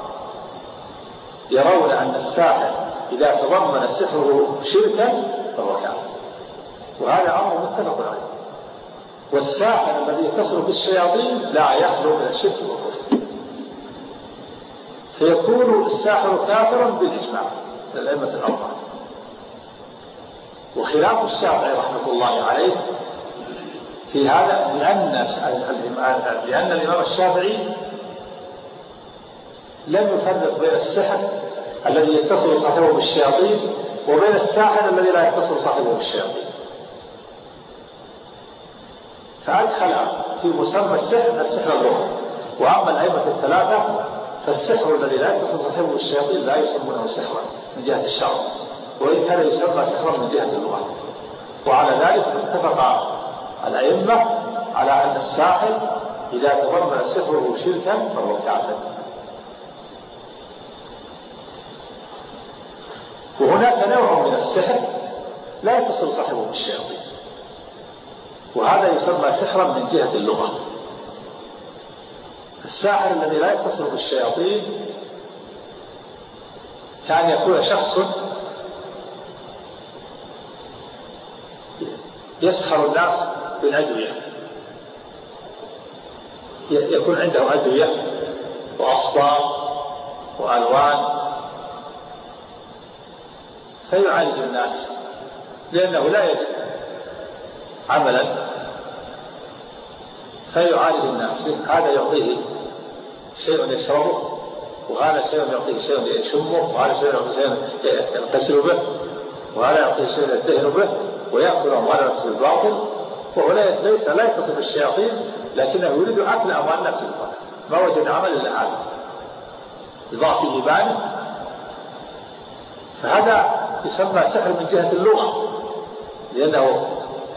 يرون أن الساحر إذا تضمن سحره شركا فهو كافر، وهذا أمر متفق عليه. والساحر الذي يتصل بالشياطين لا يخلو من الشرك والكفر، فيكون الساحر كافرا بالإجماع من الأئمة الأربعة. وخلاف الشافعي رحمة الله عليه في هذا لأن الإمام الشافعي لم يفرق بين السحر الذي يتصل صاحبه بالشياطين وبين الساحر الذي لا يتصل صاحبه بالشياطين، فأدخل في مسمى السحر اللغة. وأما الأئمة الثلاثة فالسحر الذي لا يتصل صاحبه بالشياطين لا يسمونه سحرا من جهة الشرع، وإن كان يسمى سحرا من جهة اللغة. وعلى ذلك اتفق الأئمة على أن الساحر إذا تضمن سحره شركا فهو كافر. وهناك نوع من السحر لا يتصل صاحبه بالشياطين، وهذا يسمى سحرا من جهة اللغة. الساحر الذي لا يتصل بالشياطين كان يكون شخص يسحر الناس بالأدوية، يكون عنده أدوية وأصباغ وألوان فيعالج الناس، لأنه لا يجد عملا فيعالج الناس. هذا يعطيه شيء يشربه، وهذا شيء يعطيه شيء يشمه، وهذا شيء يعطيه شيء يغتسل به، وهذا يعطيه شيء يدهن به ويأكل أموال الناس بالباطل. وهو ليس لا يتصل بالشياطين، لكنه يريد أكل أموال الناس بالباطل، ما وجد عمل إلا هذا لضعف إيمانه. فهذا يسمى سحر من جهة اللغة، لأنه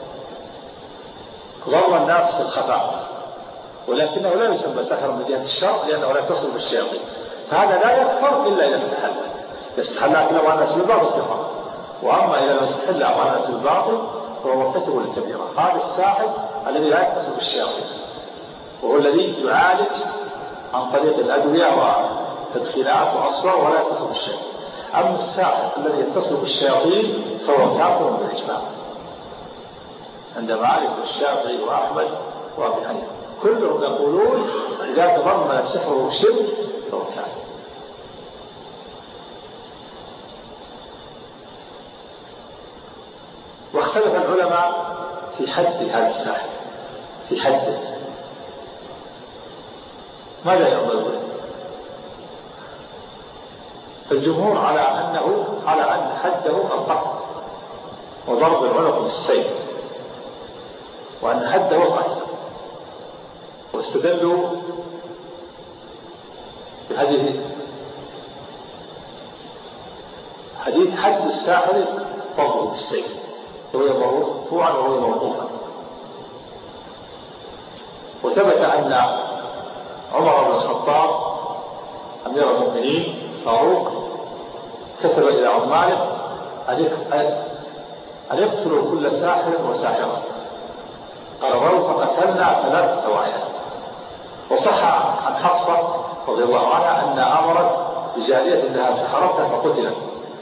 ضر الناس في الخفاء، ولكنه لا يسمى سحر من جهة الشرع لأنه لا يتصل بالشياطين. فهذا لا يكفر إلا إذا استحل أكل أموال الناس بالباطل كفر. وأما إذا لم يستحل أموال الناس بالباطل فهو مرتكب للكبيرة. هذا الساحر الذي لا يتصل بالشياطين، وهو الذي يعالج عن طريق الأدوية تدخيلات وأصفار ولا يتصل بالشيء. أما الساحر الذي يتصل بالشياطين فهو كافر بالإجماع عند مالك والشافعي وأحمد وأبي حنيفة، كلهم يقولون إذا تضمن السحر والشرك فهو كافر. واختلف العلماء في حد هذا الساحر، في حده ماذا يعمل به؟ الجمهور على أن حده القتل وضرب العنق بالسيف، وأن حده القتل، واستدلوا بهذه حديث حد الساحر ضربه بالسيف، وهي مرفوعا وهو موقوفا. وثبت أن عمر بن الخطاب أمير المؤمنين فاروق كتب إلى عماله أن يقتلوا كل ساحر وساحرة، قال ولو فقتلنا 3 سواحر. وصح عن حفصة رضي الله عنها أن أمرت بجارية لها سحرتها فقتلت.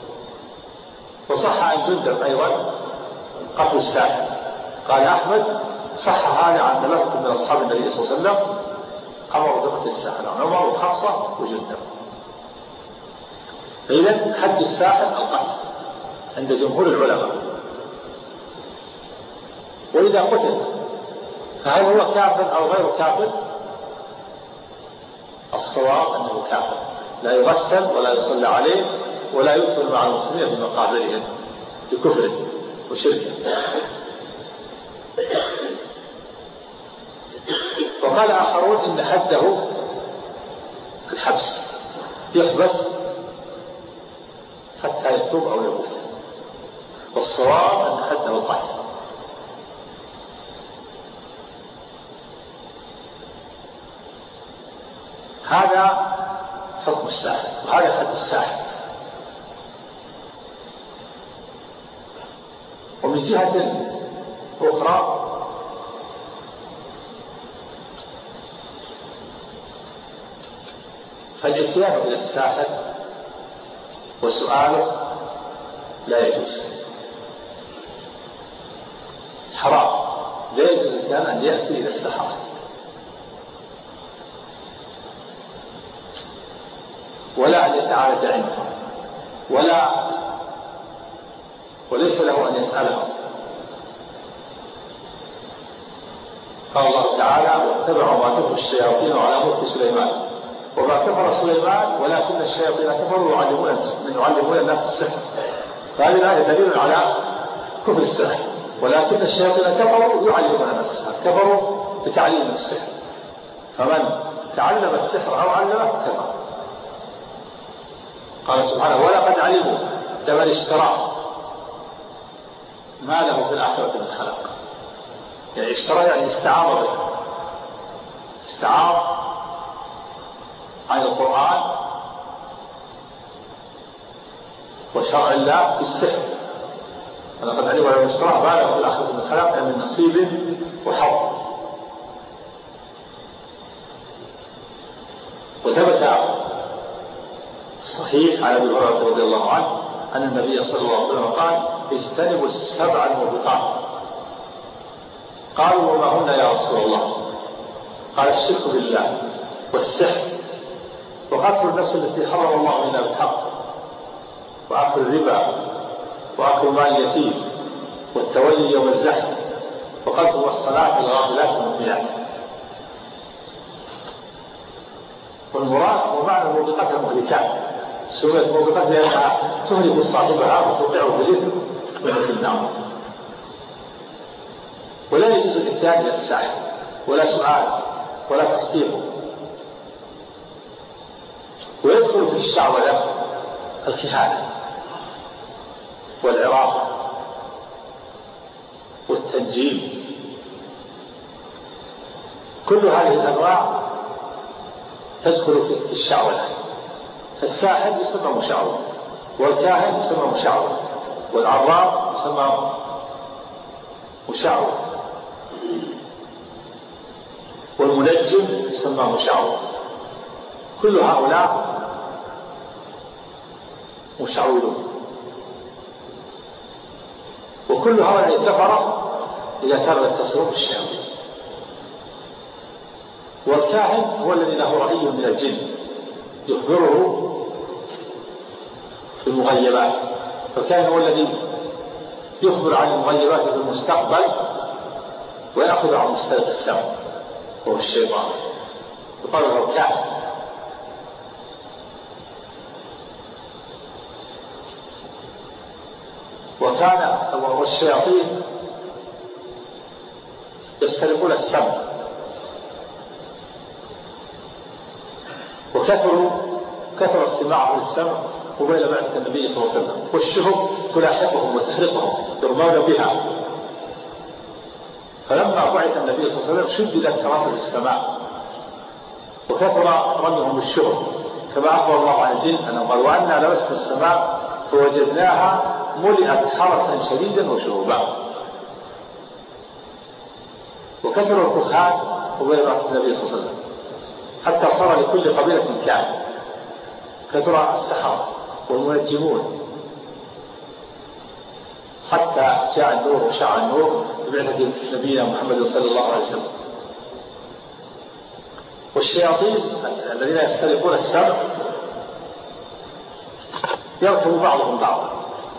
وصح عن جندب أيضا قتل الساحر. قال أحمد صح هذا عن 3 من أصحاب النبي صلى الله عليه وسلم أمروا بقتل الساحر، عمر وحفصة وجندب. فإذا حد الساحر القتل عند جمهور العلماء. وإذا قتل فهل هو كافر أو غير كافر؟ الصواب أنه كافر، لا يغسل ولا يصلى عليه ولا يدفن مع المسلمين في مقابرهم بكفره وشركه. وقال آخرون إن حده الحبس، يحبس حتى يتوب أو يموت. والصواب أن حده القتل. هذا حكم الساحر وهذا حد الساحر. ومن جهة أخرى فالإتيان إلى الساحر وسؤاله لا يجوز، حرام، لا يجوز الإنسان أن يأتي إلى السحرة ولا أن يتعالج عندهم وليس له أن يسألهم. قال الله تعالى واتبعوا ما تتلو الشياطين على ملك سليمان وما كفر سليمان ولكن الشياطين كفروا يعلمون الناس السحر. فهذه الآية دليل على كفر السحر، ولكن الشياطين كفروا يعلمون الناس السحر، كفروا بتعليم السحر. فمن تعلم السحر أو علمه كفر. قال سبحانه ولقد علموا لمن اشتراه ما له في الآخرة من خلاق. يعني اشترى يعني استعار به، استعار عن القرآن وشرع الله بالسحر. ولقد علموا لمن اشتراه ما له في الآخرة من خلاق، يعني من نصيب وحظ. وثبت صحيح عن ابي هريره رضي الله عنه ان النبي صلى الله عليه وسلم قال اجتنبوا السبع الموبقات. قالوا وما هن يا رسول الله؟ قال الشرك بالله والسحر وقتل النفس التي حرم الله الا بالحق واكل الربا واكل مال اليتيم والتولي يوم الزحف وقتل المحصنات الغافلات المؤمنات. والمراد ومعنى الموبقات المهلكات، سميت موبقات لأنها تهلك صاحبها وتوقعه بالإثم وفي النار. ولا يجوز الإتيان إلى الساحر ولا سؤال ولا تصديقه. ويدخل في الشعوذة الكهانة والعرافة والتنجيم، كل هذه الأنواع تدخل في الشعوذة. فالساحر يسمى مشعوذ، والكاهن يسمى مشعوذ، والعراف يسمى مشعوذ، والمنجم يسمى مشعوذ. كل هؤلاء مشعوذون. وكل هؤلاء كفر إذا كانوا يتصلون بالشياطين. والكاهن هو الذي له رأي من الجن يخبره في المغيبات، فالكاهن هو الذي يخبر عن المغيبات في المستقبل ويأخذ عن مستلق السمع وهو الشيطان، يقال له كاهن. والشياطين يسترقون السمع، وكثر استماعه للسمع قبيل بعثة النبي صلى الله عليه وسلم، والشهب تلاحقهم وتحرقهم يرمون بها. فلما بعث النبي صلى الله عليه وسلم شددت كراسة السماع وكثر رميهم بالشهب، كما أخبر الله عن الجن أنهم قالوا وأنا لمسنا السماء فوجدناها ملئت حرسا شديدا وشهبا. وكثر الكهان قبيل بعثة النبي صلى الله عليه وسلم حتى صار لكل قبيلة كاهن. كثر السحرة والمنجمون حتى جاء النور وشاع النور ببعثة نبينا محمد صلى الله عليه وسلم. والشياطين الذين يسترقون السمع يركب بعضهم بعضا،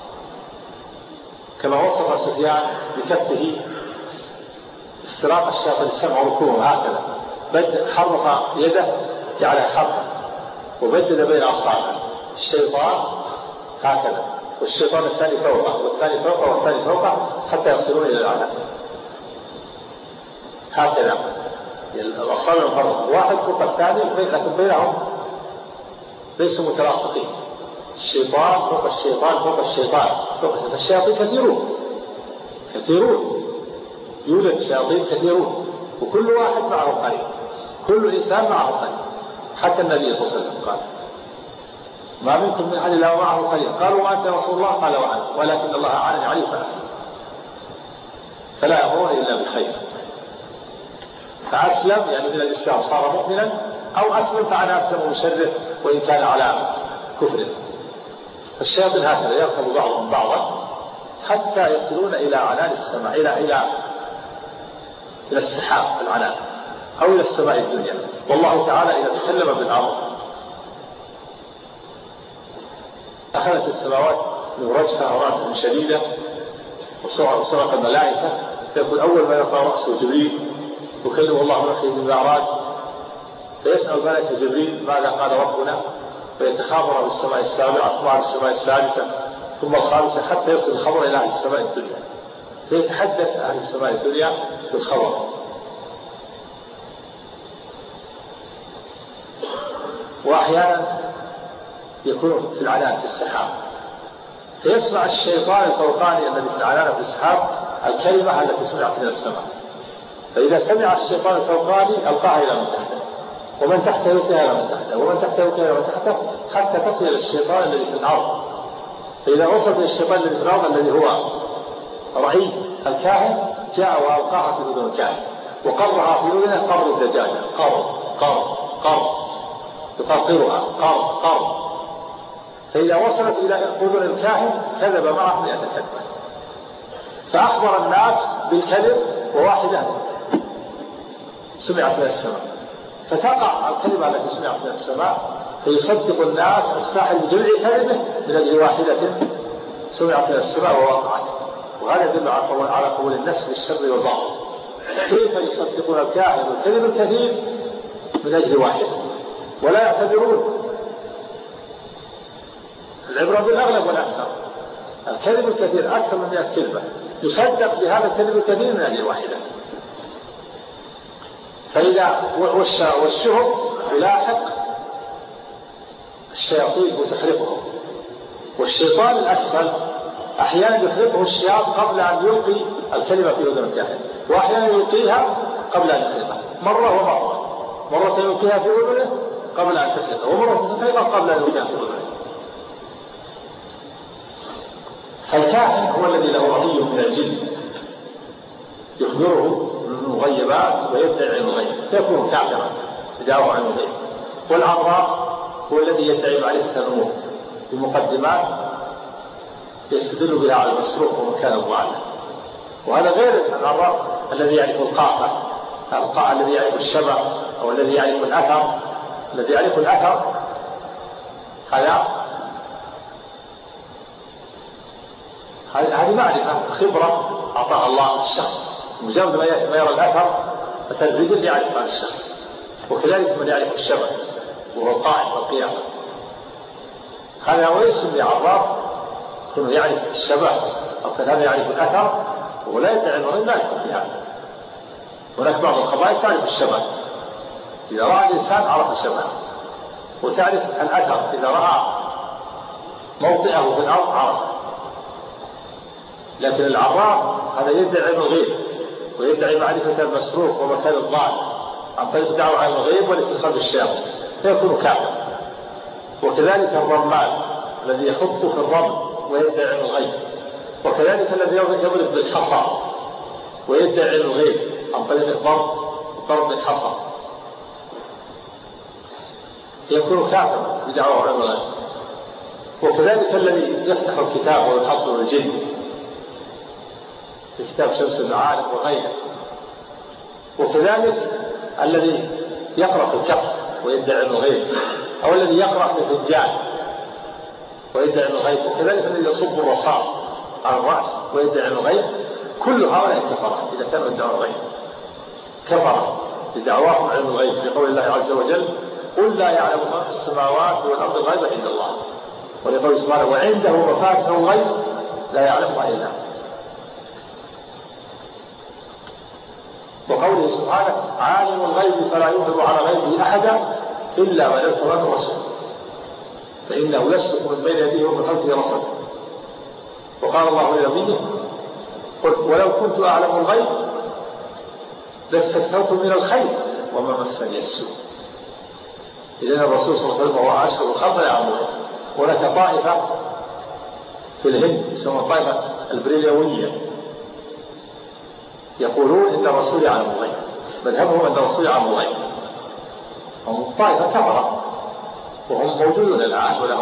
كما وصف سفيان بكفه استراق الشياطين السمع وركوبه هكذا، حرك يده جعلها حركا وبدد بين أصابعه الشيطان هكذا، والشيطان الثاني فوقه والثاني فوقه والثاني فوقه حتى يصلون إلى الأعلى هكذا. الأصابع مفرقة واحد فوق الثاني لكن بينهم ليسوا متلاصقين. الشيطان فوق الشيطان فوق الشيطان فوق الشياطين كثيرون يوجد شياطين كثيرون، وكل واحد معه قرين، كل إنسان معه قرين. حتى النبي صلى الله عليه وسلم قال ما منكم من أحد إلا ومعه قرين، قالوا وأنت يا رسول الله؟ قال وأنا، ولكن الله أعانني عليه فأسلم. فلا يأمرون إلا بخير. فأسلم يعني من الإسلام صار مؤمنا، أو أسلم فأنا أسلم مشرف وإن كان على كفر. الشياطين هكذا يركب بعضهم بعضا حتى يصلون إلى عنان السماء، إلى السحاب في العنان أو إلى السماء الدنيا. والله تعالى إذا تكلم بالأمر أخذت السماوات من رجفة ورعدة شديدة وصرخ الملائكة، فيقول أول ما يرفع رأسه جبريل يكلم الله وحيه بالمعراج، فيسأل ملك جبريل ماذا قال ربنا، فيتخابر بالسماء السابعة ثم على السماء السادسة ثم الخامسة حتى يصل الخبر إلى أهل السماء الدنيا، فيتحدث أهل السماء الدنيا بالخبر. وأحيانا يكون في العنان في السحاب، فيسمع الشيطان الفوقاني الذي في العنان في السحاب الكلمة التي سمعت من السماء، فإذا سمع الشيطان الفوقاني ألقاها إلى من تحته، ومن تحته يلقيها إلى من تحته، ومن تحته يلقيها إلى من تحته، حتى تصل إلى الشيطان الذي في الأرض. فإذا وصلت إلى الشيطان الذي في الأرض الذي هو رعي الكاهن جاء وألقاها في أذن الكاهن وقرها في أذنه قر الدجاجة، قر يقرقرها قر. فإذا وصلت إلى أذن الكاهن كذب معه 100 كذبة، فأخبر الناس بالكذب وواحدة سمعت من السماء، فتقع الكلمة التي سمعت من السماء فيصدق الناس الساحر بجميع كلمه من أجل واحدة سمعت من السماء ووقعت. وهذا يدل على قبول النفس للشر والباطل. كيف يصدقون الكاهن والكذب الكثير من أجل واحدة ولا يعتبرون العبرة بالأغلب والأكثر. الكذب الكثير أكثر من 100 كلمة يصدق بهذا الكذب الكثير من أجل واحدة. فإذا والشهب تلاحق الشياطين وتحرقهم، والشيطان الأسفل أحيانا يحرقه الشياط قبل أن يلقي الكلمة في أذن الكاهن، وأحيانا يلقيها قبل أن يحرقها، مرة يلقيها في أذنه قبل أن تحرقها، ومرة تحرقها قبل أن يلقيها في أذنه. فالكاهن هو الذي له رأي من الجن يخبره بالمغيبات ويدعي علم الغيب فيكون كافرا بدعوى علم الغيب. والعراف هو الذي يدعي معرفة الأمور بمقدمات يستدل بها على المسروق ومكان المعلم. وهذا غير العراف الذي يعرف القافة، الذي يعرف الشبه، أو الذي يعرف الأثر. الذي يعرف الأثر هذه معرفة خبرة أعطاها الله الشخص، مجرد ما يرى الأثر مثل الرجل يعرف هذا الشخص. وكذلك من يعرف الشبه وهو القائم والقيام، هذا هو يسمى عراف، كونه يعرف الشبه أو كذلك يعرف الأثر ولا يدعي الغيب، لا يدخل في هذا. هناك بعض القبائل تعرف الشبه، إذا رأى الإنسان عرف الشبه، وتعرف الأثر إذا رأى موطئه في الأرض عرفه. لكن العراف هذا يدعي علم الغيب ويدعي معرفة المسروق ومكان الضال عن طريق دعوة علم الغيب والاتصال بالشياطين، فيكون كافر. وكذلك الرمال الذي يخط في الرمل ويدعي علم الغيب، وكذلك الذي يضرب بالحصى ويدعي علم الغيب عن طريق الضرب بالحصى، يكون كافر بدعوة علم الغيب. وكذلك الذي يفتح الكتاب ويحضر الجن في كتاب شمس المعارف وغيره. وكذلك الذي يقرأ في الكف ويدعي علم الغيب، أو الذي يقرأ في الفنجان ويدعي علم الغيب. وكذلك الذي يصب الرصاص على الرأس ويدعي علم الغيب. كل هؤلاء كفرة إذا كانوا يدعون الغيب، كفرة بدعواهم علم الغيب، لقول الله عز وجل: قل لا يعلم من في السماوات والأرض الغيب إلا الله. ولقول سبحانه: وعنده مفاتح الغيب لا يعلمها إلا هو. وقوله سبحانه: عالم الغيب فلا يظهر على غيبه أحدا إلا من ارتضى من رسول فإنه يسلك من بين يديه ومن خلفه رصدا. وقال الله لنبيه: قل ولو كنت أعلم الغيب لاستكثرت من الخير وما مسني السوء. إذن الرسول صلى الله عليه وسلم هو أشهر الخلق يعلم الغيب. هناك طائفة في الهند يسمى الطائفة البريلوية، يقولون إن الرسول يعلم الغيب، مذهبهم أن الرسول يعلم الغيب. هم طائفة كفرة وهم موجودون الآن، ولهم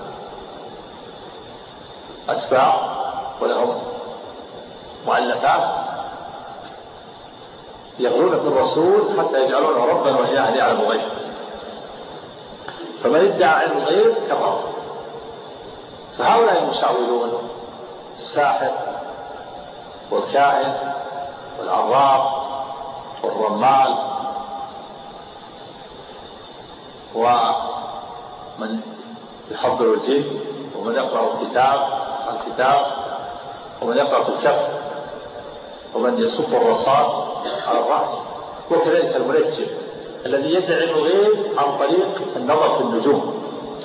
أتباع ولهم مؤلفات يغلون في الرسول حتى يجعلونه ربا وإلها يعلم الغيب. فمن ادعى علم الغيب كفر. فهؤلاء المشعوذون، الساحر والكاهن والعراف والرمال ومن يحضر الجن ومن يقرأ الكتاب ومن يقرأ في الكف ومن يصب الرصاص على الرأس، وكذلك المنجم الذي يدعي الغيب عن طريق النظر في النجوم،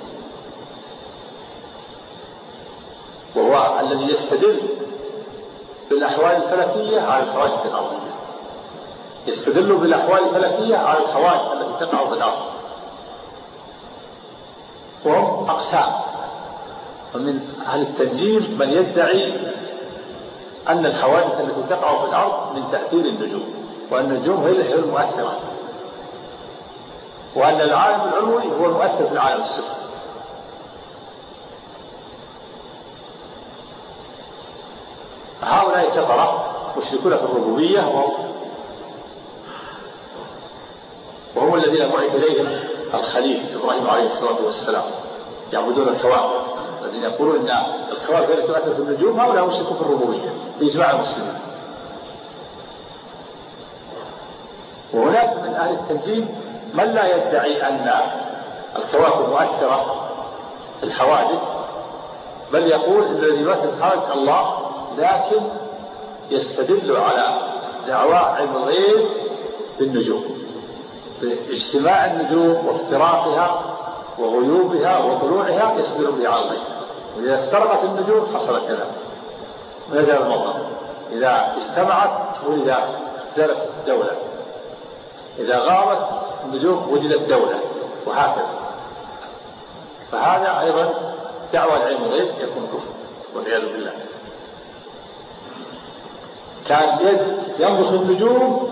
وهو الذي يستدل بالأحوال الفلكية على الحوادث الأرضية، يستدل بالأحوال الفلكية على الحوادث التي تقع في الأرض. وهم أقسام، ومن أهل التنجيم من يدعي أن الحوادث التي تقع في الأرض من تأثير النجوم، وأن النجوم هي المؤثرة، وأن العالم العلوي هو المؤثر في العالم السفلي. هؤلاء كفرة مشركون في الربوبية، وهم الذين بعث إليهم الخليل إبراهيم عليه الصلاة والسلام، يعبدون الكواكب، الذين يقولون أن الكواكب التي تؤثر في النجوم هؤلاء مشركون في الربوبية بإجماع المسلمين. وهناك من أهل التنجيم من لا يدعي أن الكواكب مؤثرة في الحوادث، بل يقول إن الذي يؤثر في الحوادث الله، لكن يستدل على دعوى علم الغيب بالنجوم، باجتماع النجوم وافتراقها وغيوبها وطلوعها يستدل به على الغيب. وإذا افترقت النجوم حصل كذا، نزل المطر، إذا اجتمعت ولد زالت الدولة، إذا غابت النجوم وجدت دولة، وهكذا. فهذا أيضا دعوى علم الغيب يكون كفر والعياذ بالله. كان ينظر في النجوم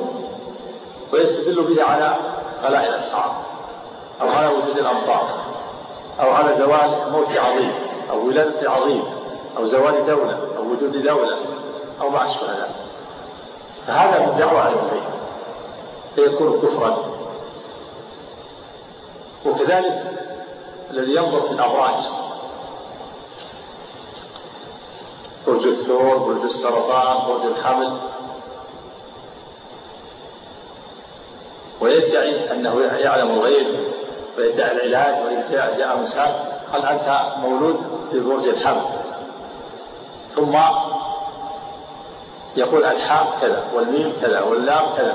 ويستدل به على غلاء الأسعار أو على وجود الأمطار أو على زوال موت عظيم أو ولادة عظيم أو زوال دولة أو وجود دولة أو ما أشبه ذلك، فهذا من دعوى علم الغيب فيكون كفرا. وكذلك الذي ينظر في الأبراج، برج الثور، برج السرطان، برج الحمل، ويدعي أنه يعلم الغيب ويدعي العلاج، وإذا جاء إنسان قال أنت مولود في برج الحمل، ثم يقول الحام كذا والميم كذا واللام كذا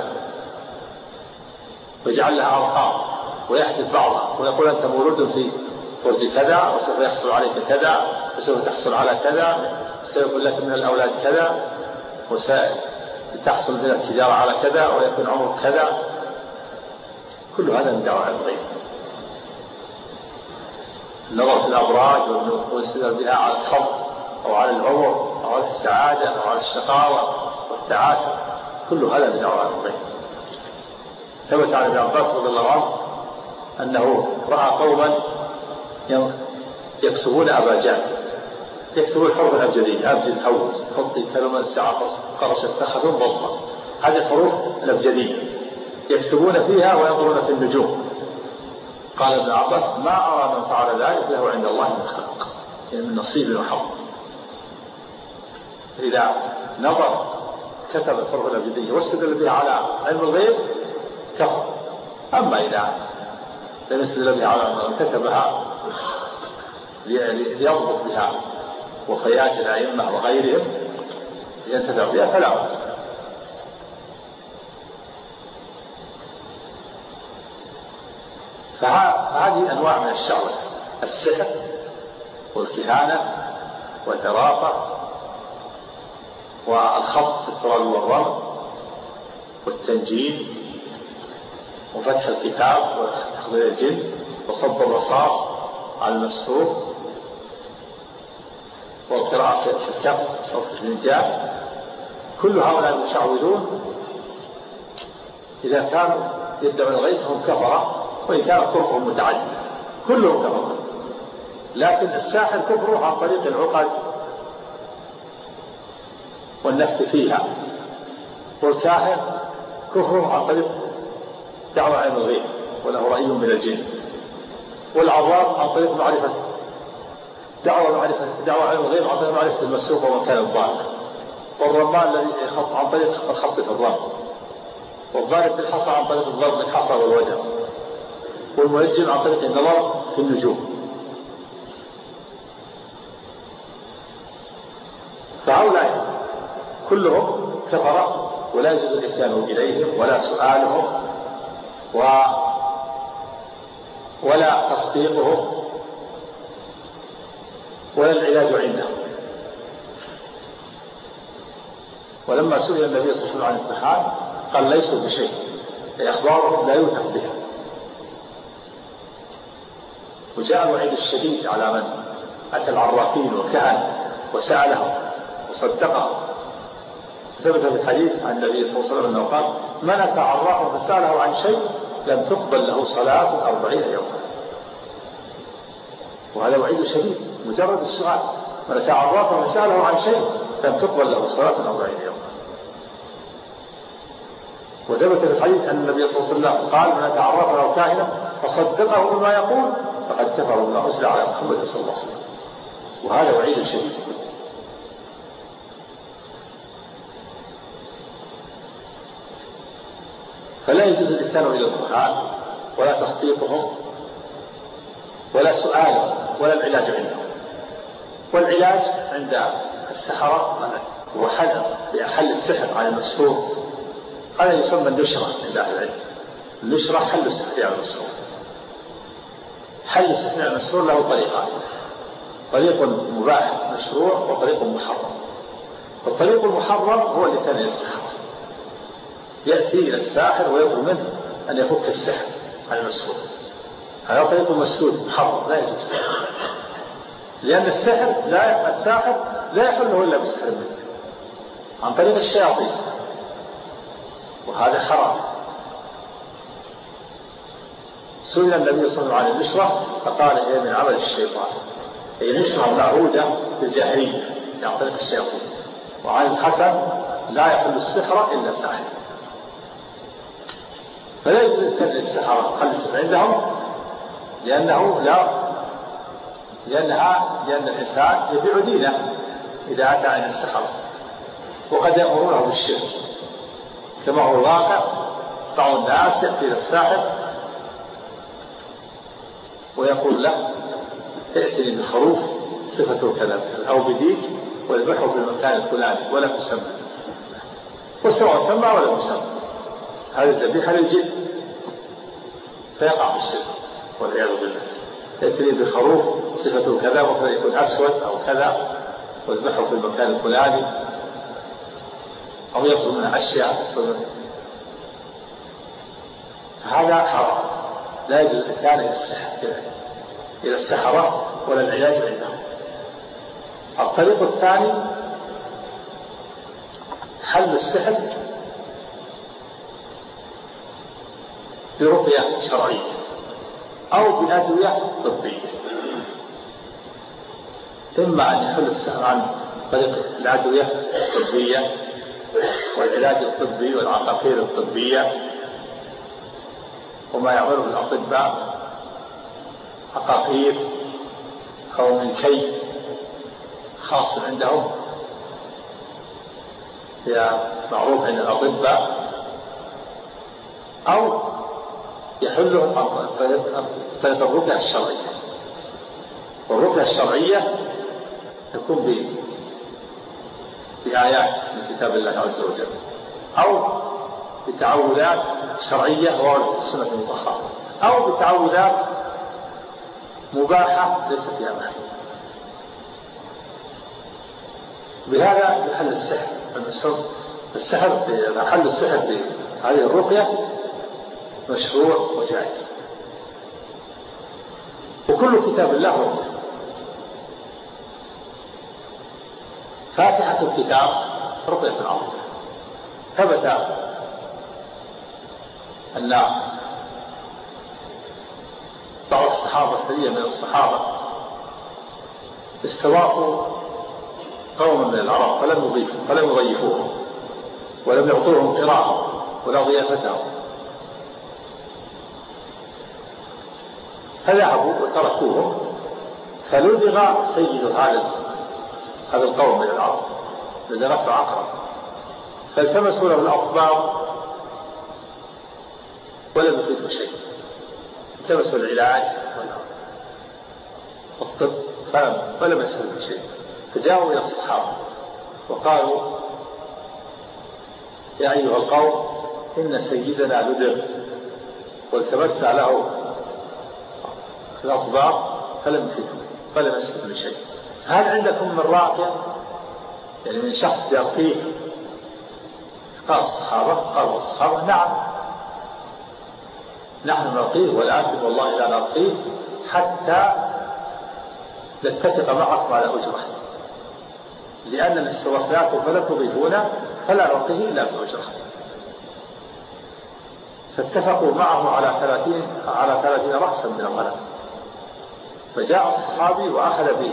ويجعل لها أرقام ويحدث بعضها ويقول أنت مولود في برج كذا وسوف يحصل عليك كذا وسوف تحصل على كذا، سيكون لك من الأولاد كذا، وستحصل من التجارة على كذا، ويكون عمرك كذا. كل هذا من دعوى الغيب. النظر في الأبراج والاستدلال بها على الحظ أو على العمر أو على السعادة أو على الشقاوة والتعاسة، كل هذا من دعوى الغيب. ثبت عن ابن عباس رضي الله عنه أنه رأى قوما يكتبون أباجات، يكتبون الحروف الأبجدية، أبجد حوز حطي كلمة ساعة قرشت تخذ ضبطا، هذه الحروف الأبجدية يكتبون فيها وينظرون في النجوم. قال ابن عباس ما أرى من فعل ذلك له عند الله من خلق، يعني من نصيب وحظ. إذا نظر كتب الحروف الأبجدية واستدل بها على علم الغيب كفر. أما إذا لم يستدل بها على علم الغيب كتبها ليضبط بها وفيات الأئمة وغيرهم ينتفع بها فلا بأس. فهذه أنواع من الشعوذة: السحر والكهانة والعرافة والخط في التراب والرمل والتنجيم وفتح الكتاب وتحضير الجن وصب الرصاص على المسحور والقراءة في الكف أو في الفنجان. كل هؤلاء المشعوذون إذا كانوا يدعون الغيب هم كفرة، وإن كان كفرهم متعدد كلهم كفروا. لكن الساحر كفره عن طريق العقد والنفث فيها، والكاهن كفره عن طريق دعوى علم الغيب وله رأي من الجن، والعوام عن طريق معرفة دعوى علم الغيب عن طريق معرفة المسوق ومكان الضال، والرمان الذي يخط عن طريق الخط في الرمل، والضارب بالحصى عن طريق الضرب بالحصى والوجه، والمنجم عن طريق النظر في النجوم. فهؤلاء كلهم كفرة ولا يجوز الاتيان إليهم ولا سؤالهم ولا تصديقهم ولا العلاج عندهم. ولما سئل النبي صلى الله عليه وسلم عن الامتحان قال ليسوا بشيء، أخبارهم لا يوثق بها. وجاء الوعيد الشديد على من أتى العرافين والكهنة وسألهم وصدقهم. ثبت في الحديث عن النبي صلى الله عليه وسلم أنه قال: من أتى عرافا فسأله عن شيء لم تقبل له صلاة 40 يوما. وهذا وعيد شديد، مجرد السؤال. من أتى عرافا فسأله عن شيء لم تقبل له صلاة 40 يوما. وثبت في الحديث أن النبي صلى الله عليه وسلم قال: من أتى عرافا أو كاهنا فصدقه بما يقول فقد كفر بما أنزل على محمد صلى الله عليه وسلم. وهذا وعيد شديد. فلا يجوز الاتيان إلى الكهان ولا تصديقهم ولا سؤالهم ولا العلاج عندهم. والعلاج عند السحرة هو حل السحر على المسحور، هذا يسمى النشرة عند أهل العلم. النشرة حل السحر على المسحور. حل السحر على المسحور له طريقان: طريق مباح مشروع وطريق محرم. الطريق المحرم هو الاتيان إلى السحر، يأتي إلى الساحر ويطلب منه أن يفك السحر على المسحور. هذا طريق مسدود محرم لا يجوز، لأن الساحر لا يحله إلا بسحر منه عن طريق الشياطين، وهذا حرام. سئل النبي صلى الله عليه وسلم عن النشرة فقال هي من عمل الشيطان، أي النشرة معهودة بالجاهلية عن طريق الشياطين. وعن الحسن لا يحل السحر إلا ساحر. فلا يجوز للسحرة خلي السحر عندهم لأن الإنسان يبيع دينه إذا أتى عن السحرة، وقد يأمرونه بالشرك كما هو الواقع. بعض الناس يأتي إلى الساحر ويقول له ائتني بخروف صفته كذا أو بديك واذبحه في المكان الفلاني ولا تسمى، وسواء سمى ولا يسمى، هذه الذبيحة للجن، فيقع في الشرك والعياذ بالله. ائتني بخروف صفته كذا وكذا يكون أسود أو كذا واذبحه في المكان الفلاني، أو يطلب من أشياء، هذا حرام. لا يجوز الإتيان إلى السحرة ولا العلاج عندهم. الطريق الثاني حل السحر برقية شرعية أو بأدوية طبية. إما أن يحل السحر عن طريق الأدوية الطبية والعلاج الطبي والعقاقير الطبية وما يعمله الأطباء، عقاقير أو من كي خاص عندهم هي معروف عند الأطباء، أو يحلهم طريق الرقية الشرعية. والرقية الشرعية تكون بآيات من كتاب الله عز وجل أو بتعوذات شرعية واردة في السنة المطهرة أو بتعوذات مباحة ليس فيها محل. بهذا يحل السحر. حل السحر بهذه الرقية مشروع وجائز. وكل كتاب الله رقية. فاتحة الكتاب رقية عظيمة. ثبت أن بعض الصحابة سرية من الصحابة استضافوا قوما من العرب فلم يضيفوهم ولم يعطوهم قراءة ولا ضيافتهم، فذهبوا وتركوهم، فلدغ سيد هذا القوم من العرب، لدغته عقرب، فالتمسوا له الأطباء ولم يفيدوا شيء، التمسوا العلاج والطب فلم يسلموا شيء، فجاءوا إلى الصحابة وقالوا يا أيها القوم إن سيدنا لدغ والتمسنا له الأطباء فلم يسلموا شيء، هل عندكم من راقية؟ يعني من شخص يرقيه؟ قالوا الصحابة نحن نرقيه، ولكن والله لا نرقيه حتى نتفق معكم على أجرة، لأننا استوفناكم فلا تضيفونا فلا نرقيه إلا بأجرة. فاتفقوا معه على 30 رأسا من الغنم. فجاء الصحابي وأخذ به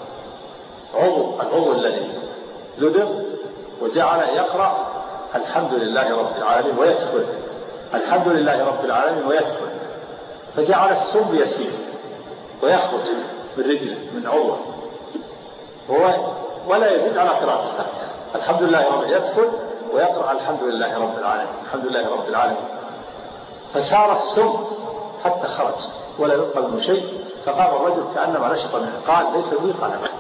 العضو الذي لدغ وجعل يقرأ الحمد لله رب العالمين ويدخل الحمد لله رب العالمين ويدخل، فجعل السم يسير ويخرج بالرجل من عضو ولا يزيد على قراءة الفاتحة. الحمد لله رب يدخل ويقرأ الحمد لله رب العالمين الحمد لله رب العالمين، فسار السم حتى خرج ولا يبقى منه شيء. فقام الرجل كأنما نشط منه، قال ليس لي، قال لا.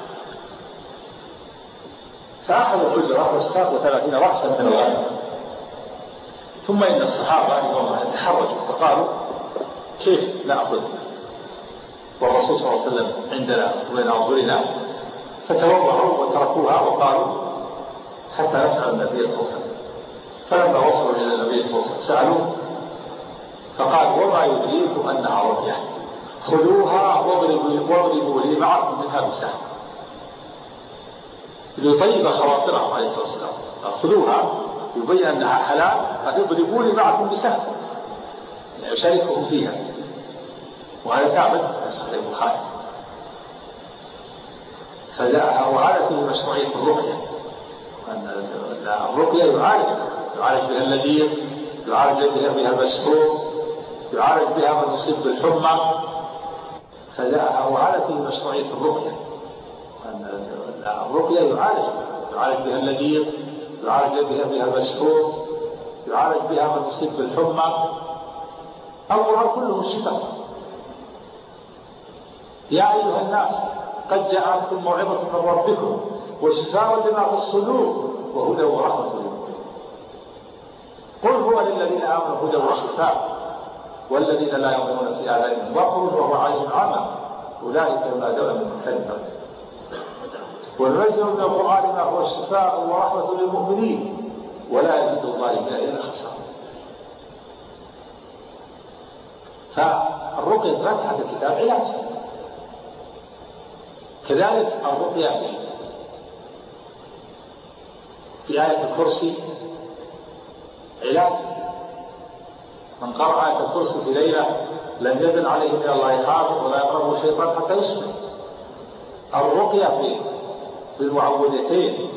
فأخذوا الأجرة واستاقوا 30 رأسا من الغنم. ثم إن الصحابة تحرجوا فقالوا كيف نأخذ والرسول صلى الله عليه وسلم عندنا وبين أظهرنا؟ فتوضعوا وتركوها وقالوا حتى نسأل النبي صلى الله عليه وسلم. فلما وصلوا إلى النبي صلى الله عليه وسلم سألوه فقال وما يدريكم أنها رقية، خذوها واضربوا لي معكم منها بسهم، ليطيب خواطرهم عليه الصلاة والسلام. خذوها يبين أنها حلال، فاضربوا لي معكم بسهم، يعني أشاركهم فيها. وهذا ثابت في صحيح البخاري. وهذا فيه مشروعية الرقية، أن الرقية يعالج بها اللذيذ، يعالج بها المسحور، يعالج بها من يصيب بالحمى. وهذا فيه مشروعية الرقية، أن الرقية يعالج بها اللذيذ، يعالج بها المسحور، يعالج بها من يصيب بالحمى. القرآن كله الشفاء. يا أيها الناس قد جاءتكم موعظة من ربكم وشفاء لما في الصدور وهدى ورحمة للمؤمنين. قل هو للذين آمنوا هدى وشفاء والذين لا يؤمنون في آذانهم وقر وهو عليهم عمى أولئك ينادون من مكان بعيد. وننزل من القرآن ما هو شفاء ورحمة للمؤمنين ولا يزيد الظالمين إلا خسارة. فالرقية فاتحة الكتاب علاج. كذلك الرقية في آية الكرسي علاج. من قرأ آية الكرسي في ليلة لم يزل عليه من الله حافظ ولا يقربه شيطان حتى يصبح. الرقية في المعوذتين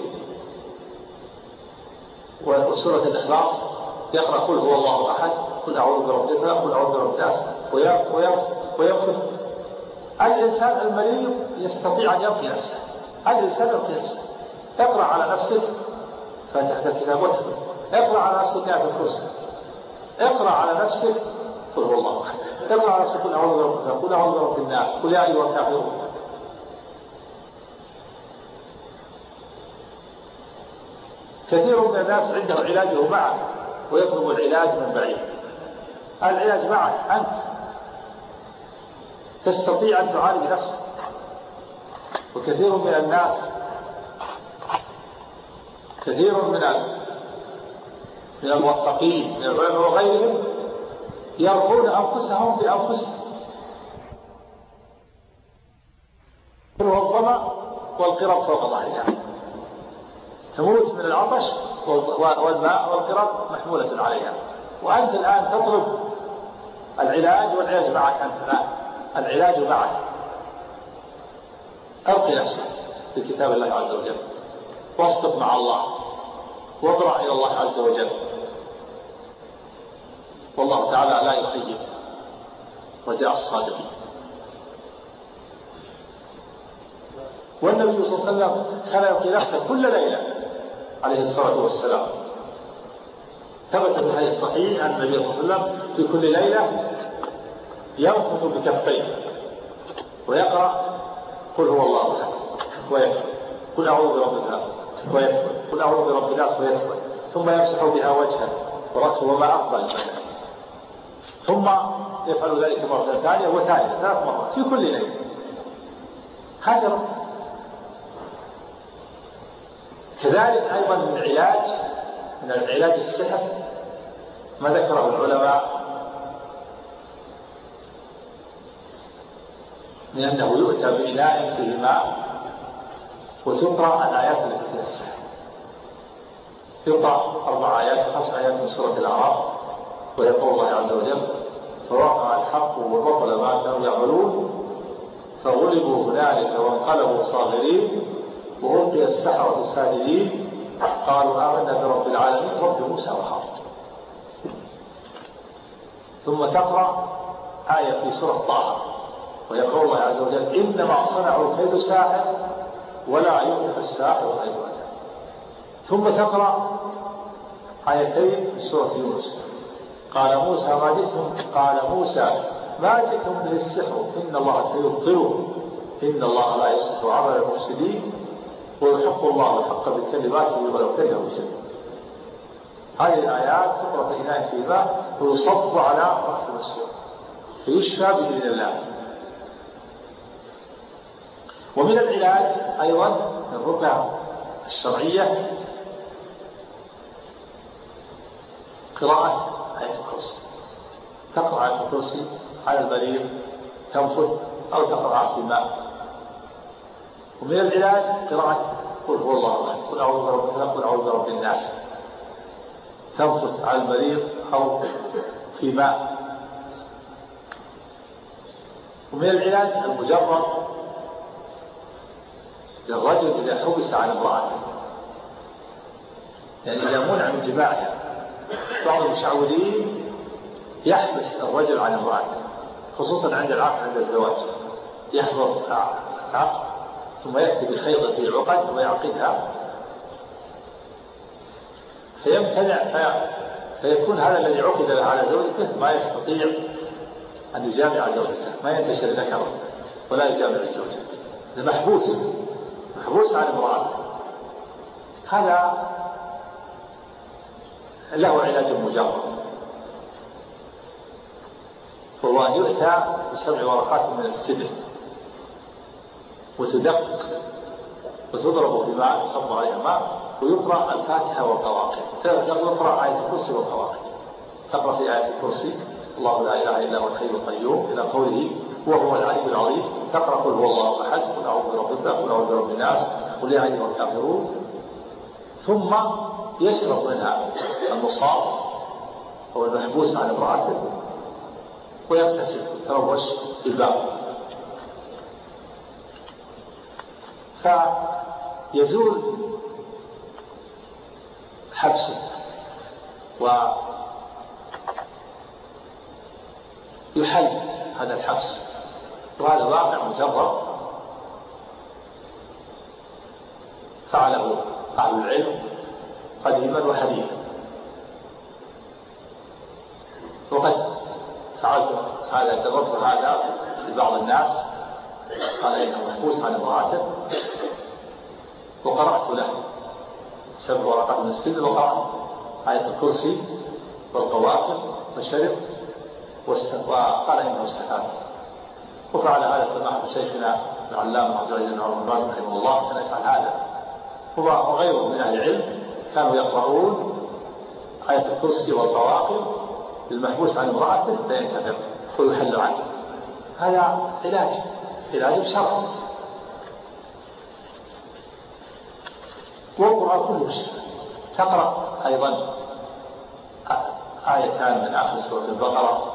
وسورة الإخلاص يقرأ قل هو الله أحد، قل أعوذ برب الفلق، قل أعوذ برب الناس، ويغفر. الإنسان المريض يستطيع أن يرقي نفسه. الإنسان يرقي نفسه. اقرأ على نفسك فاتحة الكتاب واتبع. اقرأ على نفسك آية الكرسي. اقرأ على نفسك قل هو الله أحد. اقرأ على نفسك قل أعوذ برب الفلق، قل أعوذ برب الناس، قل يا أيها الكافرون. كثير من الناس عنده علاجه معه ويطلب العلاج من بعيد. العلاج معك أنت تستطيع أن تعالج نفسك. وكثير من الناس من الموفقين من العلماء وغيرهم يرقون أنفسهم بأنفسهم. الظمأ والقرب فوق ظهرها تموت من العطش والماء والقرب محمولة عليها. وأنت الآن تطلب العلاج والعلاج معك. أنت الآن العلاج معك. ألقي نفسك بكتاب الله عز وجل واصدق مع الله واضرع إلى الله عز وجل. والله تعالى لا يخيب رجاء الصادقين. والنبي صلى الله عليه وسلم كان يلقي نفسه كل ليلة عليه الصلاة والسلام. ثبت في الحديث الصحيح أن النبي صلى الله عليه وسلم في كل ليلة ينفث بكفيه ويقرأ قل هو الله أحد ويكفر، قل أعوذ برب الفلق ويكفر، قل أعوذ برب الناس ويكفر، ثم يمسح بها وجهه ورأسه وما أقبل، ثم يفعل ذلك مرة ثانية وثالثة 3 مرات في كل ليلة. هذا كذلك أيضا من العلاج السحر ما ذكره العلماء من أنه يؤتى بإناء فيه ماء وتقرأ الآيات التي فيها السحر. يقرأ 4 آيات 5 آيات من سورة الأعراف ويقول الله عز وجل فوقع الحق وبطل ما كانوا يعملون فغلبوا هنالك وانقلبوا صاغرين وألقي السحرة ساجدين قالوا آمنا برب العالمين رب موسى وهارون. ثم تقرأ آية في سورة طه ويقول الله عز وجل إنما صنعوا كيد ساحر ولا يفلح الساحر حيث أتى. ثم تقرأ آيتين في سورة يونس قال موسى ما جئتم به السحر إن الله سيبطله إن الله لا يصلح عمل المفسدين ويحق الله الحق بكلماته ولو كره المشركون. هذه الآيات تقرأ في إناء في ماء ويصب على رأس المسحور فيشفى بإذن الله. ومن العلاج أيضا الرقية الشرعية قراءة آية الكرسي. تقرأ آية الكرسي على المريض تنفث أو تقرأ في ماء. ومن العلاج قراءة قل هو الله أحد قل أعوذ برب الفلق قل أعوذ برب الناس تنفث على المريض أو في ماء. ومن العلاج المجرد للرجل إذا حبس عن امرأته، يعني إذا منع من جماعها. بعض المشعوذين يحبس الرجل عن امرأته، خصوصا عند العقد، عند الزواج يحضر عقد ثم يأتي بخيط في عقد ويعقدها، فيمتنع، فيكون هذا الذي عقد له على زوجته ما يستطيع أن يجامع زوجته، ما ينتشر ذكره ولا يجامع الزوجة، محبوس عن امرأته. هذا له علاج مجرد، وهو أن يؤتى ب7 ورقات من السدر وتدق وتضرب في ماء، يصب عليها ماء، ويقرأ الفاتحة والقواقع، يقرأ آية الكرسي والقواقع. تقرأ في آية الكرسي الله لا إله إلا هو الحي القيوم إلى قوله وهو العلي العظيم. تقرأ قل هو الله أحد، قل أعوذ برب الفلق، قل أعوذ برب الناس، قل يا أيها الكافرون. ثم يشرب منها المصاب أو المحبوس عن امرأته ويغتسل يتروش بالباب، فيزول حبسه ويحل هذا الحبس. وهذا واقع مجرد فعله أهل العلم قديما وحديثا، وقد فعلت هذا، جربت هذا لبعض الناس قال إنه محبوس عن امرأته، وقرأت له 7 ورقات من السدر وقرأت آية الكرسي والقواقع وشرب وقال إنه استفاد. وفعل هذا سماحة شيخنا العلامة عبد العزيز بن عمر بن باز رحمه الله، كان يفعل هذا هو وغيره من أهل العلم، كانوا يقرؤون آية الكرسي والقواقع للمحبوس عن امرأته فينتفع ويحل عنه. هذا علاج بشرع، والقرآن كله شفاء. تقرأ أيضا آيتان من آخر سورة البقرة،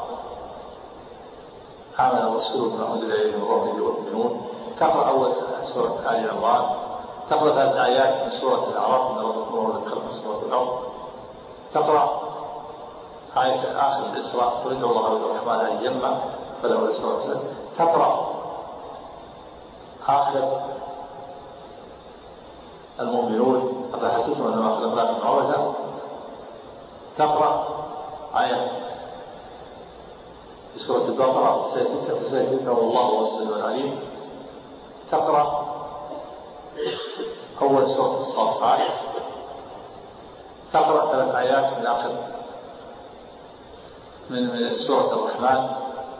آمن الرسول بما أنزل إليه من ربه والمؤمنون. تقرأ أول سورة آل عمران، تقرأ 3 آيات من سورة الأعراف من ربكم ورب خلق السماوات والأرض. تقرأ آية آخر الإسراء قل ادعوا الله والرحمن أيما فله الأسماء الحسنى. تقرأ آخر المؤمنون أفحسبتم أنما خلقناكم عبثا. تقرأ آية في سورة البقرة فسيكفيكهم الله هو السميع العليم. تقرأ أول سورة الصافات. تقرأ 3 آيات من آخر من سورة الرحمن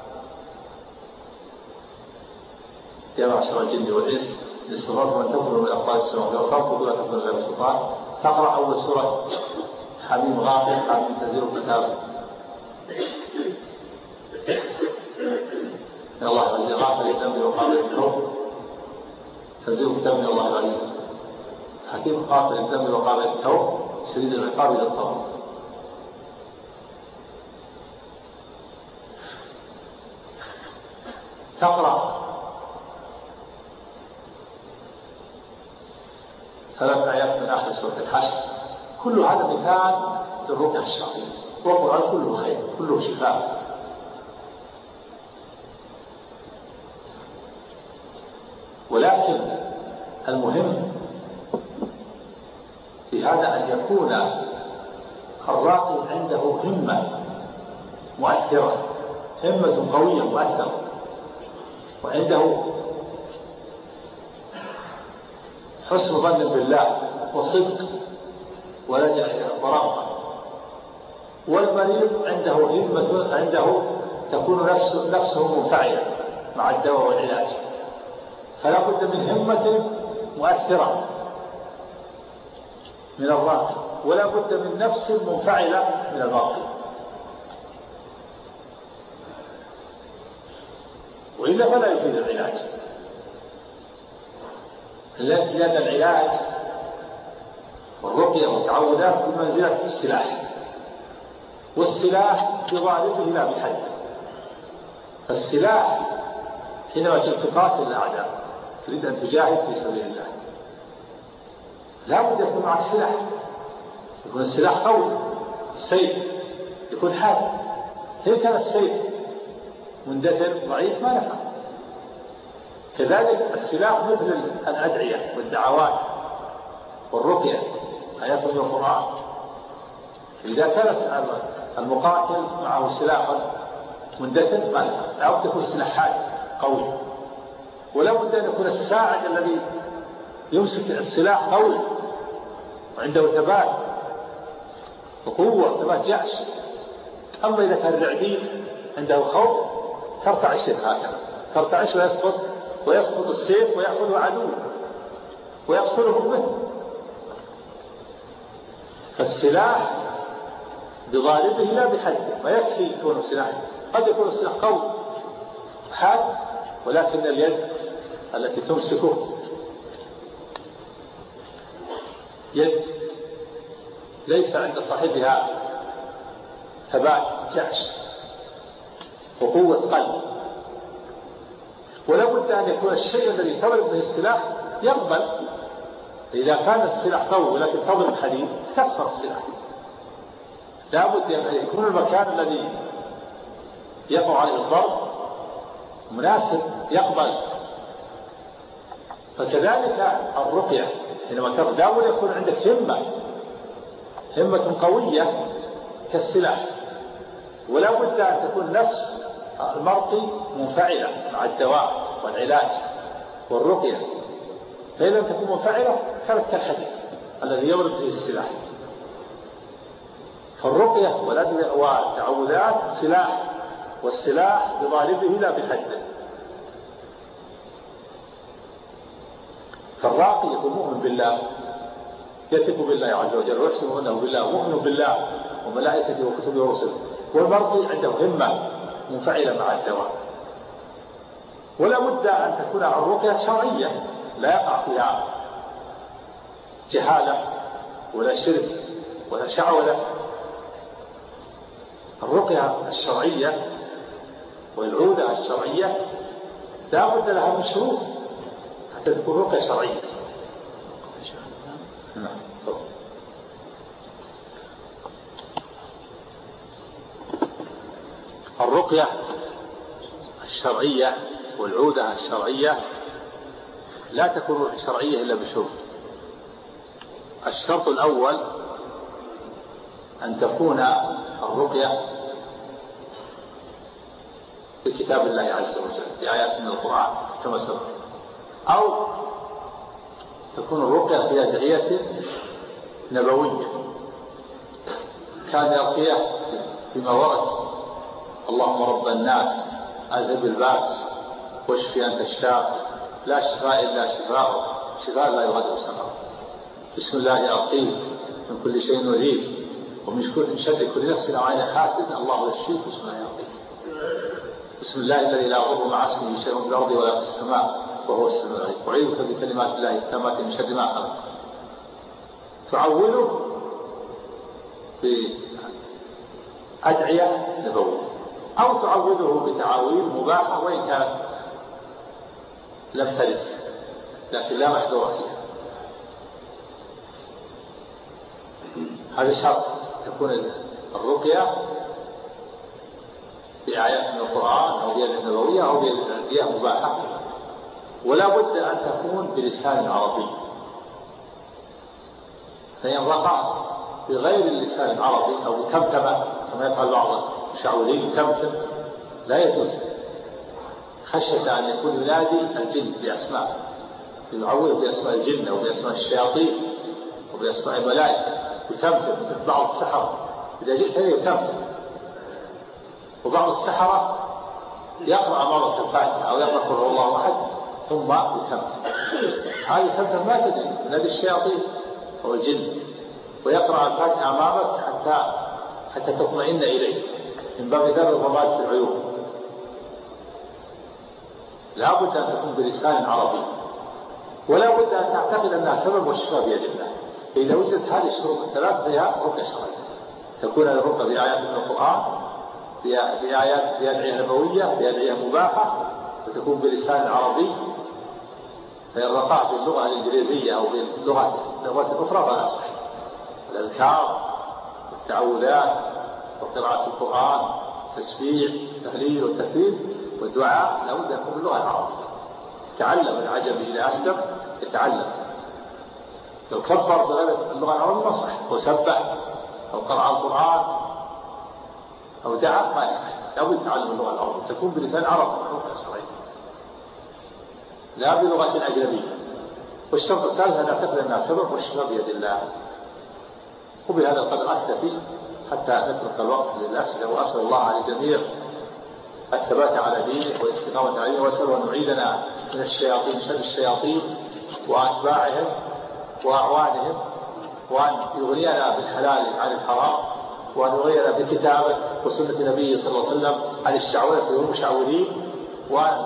يا معشر الجن والإنس إن استطعتم أن تنفذوا من أقطار السماوات والأرض ولا تنفذوا إلا بسلطان. تقرأ أول سورة حميم غافر، حميم تنزيل الكتاب من الله العزيز غافر الذنب وقابل التوب، تنزيل الكتاب من الله العزيز حكيم غافر الذنب وقابل التوب شديد العقاب إلى الطوب. تقرأ 3 آيات من آخر سورة الحشر. كل هذا مثال للرقية الشرعية، والقرآن كله خير كله شفاء. ولكن المهم في هذا أن يكون الراقي عنده همة مؤثرة، همة قوية مؤثرة، وعنده حسن ظن بالله وصدق ولجأ ورغبة. والمريض عنده همة، عنده تكون نفسه منفعلة مع الدواء والعلاج، فلا بد من همة مؤثرة من الراقي، ولا بد من نفس منفعلة من الراقي، وإلا فلا يفيد العلاج. لأن العلاج والرقية والتعوذات بمنزلة السلاح، والسلاح بظاهره لا بحد. فالسلاح حينما تقاتل الأعداء تريد أن تجاهد في سبيل الله لا بد يكون معك سلاح، يكون السلاح قوي، السيف يكون حاد. كيف كان السيف مندثر ضعيف ما نفع. كذلك السلاح مثل الأدعية والدعوات والرقية آيات من القرآن. إذا كان المقاتل معه سلاح مندثر ما نفع، لا بد يكون السلاح حاد قوي، ولا بد أن يكون الساعد الذي يمسك السلاح قوي وعنده ثبات وقوة ثبات جأش. أما إذا كان الرعديد عنده خوف ترتعش هكذا، ترتعش ويسقط السيف ويأخذه عدو ويقتله به. فالسلاح بضاربه لا بحده، ما يكفي يكون السلاح، قد يكون السلاح قوي حاد ولكن اليد التي تمسكه يد ليس عند صاحبها ثبات جأش وقوة قلب. ولا بد أن يكون الشيء الذي تضرب به السلاح يقبل. إذا كان السلاح قوي ولكن تضرب حديد كسر السلاح. لا بد أن يكون المكان الذي يقع عليه الضرب مناسب يقبل. فكذلك الرقية حينما تضرب لا بد يكون عندك همة قوية كالسلاح، ولا بد أن تكون نفس المرقي منفعلة مع الدواء والعلاج والرقية. فإذا تكون منفعلة كانت كالحديد الذي يضرب فيه السلاح. فالرقية والتعوذات سلاح، والسلاح بضاربه لا بحده. فالراقي يكون مؤمن بالله يثق بالله عز وجل ويحسن ظنه بالله مؤمن بالله وملائكته وكتبه ورسله. والمرضي عنده همة منفعلة مع الدواء. ولا بد أن تكون الرقية شرعية لا يقع فيها جهالة ولا شرك ولا شعوذة. الرقية الشرعية والعودة الشرعية لا بد لها من شروط حتى تكون رقية شرعية. الرقية الشرعية والعودة الشرعية لا تكون شرعية إلا بشروط. الشرط الأول أن تكون الرقية بكتاب الله عز وجل بآيات من القرآن كما سبق، أو تكون الرقية بأدعية نبوية كان يرقيه بما ورد: اللهم رب الناس أذهب الباس واشفي أنت الشافي لا شفاء إلا شفاء شفاء لا يغادر سقما. بسم الله أرقيك من كل شيء يؤذيك ومن شر كل نفس أو عين حاسد الله يشفيك بسم الله أرقيك. بسم الله الذي لا يضر مع اسمه شيء في الأرض ولا في السماء وهو السميع العليم. أعيذك بكلمات الله التامات من شر ما خلق. تعوذه بأدعية نبوية أو تعوذه بتعاويذ مباحة وإن كانت لم ترد لكن لا محذور فيها. هذا شرط تكون الرقية بآيات من القرآن أو بآيات نبوية أو بآيات مباحة. ولا بد أن تكون بلسان عربي، فإن رقى بغير اللسان العربي أو بتمتمة كما يفعل بعض الشعوذين تمتم لا يجوز، خشية أن يكون ينادي الجن بأسماء، يعوذ بأسماء الجن أو بأسماء الشياطين وبأسماء الملائكة وتمتم. بعض السحرة إذا جئت إليه تمتم، وبعض السحرة يقرأ مرة الفاتحة أو يقرأ قل هو الله أحد ثم يتمتم. هذه تمتم ما تدري ينادي الشياطين أو الجن ويقرأ الفاتحة أمامك حتى تطمئن إليه من باب ذر الرماد في العيون. لا بد أن تكون بلسان عربي، ولا بد أن تعتقد أنها سبب والشفاء بيد الله. فإذا وجدت هذه الشروط الثلاث فيها رقية شرعية. تكون الرقية بآيات من القرآن، بآيات بأدعية نبوية، بأدعية مباحة، وتكون بلسان عربي، فإن رفع باللغة الإنجليزية أو باللغات الأخرى فلا يصح. الأذكار والتعوذات وقراءة القرآن التسبيح والتهليل والتكبير والدعاء لابد أن يكون باللغة العربية. يتعلم العجمي إذا أسلم يتعلم، لو كبر بغير اللغة العربية ما صح، وسبح أو قرأ القرآن أو دعا ما يصح، لابد يتعلم اللغة العربية تكون بلسان عربي معروف شرعي لا بلغة أجنبية. والشرط الثالث أن يعتقد أنها سبب والشفاء بيد الله. وبهذا القدر أكتفي حتى نترك الوقت للأسئلة، وأسأل الله على الجميع الثبات على دينه والاستقامة عليه، وأسأل أن يعيدنا من الشياطين شر الشياطين وأتباعهم وأعوانهم، وأن يغنينا بالحلال عن الحرام، وأن يغنينا بكتابه وسنة نبيه صلى الله عليه وسلم عن الشعوذة والمشعوذين، وأن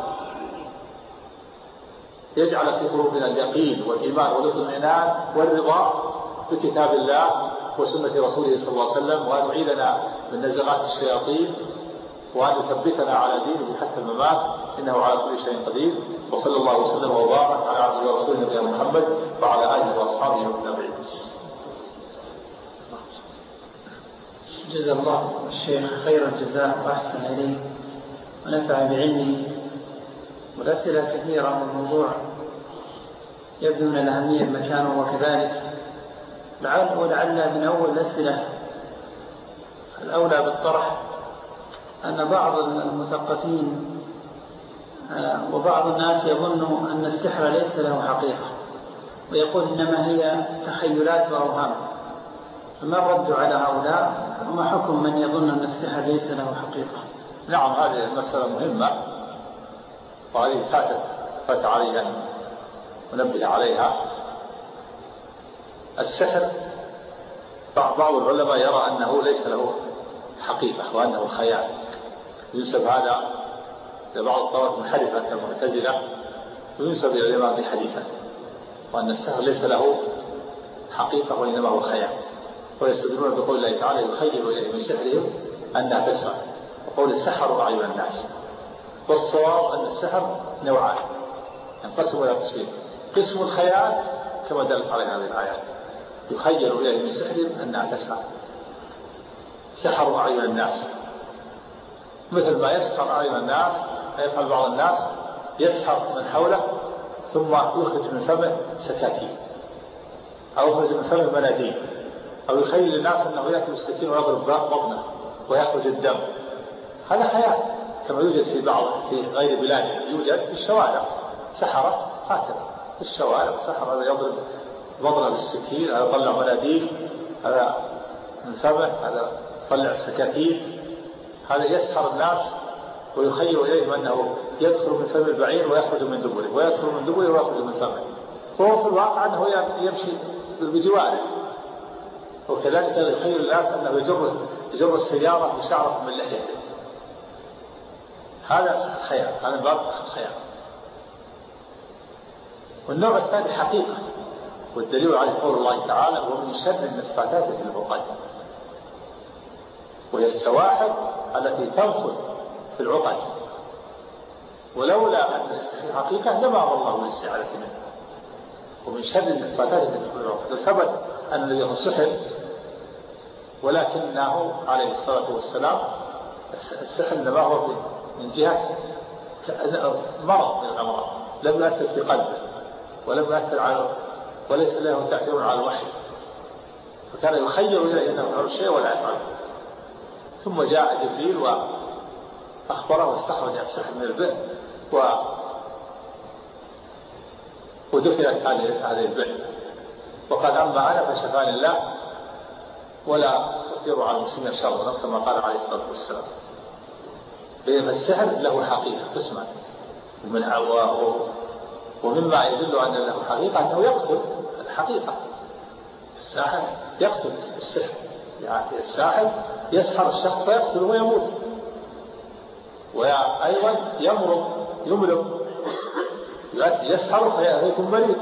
يجعل في قلوبنا اليقين والإيمان والاطمئنان والرضا بكتاب الله وسنة رسوله صلى الله عليه وسلم، وأن يعيدنا من نزغات الشياطين، وأن يثبتنا على دينه حتى الممات، إنه على كل شيء قدير. وصلى الله وسلم وبارك على عبده ورسوله نبينا محمد وعلى آله وأصحابه والتابعين.
جزا الله الشيخ خير الجزاء وأحسن إليه ونفع بعلمه. والأسئلة كثيرة والموضوع يبدو من الأهمية مكانه وكذلك. ولعل من أول الأسئلة الأولى بالطرح أن بعض المثقفين وبعض الناس يظن أن السحر ليس له حقيقة، ويقول إنما هي تخيلات وأوهام، فما الرد على هؤلاء؟ وما حكم من يظن أن السحر ليس له حقيقة؟
نعم، هذه المسألة مهمة، وهذه فات علي أن ننبه عليها. السحر بعض العلماء يرى أنه ليس له حقيقة وأنه خيال، ينسب هذا لبعض الطوائف المنحرفة كالمعتزلة، وينسب إلى الإمام أبي حنيفة، وأن السحر ليس له حقيقة وإنما هو خيال، ويستدلون بقول الله تعالى يخيل إليه من سحرهم أنها تسعى، وقول السحر أعين الناس. والصواب أن السحر نوعان ينقسم إلى قسمين: قسم الخيال كما دلت عليه هذه الآيات، يخيل إليه من سحرهم أنها تسعى، سحر أعين الناس، مثل ما يسحر أعين الناس، يفعل بعض الناس يسحر من حوله ثم يخرج من فمه سكاكين، أو يخرج من فمه مناديل، أو يخيل الناس أنه يأتي بالسكين ويضرب بطنه ويخرج الدم. هذا خيال كما يوجد في غير بلادنا، يوجد في الشوارع سحرة هكذا في الشوارع، سحر هذا يضرب بطنه بالسكين، هذا يطلع مناديل، هذا من فمه، هذا يطلع سكاكين، هذا يسحر الناس ويخيل إليهم أنه يدخل من فم البعير ويخرج من دبره، ويدخل من دبره ويخرج من فمه، وهو في الواقع أنه يمشي بجواره. وكذلك يخيل الناس أنه يجر السيارة بشعرة من لحيته. هذا خيال، هذا باب الخيال. والنوع الثاني حقيقة، والدليل على قول الله تعالى: ومن شر النفاثات في العقد، وهي السواحر التي تنفث في العقد، ولولا أن السحر حقيقة لما أمر الله بالاستعاذة منه. ومن شر النفاثات في العقد، ثبت أن الذي سحر، ولكنه عليه الصلاة والسلام السحر إنما هو من جهة مرض من الأمراض، لم يؤثر في قلبه ولم يؤثر على، وليس له تأثير على الوحي، فكان يخيل إليه أنه يفعل الشيء ولا يفعله. ثم جاء جبريل وأخبره واستخرج السحر من البئر ودفنت هذه البئر، وقال: أما أنا فشفاني الله ولا أثير على المسلمين شرا، كما قال عليه الصلاة والسلام. فالسحر له حقيقة قسمان، ومما يدل أن له حقيقة أنه يقتل. الحقيقة الساحر يقتل، السحر يعني الساحر يسحر الشخص فيقتله ويموت، وأيضا يمرض يسحر فيكون مريض،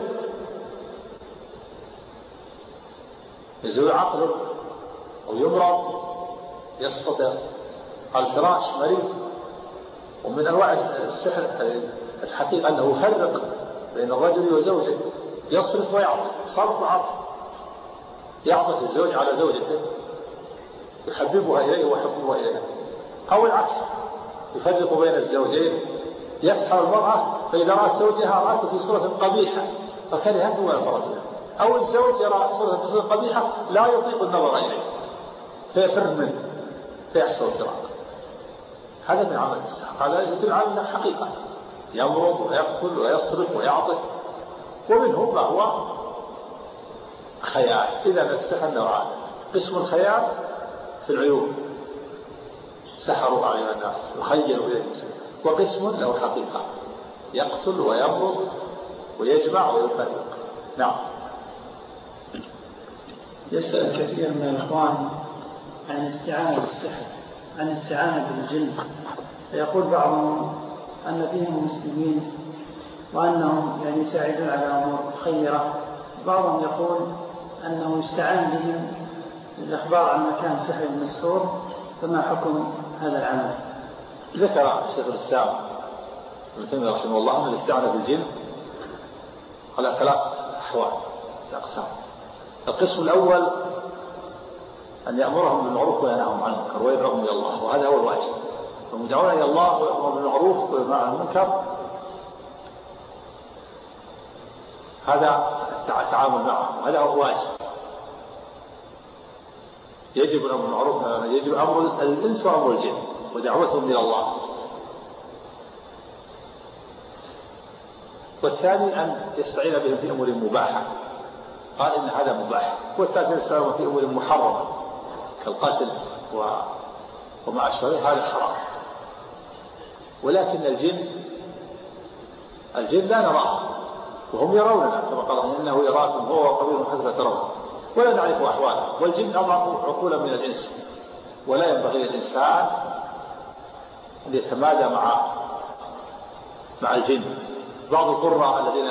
يزول عقله، أو يمرض يسقط على الفراش مريض. ومن أنواع السحر الحقيقة أنه يفرق بين الرجل وزوجه، يصرف ويعطي، صرف وعطف، يعطف الزوج على زوجته يحببها إليه ويحببها إليه، أو العكس يفرق بين الزوجين، يسحر المرأة فإذا رأت زوجها رأته في صورة قبيحة فكرهته ولا فرج له، أو الزوج يرى صورة قبيحة لا يطيق النظر إليه فيفر منه فيحصل الفراق. هذا من عمل السحر، هذا يدل على أنه حقيقة، يمرض ويقتل ويصرف ويعطف. ومنه ما هو خيال. إذا السحر نوعان: قسم الخيال في العيون، سحروا أعين الناس يخيلوا إليه، وقسم له حقيقة، يقتل ويمرض ويجمع ويفرق. نعم.
يسأل كثير من الإخوان عن استعانة بالسحر، عن استعانة بالجن، فيقول بعضهم أن فيهم مسلمين وأنهم يعني يساعدون على أمور خيرة، بعضهم يقول أنه يستعان بهم للإخبار عن مكان سحر المسحور، فما حكم هذا العمل؟
ذكر شيخ الإسلام ابن تيمية رحمه الله أن الاستعانة بالجن على 3 أحوال، 3 أقسام. القسم الأول أن يأمرهم بالمعروف وينهاهم عن المنكر ويدعوهم إلى الله، وهذا هو الواجب. هم يدعون إلى الله ويأمرون بالمعروف وينهون عن المنكر، هذا التعامل معهم، وهذا هو الواجب. يجب الأمر بالمعروف، يجب أمر الإنس وأمر الجن ودعوتهم إلى الله. والثاني أن يستعين بهم في أمور مباحة، قال إن هذا مباح. والثالث يستعين في أمور محرمة كالقتل وما أشبه، هذا حرام. ولكن الجن لا نراه وهم يروننا، كما قال إنه يراكم هو وقبيله حسب ترون ولا نعرف أحواله. والجن أضعف عقولا من الإنس، ولا ينبغي للإنسان أن يتمادى مع الجن. بعض القراء الذين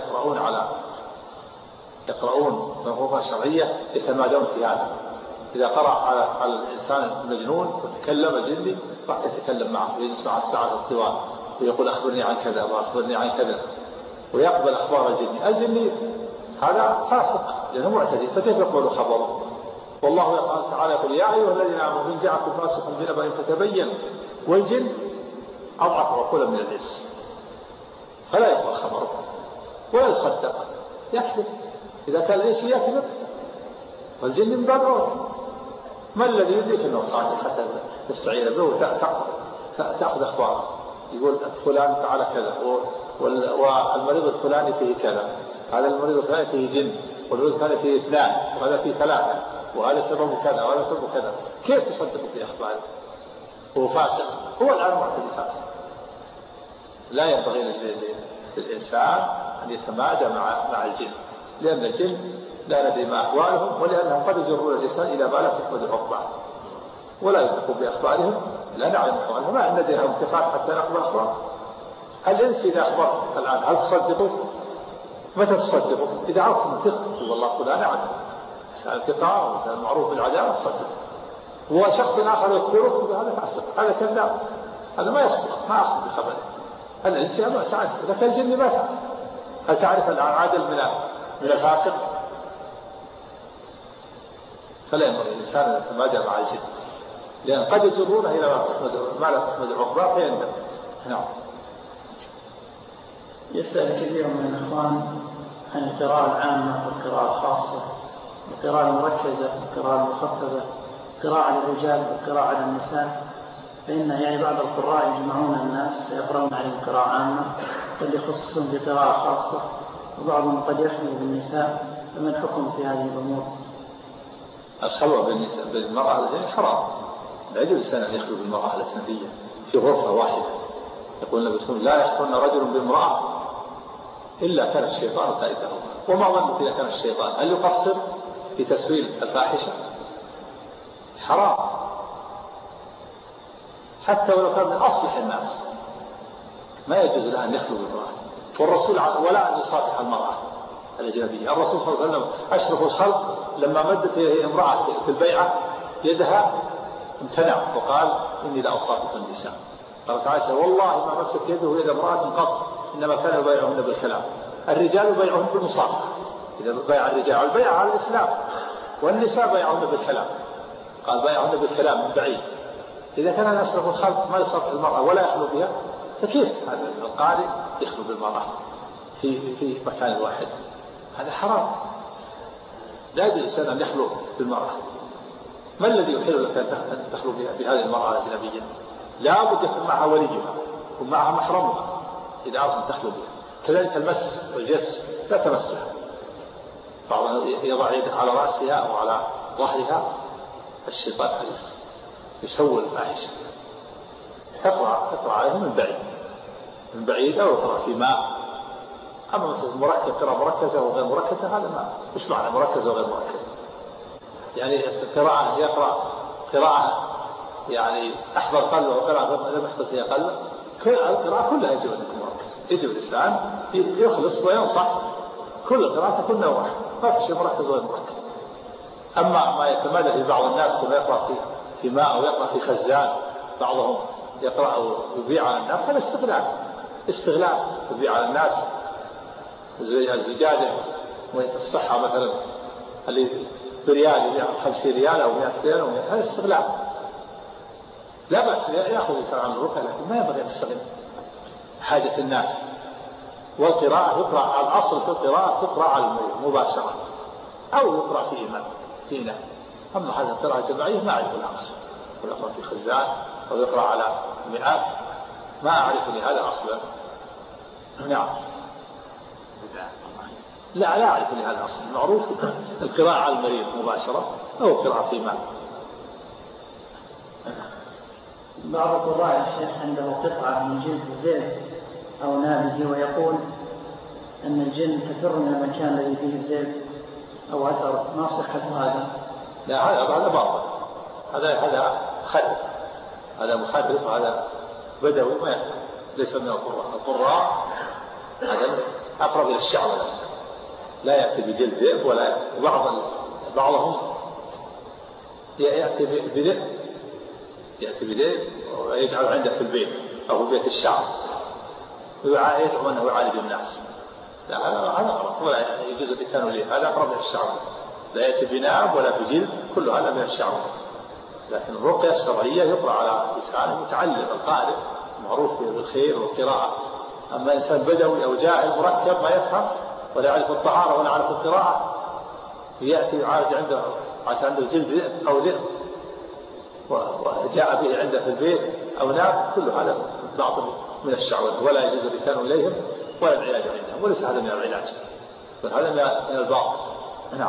يقرؤون منظومة شرعية يتمادون في هذا. إذا قرأ على الإنسان المجنون وتكلم الجني راح يتكلم معه ويجلس معه الساعات الطوال ويقول أخبرني عن كذا وأخبرني عن كذا، ويقبل أخبار الجني هذا فاسق لأنه معتدي، فكيف يقبل خبره؟ والله تعالى يقول يا أيها الذين آمنوا إن جاءكم فاسق بنبأ فتبينوا. والجن أضعف عقولا من الإنس، فلا يقبل خبره ولا يصدق، يكذب. إذا كان الإنس يكذب والجن من باب أولى. ما الذي يدرك أنه صادق حتى تستعين به وتأخذ أخباره؟ يقول فلان فعل كذا، والمريض الفلاني فيه كذا، هذا المريض الفلاني فيه جن، والمريض الثاني فيه 2، وهذا فيه 3، وهذا سببه كذا وهذا سببه كذا. كيف تصدق في أخباره؟ هو فاسق، هو الآن معتدي فاسق. لا ينبغي للإنسان أن يتمادى مع الجن، لأن الجن لا ندري ما أحوالهم، ولأنهم قد يجرون الإنسان إلى ما لا تحمد عقباه، ولا يثق بأخبارهم، لا نعلم أحوالهم، ما ندري لهم ثقات حتى نقبل أخبار. الإنس إذا أخبر الآن هل تصدقه؟ متى تصدقه؟ إذا عرفت من ثقة والله فلان عدل، إنسان ثقة وإنسان معروف بالعدالة تصدق. وشخص آخر يذكرك هذا فاسق، هذا كذاب، هذا ما يصدق، ما أخذ بخبره. الإنس ما تعرف، إذا كان الجن ما تعرف. هل تعرف العادل من الفاسق؟ فلا ينبغي الإنسان أن يتمادى مع الجن، لأن قد يجرونه إلى ما لا تحمد عقباه فيندم. نعم.
يسأل كثير من الإخوان عن القراءة العامة والقراءة الخاصة، القراءة المركزة والقراءة المخففة، القراءة على الرجال والقراءة على النساء. فإن يعني بعض القراء يجمعون الناس فيقرؤون عليهم قراءة عامة، قد يخصصون بقراءة خاصة، وبعضهم قد يخلو بالنساء. فما الحكم في هذه الأمور؟
الخلوة بالمرأة الأجنبية حرام، لا يجوز الإنسان أن يخلو بالمرأة الأجنبية في غرفة واحدة. يقول النبي صلى الله عليه وسلم لا يخلون رجل بامرأة إلا كان الشيطان ثالثه. وما ظنك إذا كان الشيطان هل يقصر في تسويل الفاحشة؟ حرام، حتى ولو كان من أصلح الناس ما يجوز له أن يخلو بالمرأة. والرسول ولا أن يصافح المرأة الأجنبية. الرسول صلى الله عليه وسلم أشرف الخلق لما مدت إليه امرأة في البيعة يدها امتنع وقال إني لا أصافح النساء. قالت عائشة والله ما مست يده يد امرأة قط، إنما كان يبايعهن بالكلام. الرجال يبايعهن بالمصافحة، إذا بايع الرجال البيع على الإسلام، والنساء بايعهن بالكلام. قال بايعهن بالكلام من بعيد. إذا كان يصرف الخلق ما يصرف المرأة ولا يخلو بها، فكيف هذا القارئ يخلو بالمرأة في مكان واحد؟ هذا حرام. لا يجوز الإنسان أن يخلو بالمرأة. ما الذي يحل لك أن تخلو بهذه المرأة الأجنبية؟ لا بد يكون معها وليها ومعها محرمها إذا أردت أن تخلو بها. كذلك المس والجس لا تمسها. بعضهم يضع يده على رأسها أو على ظهرها، الشيطان يسول الفاحشة. تقرأ عليهم من بعيد أو يقرأ في ماء. أما مثل مركز قراءة مركزة وغير مركزة، هذا ما مش معنى مركزة وغير مركزة. يعني قراءة يقرأ قراءة يعني أحضر قلبه وقراءة لم يحضر فيها قلبه، القراءة كلها يجب أن تكون مركزة. يجب الإنسان يخلص وينصح كل قراءة تكون نوع، ما في شيء مركز وغير مركز. أما ما يتمادى في بعض الناس كما يقرأ في ماء أو يقرأ في خزان، بعضهم يقرأ أو يبيع على الناس، هذا استغلال يبيع على الناس. الزجاجة الصحة مثلا اللي بريال يبيع 50 ريال أو 100 ريال، هذا استغلال. لا بأس يأخذ الإنسان عن الرقية، لكن ما ينبغي أن يستغل حاجة الناس. والقراءة يقرأ على الأصل في القراءة تقرأ على المريض مباشرة، أو يقرأ في إمام فينا. أما هذا القراءة الجماعية ما أعرف لها أصل، يقرأ في خزان أو يقرأ على مئات، ما أعرف لهذا أصلا. نعم. لا أعرف لهذا أصلا. معروف القراءة على المريض مباشرة أو القراءة في إمام.
بعض القراء يا شيخ عنده قطعة من جلد ذئب أو نابه، ويقول أن الجن تفر من المكان الذي فيه الذئب أو أثر، ما صحة هذا؟
لا هذا باطل، هذا خلف، هذا مخالف، هذا بدوي ما يفعل، ليس من القراء. هذا أقرب إلى الشعر، لا يأتي بجلد ذئب ولا بعضهم يأتي بذئب ويجعل عنده في البيت أو في بيت الشعر ويزعم أنه يعالج الناس. لا هذا غلط، ولا يجوز الإتيان له، هذا أقرب إلى الشعر. لا يأتي بناب ولا بجلد، كل هذا من الشعر. لكن الرقية الشرعية يقرأ على لسان متعلم القارئ معروف بالخير والقراءة. أما إنسان بدوي أو جاهل مركب ما يفهم ولا يعرف الطهارة ولا يعرف القراءة، يأتي يعالج عنده جلد أو ذئب وجاء به عنده في البيت أو ناب، كل هذا باطل من الشعوذة، ولا يجوز الإتيان إليهم ولا العلاج عندهم، وليس هذا من العلاج، بل هذا من الباطل. نعم.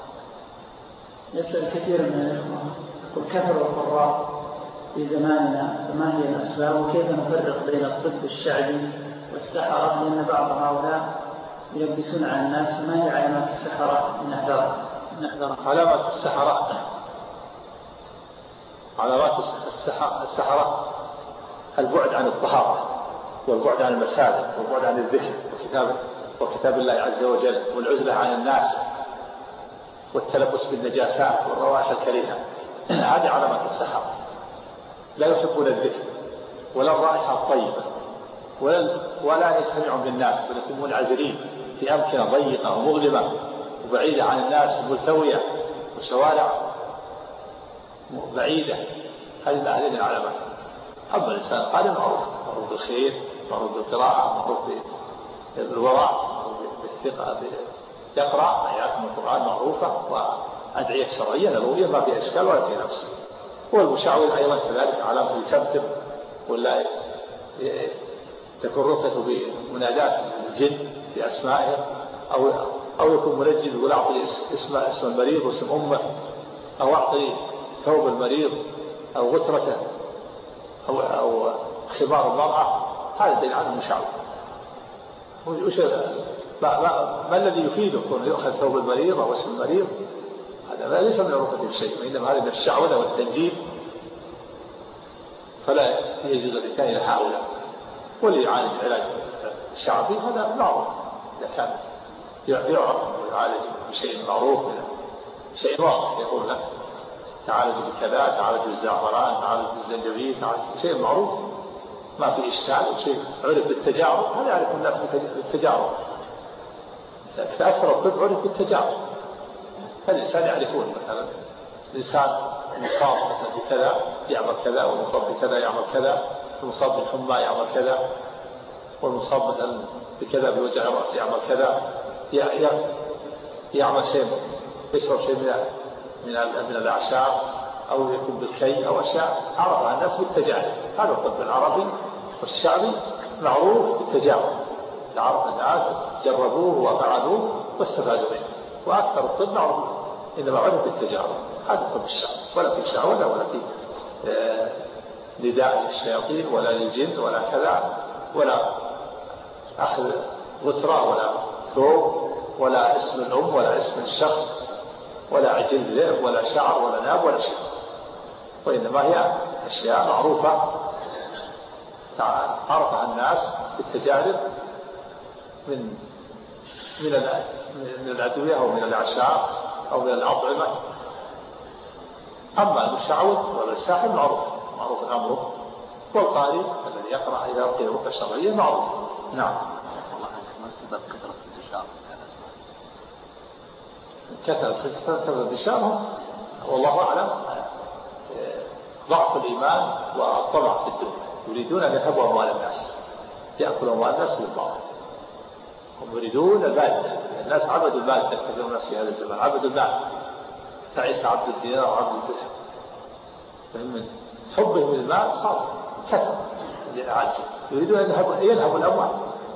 يسأل كثير من الإخوة قل كثر القراء في زماننا، فما هي الأسباب وكيف نفرق بين الطب الشعبي والسحرة؟ لأن بعض هؤلاء يلبسون على الناس، فما هي علامات السحرة نحذرها؟
علامات السحرة البعد عن الطهارة والبعد عن المساجد والبعد عن الذكر وكتاب الله عز وجل، والعزلة عن الناس والتلبس بالنجاسات والروائح الكريهة. هذه علامات السحرة. لا يحبون الذكر ولا الرائحة الطيبة ولا يستمعون بالناس، بل يكونون منعزلين في أمكنة ضيقة ومظلمة وبعيدة عن الناس، ملتوية وشوارع بعيدة. هذه العلامات. أما الإنسان هذا معروف بالخير، معروف بالقراءة، معروف بالوراء، معروف بالثقة، يقرأ آيات من القرآن معروفة وأدعية شرعية نبوية ما في إشكال ولا في نفس. والمشعوذ أيضا كذلك علامة يتمتم ولا تكون رقية بمنادات الجن بأسمائهم، أو يكون منجد ولا أعطي اسم المريض واسم أمه، أو أعطي ثوب المريض أو غترته أو خمار المرأة. هذا دليل على المشعوذ. ما الذي يفيده كون يؤخذ ثوب المريض أو اسم المريض؟ هذا ليس من الرقية بشيء، وإنما هذا من الشعوذة والتنجيم، فلا يجوز الإتيان إلى هؤلاء. واللي يعالج علاج الشعبي هذا معروف، إذا كان يعرف ويعالج بشيء معروف، شيء واضح يقول له تعالج بكذا، تعالج بالزعفران، تعالج بالزنجبيل، تعالج بشيء معروف، ما في إشكال وشيء عرف بالتجارب، هذا يعرف الناس بالتجارب. تأثر الطب عرف بالتجارب، فالإنسان يعرفون مثلا الإنسان المصاب مثلا بكذا يعمل كذا، والمصاب بكذا يعمل كذا، المصاب بالحمى يعمل كذا، والمصاب مثلا بكذا بوجع الرأس يعمل كذا، يعمل شيء، يشرب شيء من الأعشاب أو يكون بالكي أو أشياء عرفها الناس بالتجارب. هذا الطب العربي والشعبي معروف بالتجارب، تعرف الناس جربوه وفعلوه واستفادوا منه، وأكثر الطب معروف إنما عرف بالتجارب. هذا الطب الشعبي، ولا في شعوذة ولا في نداء للشياطين ولا للجن ولا كذا، ولا أخذ غثرة ولا ثوب ولا اسم الأم ولا اسم الشخص ولا عجل ذئب ولا شعر ولا ناب ولا شيء، وإنما هي أشياء معروفة عرفها الناس بالتجارب من الأدوية أو من الأعشاب أو من الأطعمة. أما المشعوذ ولا الساحر معروف أمره، والقارئ الذي يقرأ إذا قيل رقية شرعية معروف. نعم.
ما سبب كثرة انتشار
كثرة انتشارهم والله أعلم ضعف الإيمان والطمع في الدنيا، يريدون أن يذهبوا أموال الناس، يأكلوا أموال الناس بالباطل، هم يريدون المادة. الناس عبدوا المادة، كثير من الناس في هذا الزمان عبدوا المال، تعيس عبد الدينار وعبد الدرهم، فهم حبهم للمال صار كثر يريدون أن يذهبوا الأموال.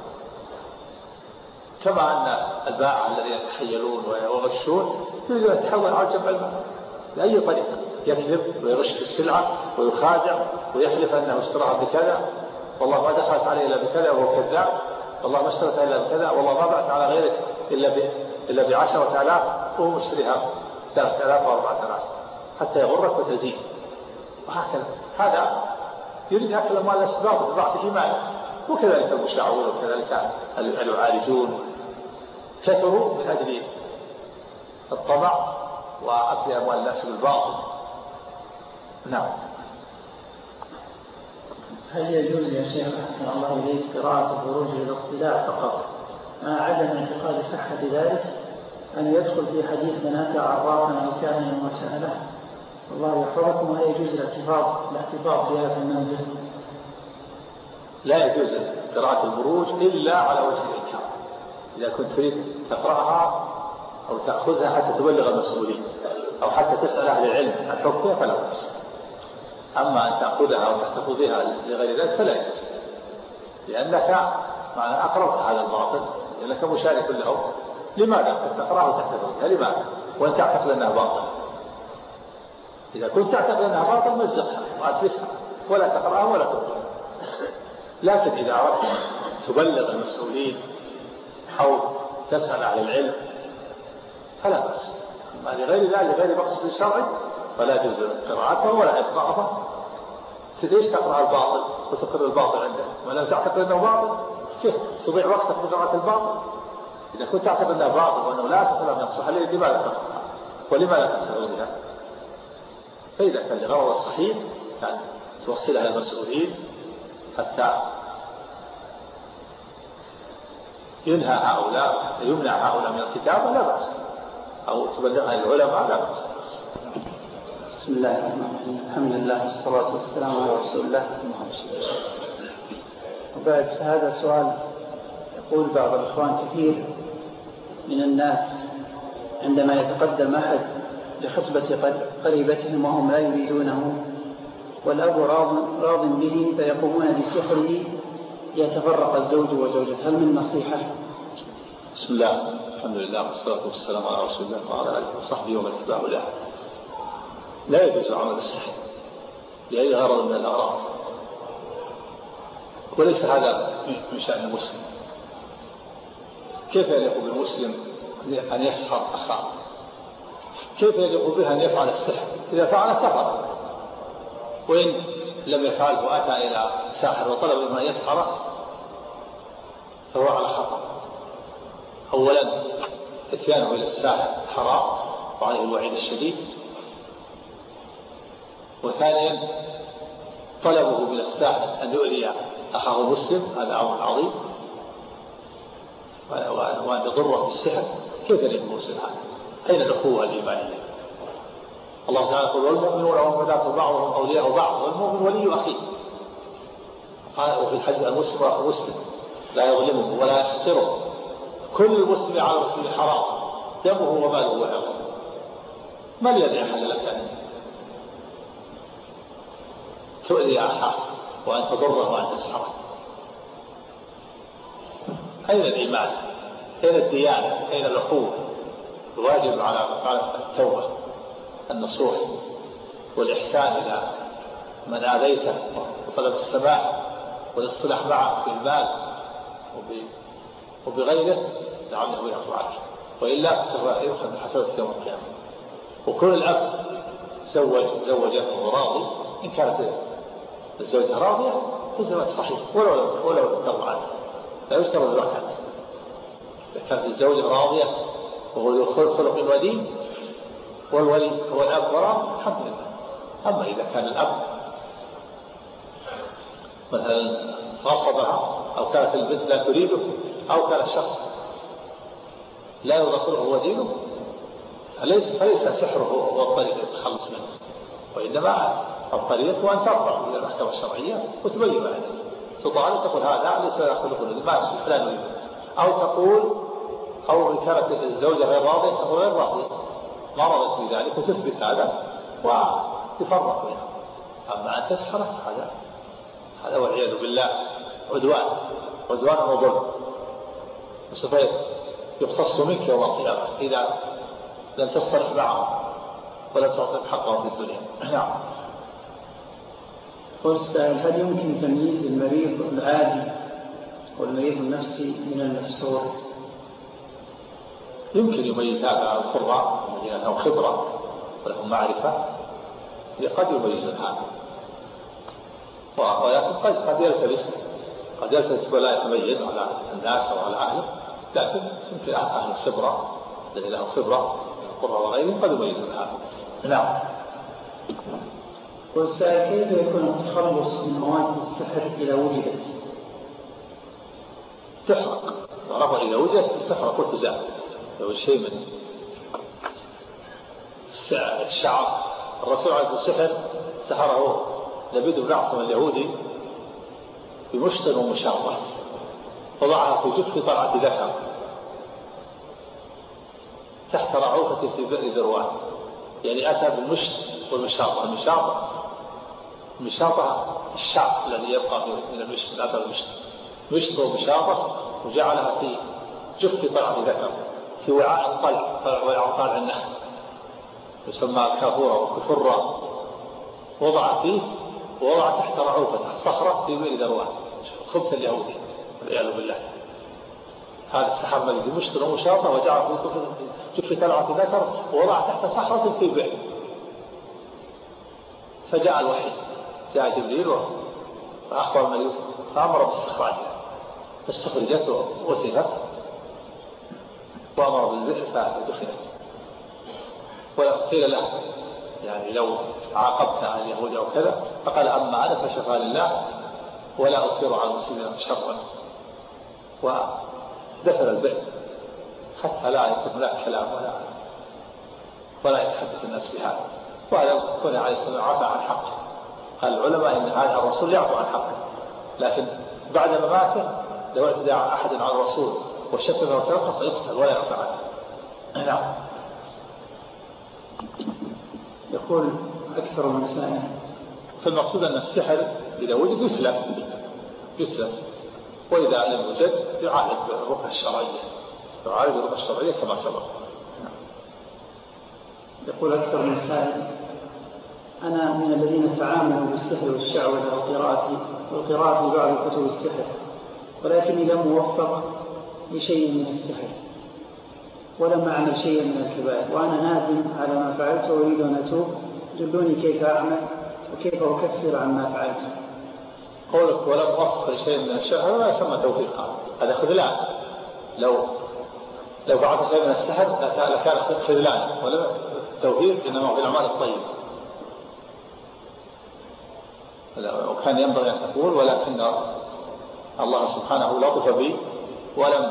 كما أن البائع الذين يتحيلون ويغشون يريدون أن يتحول على جمع المال بأي طريقة، يكذب ويغش في السلعة ويخادع ويحلف أنه اشتراها بكذا، والله ما دخلت عليه إلا بكذا وهو كذاب، والله ما اشترت إلا بكذا، والله ما بعت على غيرك إلا ب10,000 وهو مشتريها 3,000 و4,000 حتى يغرك وتزيد، وهكذا. هذا يريد أكل أموال الأسباب بضعف إيمانه. وكذلك المشعوذ وكذلك العالجون كثروا من أجل الطمع وأكل أموال الناس بالباطل. نعم.
هل يجوز يا شيخ أحسن الله إليك قراءة الخروج للاقتداء فقط مع عدم اعتقاد صحة ذلك، أن يدخل في حديث من أتى عرافا أو كاهنا وسأله الله يحفظكم، وهل يجوز الاحتفاظ بها في المنزل؟
لا يجوز قراءة البروج إلا على وجه الإنكار. إذا كنت تريد تقرأها أو تأخذها حتى تبلغ المسؤولين أو حتى تسأل أهل العلم عن حكمها فلا بأس. أما أن تأخذها أو تحتفظ بها لغير ذلك فلا يجوز، لأنك معنى أقررت هذا الباطل، لأنك مشارك له. لماذا تقرأها وتحتفظ بها؟ لماذا وأنت تعتقد أنها باطل؟ إذا كنت تعتقد أنها باطل مزقها وأتركها ولا تقرأها ولا تقرأها. لكن إذا أردت تبلغ المسؤولين أو تسأل أهل العلم فلا بأس. أما لغير ذلك لغير مقصد شرعي فلا يجوز قراءتها ولا إقراءها. ليش تقرأ الباطل وتقر الباطل عندك؟ ولو تعتقد أنه باطل كيف تضيع وقتك في قراءة الباطل؟ إذا كنت تعتقد أنه باطل وأنه لا أساس له يصح عليه لماذا تقرأها ولماذا تحتفظ بها؟ فإذا كان لغرض صحيح كان توصلها للمسؤولين حتى يمنع هؤلاء من الكتاب لا بأس، أو تبلغها للعلماء لا بأس.
بسم الله الرحمن الرحيم، الحمد لله والصلاة والسلام على رسول الله. وبعد، هذا سؤال يقول بعض الإخوان كثير من الناس عندما يتقدم أحد لخطبة قريبتهم وهم لا يريدونه والأب راض به فيقومون بسحره يتفرق الزوج وزوجته، هل من نصيحة؟
بسم الله الحمد لله والصلاة والسلام على رسول الله وعلى آله وصحبه ومن اتبعه له. لا يجوز عمل السحر لأي غرض من الأغراض، وليس هذا من شأن المسلم. كيف يليق بالمسلم أن يسحر أخاه؟ كيف يليق به أن يفعل السحر؟ إذا فعل كفر، وإن لم يفعله وأتى إلى ساحر وطلب منه أن يسحره فهو على خطر. أولا إتيانه إلى الساحر حرام وعليه الوعيد الشديد، وثانيا طلبه من الساحر أن يؤذي أخاه المسلم هذا أمر عظيم، وأن يضره بالسحر، كيف يليق المسلم هذا؟ أين الأخوة الإيمانية؟ الله تعالى يقول والمؤمنون والمؤمنات بعضهم أولياء بعض والمؤمن ولي أخيه. وفي الحديث المسلم أخو مسلم لا يظلمه ولا يحقره، كل المسلم على المسلم حرام دمه وماله وعرضه. ما الذي أحل لك أن تؤذي أخاك وأن تضره وأن تسحره؟ أين الإيمان؟ أين الديانة؟ أين الأخوة؟ الواجب على التوبة النصوح والإحسان إلى من آذيته وطلب السماح والاصطلاح معه في المال وبغيره لعله يعفو عنه، وإلا سوف يؤخذ بحسنات يوم القيامة. وكل الأب زوجته راضي، إن كانت الزوجة راضية فالزواج صحيح ولو ترضى عنه، لا يشترط الزكاة. إذا كانت الزوجة راضية وهو ذو خلق ودين والولي هو الأب وراء الحمد لله. أما إذا كان الأب مثلا غصبها أو كانت البنت لا تريده أو كان الشخص لا يرضى خلقه ودينه فليس سحره هو الطريق للتخلص منه، وإنما الطريق وأن ترفع إلى المحكمة الشرعية وتبين له، تطالب تقول هذا ليس خلقه ما يصلح لا نريده، أو تقول أو إن كانت الزوجة غير راضية أو غير راضية ما رضت في ذلك وتثبت هذا وتفرق بها. أما أن تسحره هذا والعياذ بالله عدوان وظلم، وسوف يقتص منك يوم القيامة إذا لم تصطلح معه ولم تعطي حقه في الدنيا. نعم.
قل السائل هل يمكن تمييز المريض العادي والمريض النفسي من المسحور؟
يمكن يميز هذا القراء الذين لهم خبرة ولهم معرفة، قد يميزون هذا، ولكن قد يلتبس ولا يتميز على الناس أو على أهله، لكن يمكن أهل الخبرة الذين لهم خبرة القراء وغيرهم قد يميزون هذا. نعم.
والسائل كيف يكون التخلص من مواد السحر إذا وجدت؟
تحرق، تعرفها إذا وجدت تحرق وتزال. لو شيء من الشعر، الرسول عليه السحر سحره لبيد بن عاصم اليهودي بمشط ومشاطة، وضعها في جف طلعة ذكر تحت رعوفة في بئر ذروان، يعني أتى بالمشط والمشاطة. المشاطة الشعر الذي يبقى من المشط، أتى بالمشط مشط ومشاطة وجعلها في جف طلعة ذكر في وعاء طلع النخل يسمى الكافورة والكفرة، وضع فيه ووضع تحت رعوفة الصخرة في بئر ذروان، خبث اليهودي والعياذ بالله. هذا السحر الذي بمشط ومشاطة وجعل في جف طلعة ذكر ووضع تحت صخرة في بئر. فجاء الوحي، جاء جبريل فأخبر الملك فأمر باستخراجها، فاستخرجت وثبت وأمر بالبئر فدخلت. وقيل له يعني لو عاقبت عن اليهود أو كذا، فقال أما أنا فشفى لله ولا أثير على المسلمين شرا، ودخل البئر حتى لا يكون هناك كلام ولا يتحدث الناس بهذا. وهذا كون عليه السلام عفى عن حقه. قال العلماء إن هذا الرسول يعفو عن حقه، لكن بعد مماته لو اعتدى أحد على الرسول وشتمه وترقص يقتل ولا يعفى عنه. نعم.
يقول أكثر من سائل،
فالمقصود أن السحر إذا وجد يتلف، وإذا لم يوجد يعالج بالرقية الشرعية كما سبق.
يقول أكثر من سائل، أنا من الذين تعاملوا بالسحر والشعوذة والقراءة في بعض كتب السحر، ولكني لم أوفق لشيء من السحر ولم أعمل شيئا من الكبائر، وأنا نادم على ما فعلت وأريد أن أتوب، دلوني كيف أعمل وكيف أكفر عما فعلت.
قولك ولم أوفق لشيء من السحر لا يسمى توفيق، هذا خذلان. لو فعلت شيء من السحر لكان خذلان، ولا توفيق إنما في الأعمال الطيبة. وكان ينبغي أن تقول ولكن الله سبحانه لطف بي ولم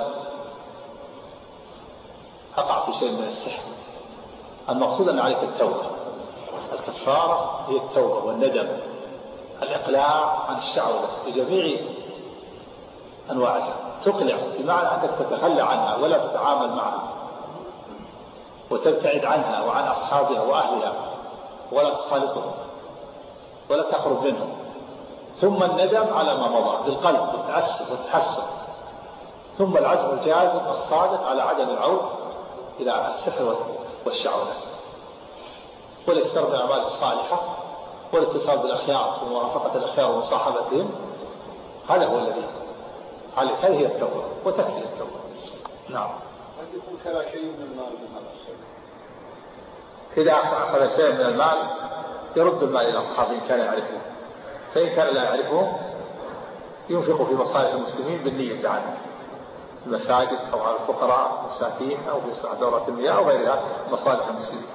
أقع في شيء من السحر. المقصود أن عليك التوبة. الكفارة هي التوبة والندم، الإقلاع عن الشعوذة بجميع أنواعها. تقلع بمعنى أنك تتخلى عنها ولا تتعامل معها وتبتعد عنها وعن أصحابها وأهلها ولا تخالطهم ولا تقرب منهم. ثم الندم على ما مضى بالقلب والتأسف والتحسر، ثم العزم الجازم الصادق على عدم العود إلى السحر والشعوذة، والاكثار من الأعمال الصالحة والاتصال بالأخيار وموافقة الأخيار ومصاحبتهم. هذا هو الذي عليك. هذه هي التوبة وتكفي التوبة. نعم.
قد يكون كلا شيء من المال من هذا الشيء.
إذا أخذ شيء من المال يرد المال إلى أصحابه إن كان يعرفه، فإن كان لا يعرفه ينفق في مصالح المسلمين بالنية عنه، في المساجد أو على الفقراء والمساكين أو في إصلاح دورة المياه أو غيرها مصالح المسلمين.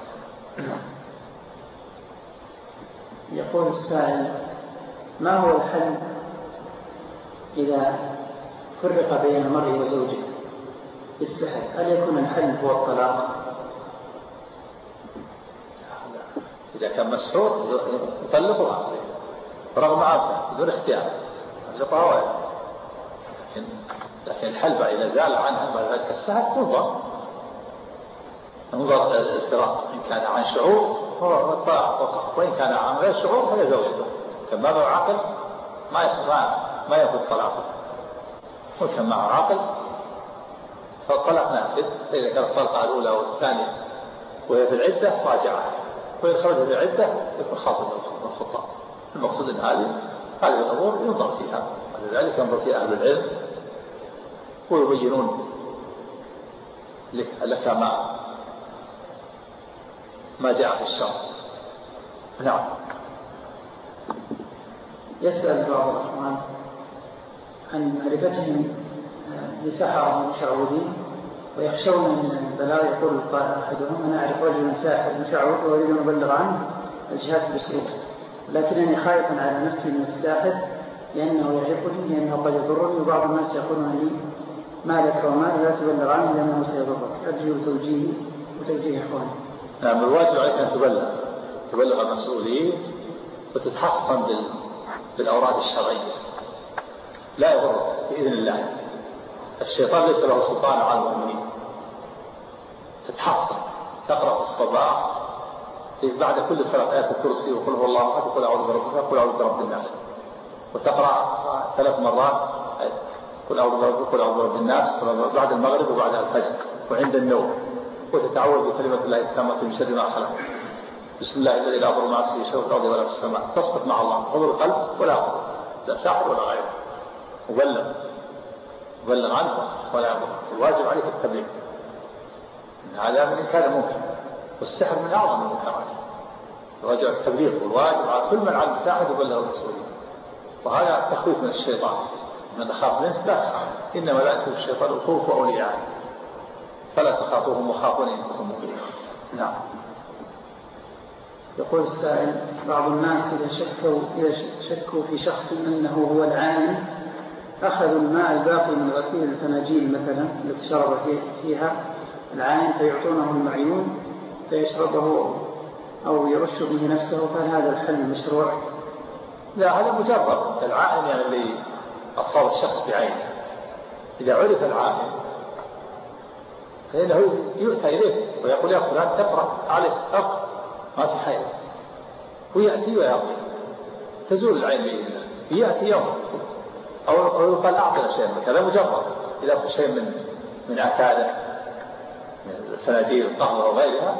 يقول السائل: ما هو الحل إذا فرق بين المرء وزوجه بالسحر؟ هل يكون الحل هو الطلاق؟
إذا كان مسحور يطلقها رغم عافية بدون اختيار، يطلقها. لكن الحل إذا زال عنها بعد ذلك السحر ننظر الفراق. إن كان عن شعور هو الطلاق فقط، وإن كان عن غير شعور فهي زوجته. كان معه عقل ما يأخذ طلاقه، وكان معه عقل فالطلاق نافذ. فإذا كانت الطلقة الأولى والثانية وهي في العدة راجعها، وإن خرج في العدة يكون خاطب الخطاب. المقصود أن هذه الأمور ينظر فيها، ولذلك ينظر فيها أهل العلم ويبينون لك ما جاء في الشرع. نعم. يسأل
بعض الأخوان عن معرفتهم بسحرة المشعوذين ويخشون من البلاء. يقول أحدهم: أنا أعرف رجلا ساحر مشعوذ وأريد أن أبلغ عنه الجهات البصرية، لكنني خايف على نفسي من الساحر لأنه يعرفني لأنه قد يضرني، وبعض الناس يقولون لي: ما لك وما لا تبلغ عنه لأنه سيضرك. أرجو توجيهي وتوجيه إخواني.
نعم. الواجب عليك أن تبلغ المسؤولين وتتحصن بالأوراد الشرعية. لا يضر بإذن الله. الشيطان ليس له سلطان على المؤمنين. تتحصن، تقرأ في الصباح بعد كل صلاة آية الكرسي وقل هو الله أحد وقل أعوذ برب الفلق وقل أعوذ برب الناس، وتقرأ 3 مرات قل أعوذ برب الفلق وقل أعوذ برب الناس بعد المغرب وبعد الفجر وعند النوم، وتتعوذ بكلمة الله التامة من شر ما خلق. بسم الله الذي لا يضر مع اسمه شيء في الأرض ولا في السماء. تصدق مع الله حضور القلب ولا أخذ، لا ساحر ولا غيره. وبلغ عنه ولا يضر. الواجب عليك التبليغ. هذا من إنكار المنكر، والسحر من أعظم المنكرات. الواجب على التبليغ، والواجب على كل من علم ساحر يبلغ المسؤولين. وهذا تخويف من الشيطان. من أخاف منه لا تخاف، إنما لا يكون الشيطان الخوف أولياءه فلا تخافوهم وخافوني إن كنتم مؤمنين. نعم.
يقول السائل: بعض الناس إذا شكوا في شخص أنه هو العالم أخذوا الماء الباقي من غسيل الفناجيل مثلا التي شرب فيها العالم فيعطونه المعيون فيشربه أو يرش به نفسه، فهل هذا الحل مشروع؟
لا، هذا مجرد. العالم يعني اللي أصاب الشخص بعينه. إذا عرف العالم فإنه يؤتى إليه ويقول: يا فلان تقرأ عليك أقرأ ما في حياة، ويأتي ويعطي تزول العين بإذن الله. يأتي يوم أو يقال: أعطنا شيئا. هذا مجرد. إذا أخذ شيء من عكادة من الفناجيل القهوة وغيرها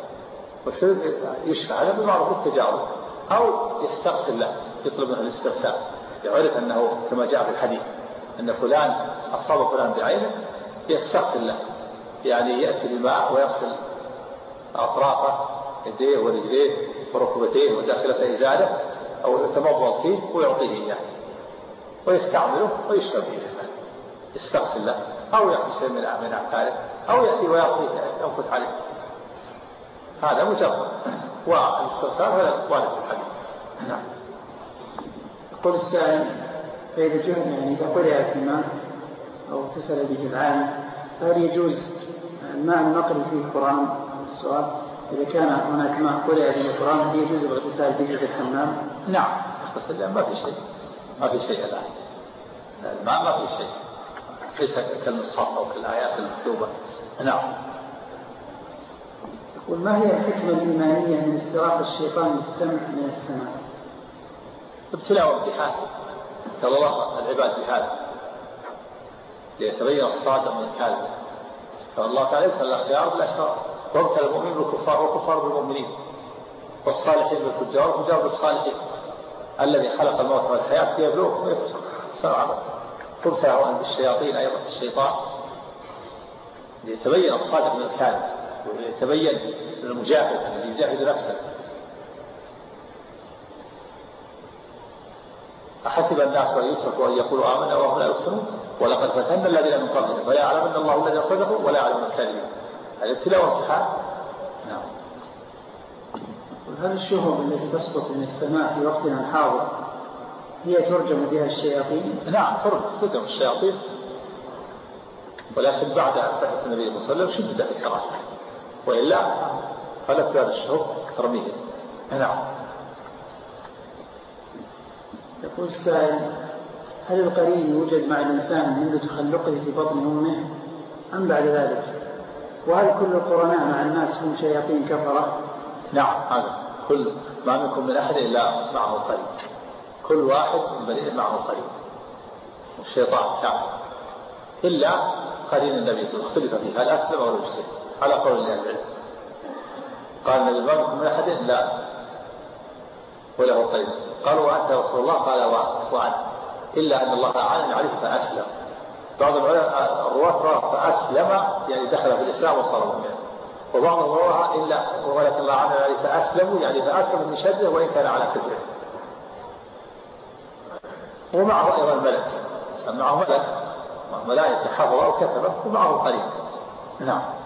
يشفع هذا بمعروف التجارب، أو يستغسل له، يطلب منه الاستغسال. يعرف أنه كما جاء في الحديث أن فلان أصاب فلان بعينه، يستغسل له، يعني يأتي بالماء ويغسل أطرافه يديه ورجليه وركبتيه وداخلة إزاله أو يتمضض فيه ويعطيه إياه ويستعمله ويشرب فيه. يستغسل له، أو يأخذ شيء من أعماله، أو يأتي ويعطيه ينفث عليه. هذا مجرد. والاستغسال هذا وارد في الحديث. نعم.
يقول السائل فإذا جهد إذا قرأ الإمام أو اتصل به العالم فهل يجوز الماء النقل فيه القرآن؟ السؤال إذا كان هناك ماء قرأ به القرآن هل يجوز الاغتسال به في الحمام؟
نعم اغتسل ما في شيء الآن الماء ما في شيء ليس كالمصحف أو كالآيات المكتوبة. نعم.
وما هي الحكمة الإيمانية من استراق الشيطان للسمع من السماء؟
ابتلاء وامتحان ابتلى الله العباد بهذا ليتبين الصادق من الكاذب. فالله تعالى ابتلى الأخيار بالأشرار وابتلى المؤمنين بالكفار والكفار بالمؤمنين والصالحين بالفجار والفجار بالصالحين. الذي خلق الموت والحياة ليبلوكم ويبصر سمعا وابتلاه بالشياطين أيضا الشيطان ليتبين الصادق من الكاذب ويتبين المجاهد الذي يجاهد نفسه. أحسب الناس أن يتركوا أن يقولوا آمنا وهم لا يفتنون ولقد فتنا الذين من قبلهم فيعلمن الله الذين صدقوا ولا يعلمون الكاذبين. الابتلاء وامتحان. نعم.
هل الشهب التي تسقط من السماء في وقتنا الحاضر هي ترجم بها الشياطين؟
نعم ترجم الشياطين ولكن بعد بعثة النبي صلى الله عليه وسلم شددت الحراسة وإلا فلا تزال الشهب ترميه. نعم.
يقول السائل هل القرين يوجد مع الإنسان منذ تخلقه في بطن أمه أم بعد ذلك؟ وهل كل القرناء مع الناس هم شياطين كفرة؟
نعم هذا كل ما منكم من أحد إلا معه قرين كل واحد من بني معه قرين والشيطان كافر إلا قرين النبي صلى الله عليه وسلم اختلف فيه هل أسلم أو لا يسلم على قول أهل العلم. قال النبي ما منكم من أحد إلا وله قرين قالوا وأنت يا رسول الله قال وأنا إلا أن الله أعانني عليه فأسلم. بعض الرواة فأسلم يعني دخل في الإسلام وصار مؤمنا وبعضهم رواها إلا ولكن الله أعانني عليه فأسلموا يعني فأسلم من شده وإن كان على كفره. ومعه أيضا ملك معه ملائكة حفظه وكتبه ومعه قرين. نعم.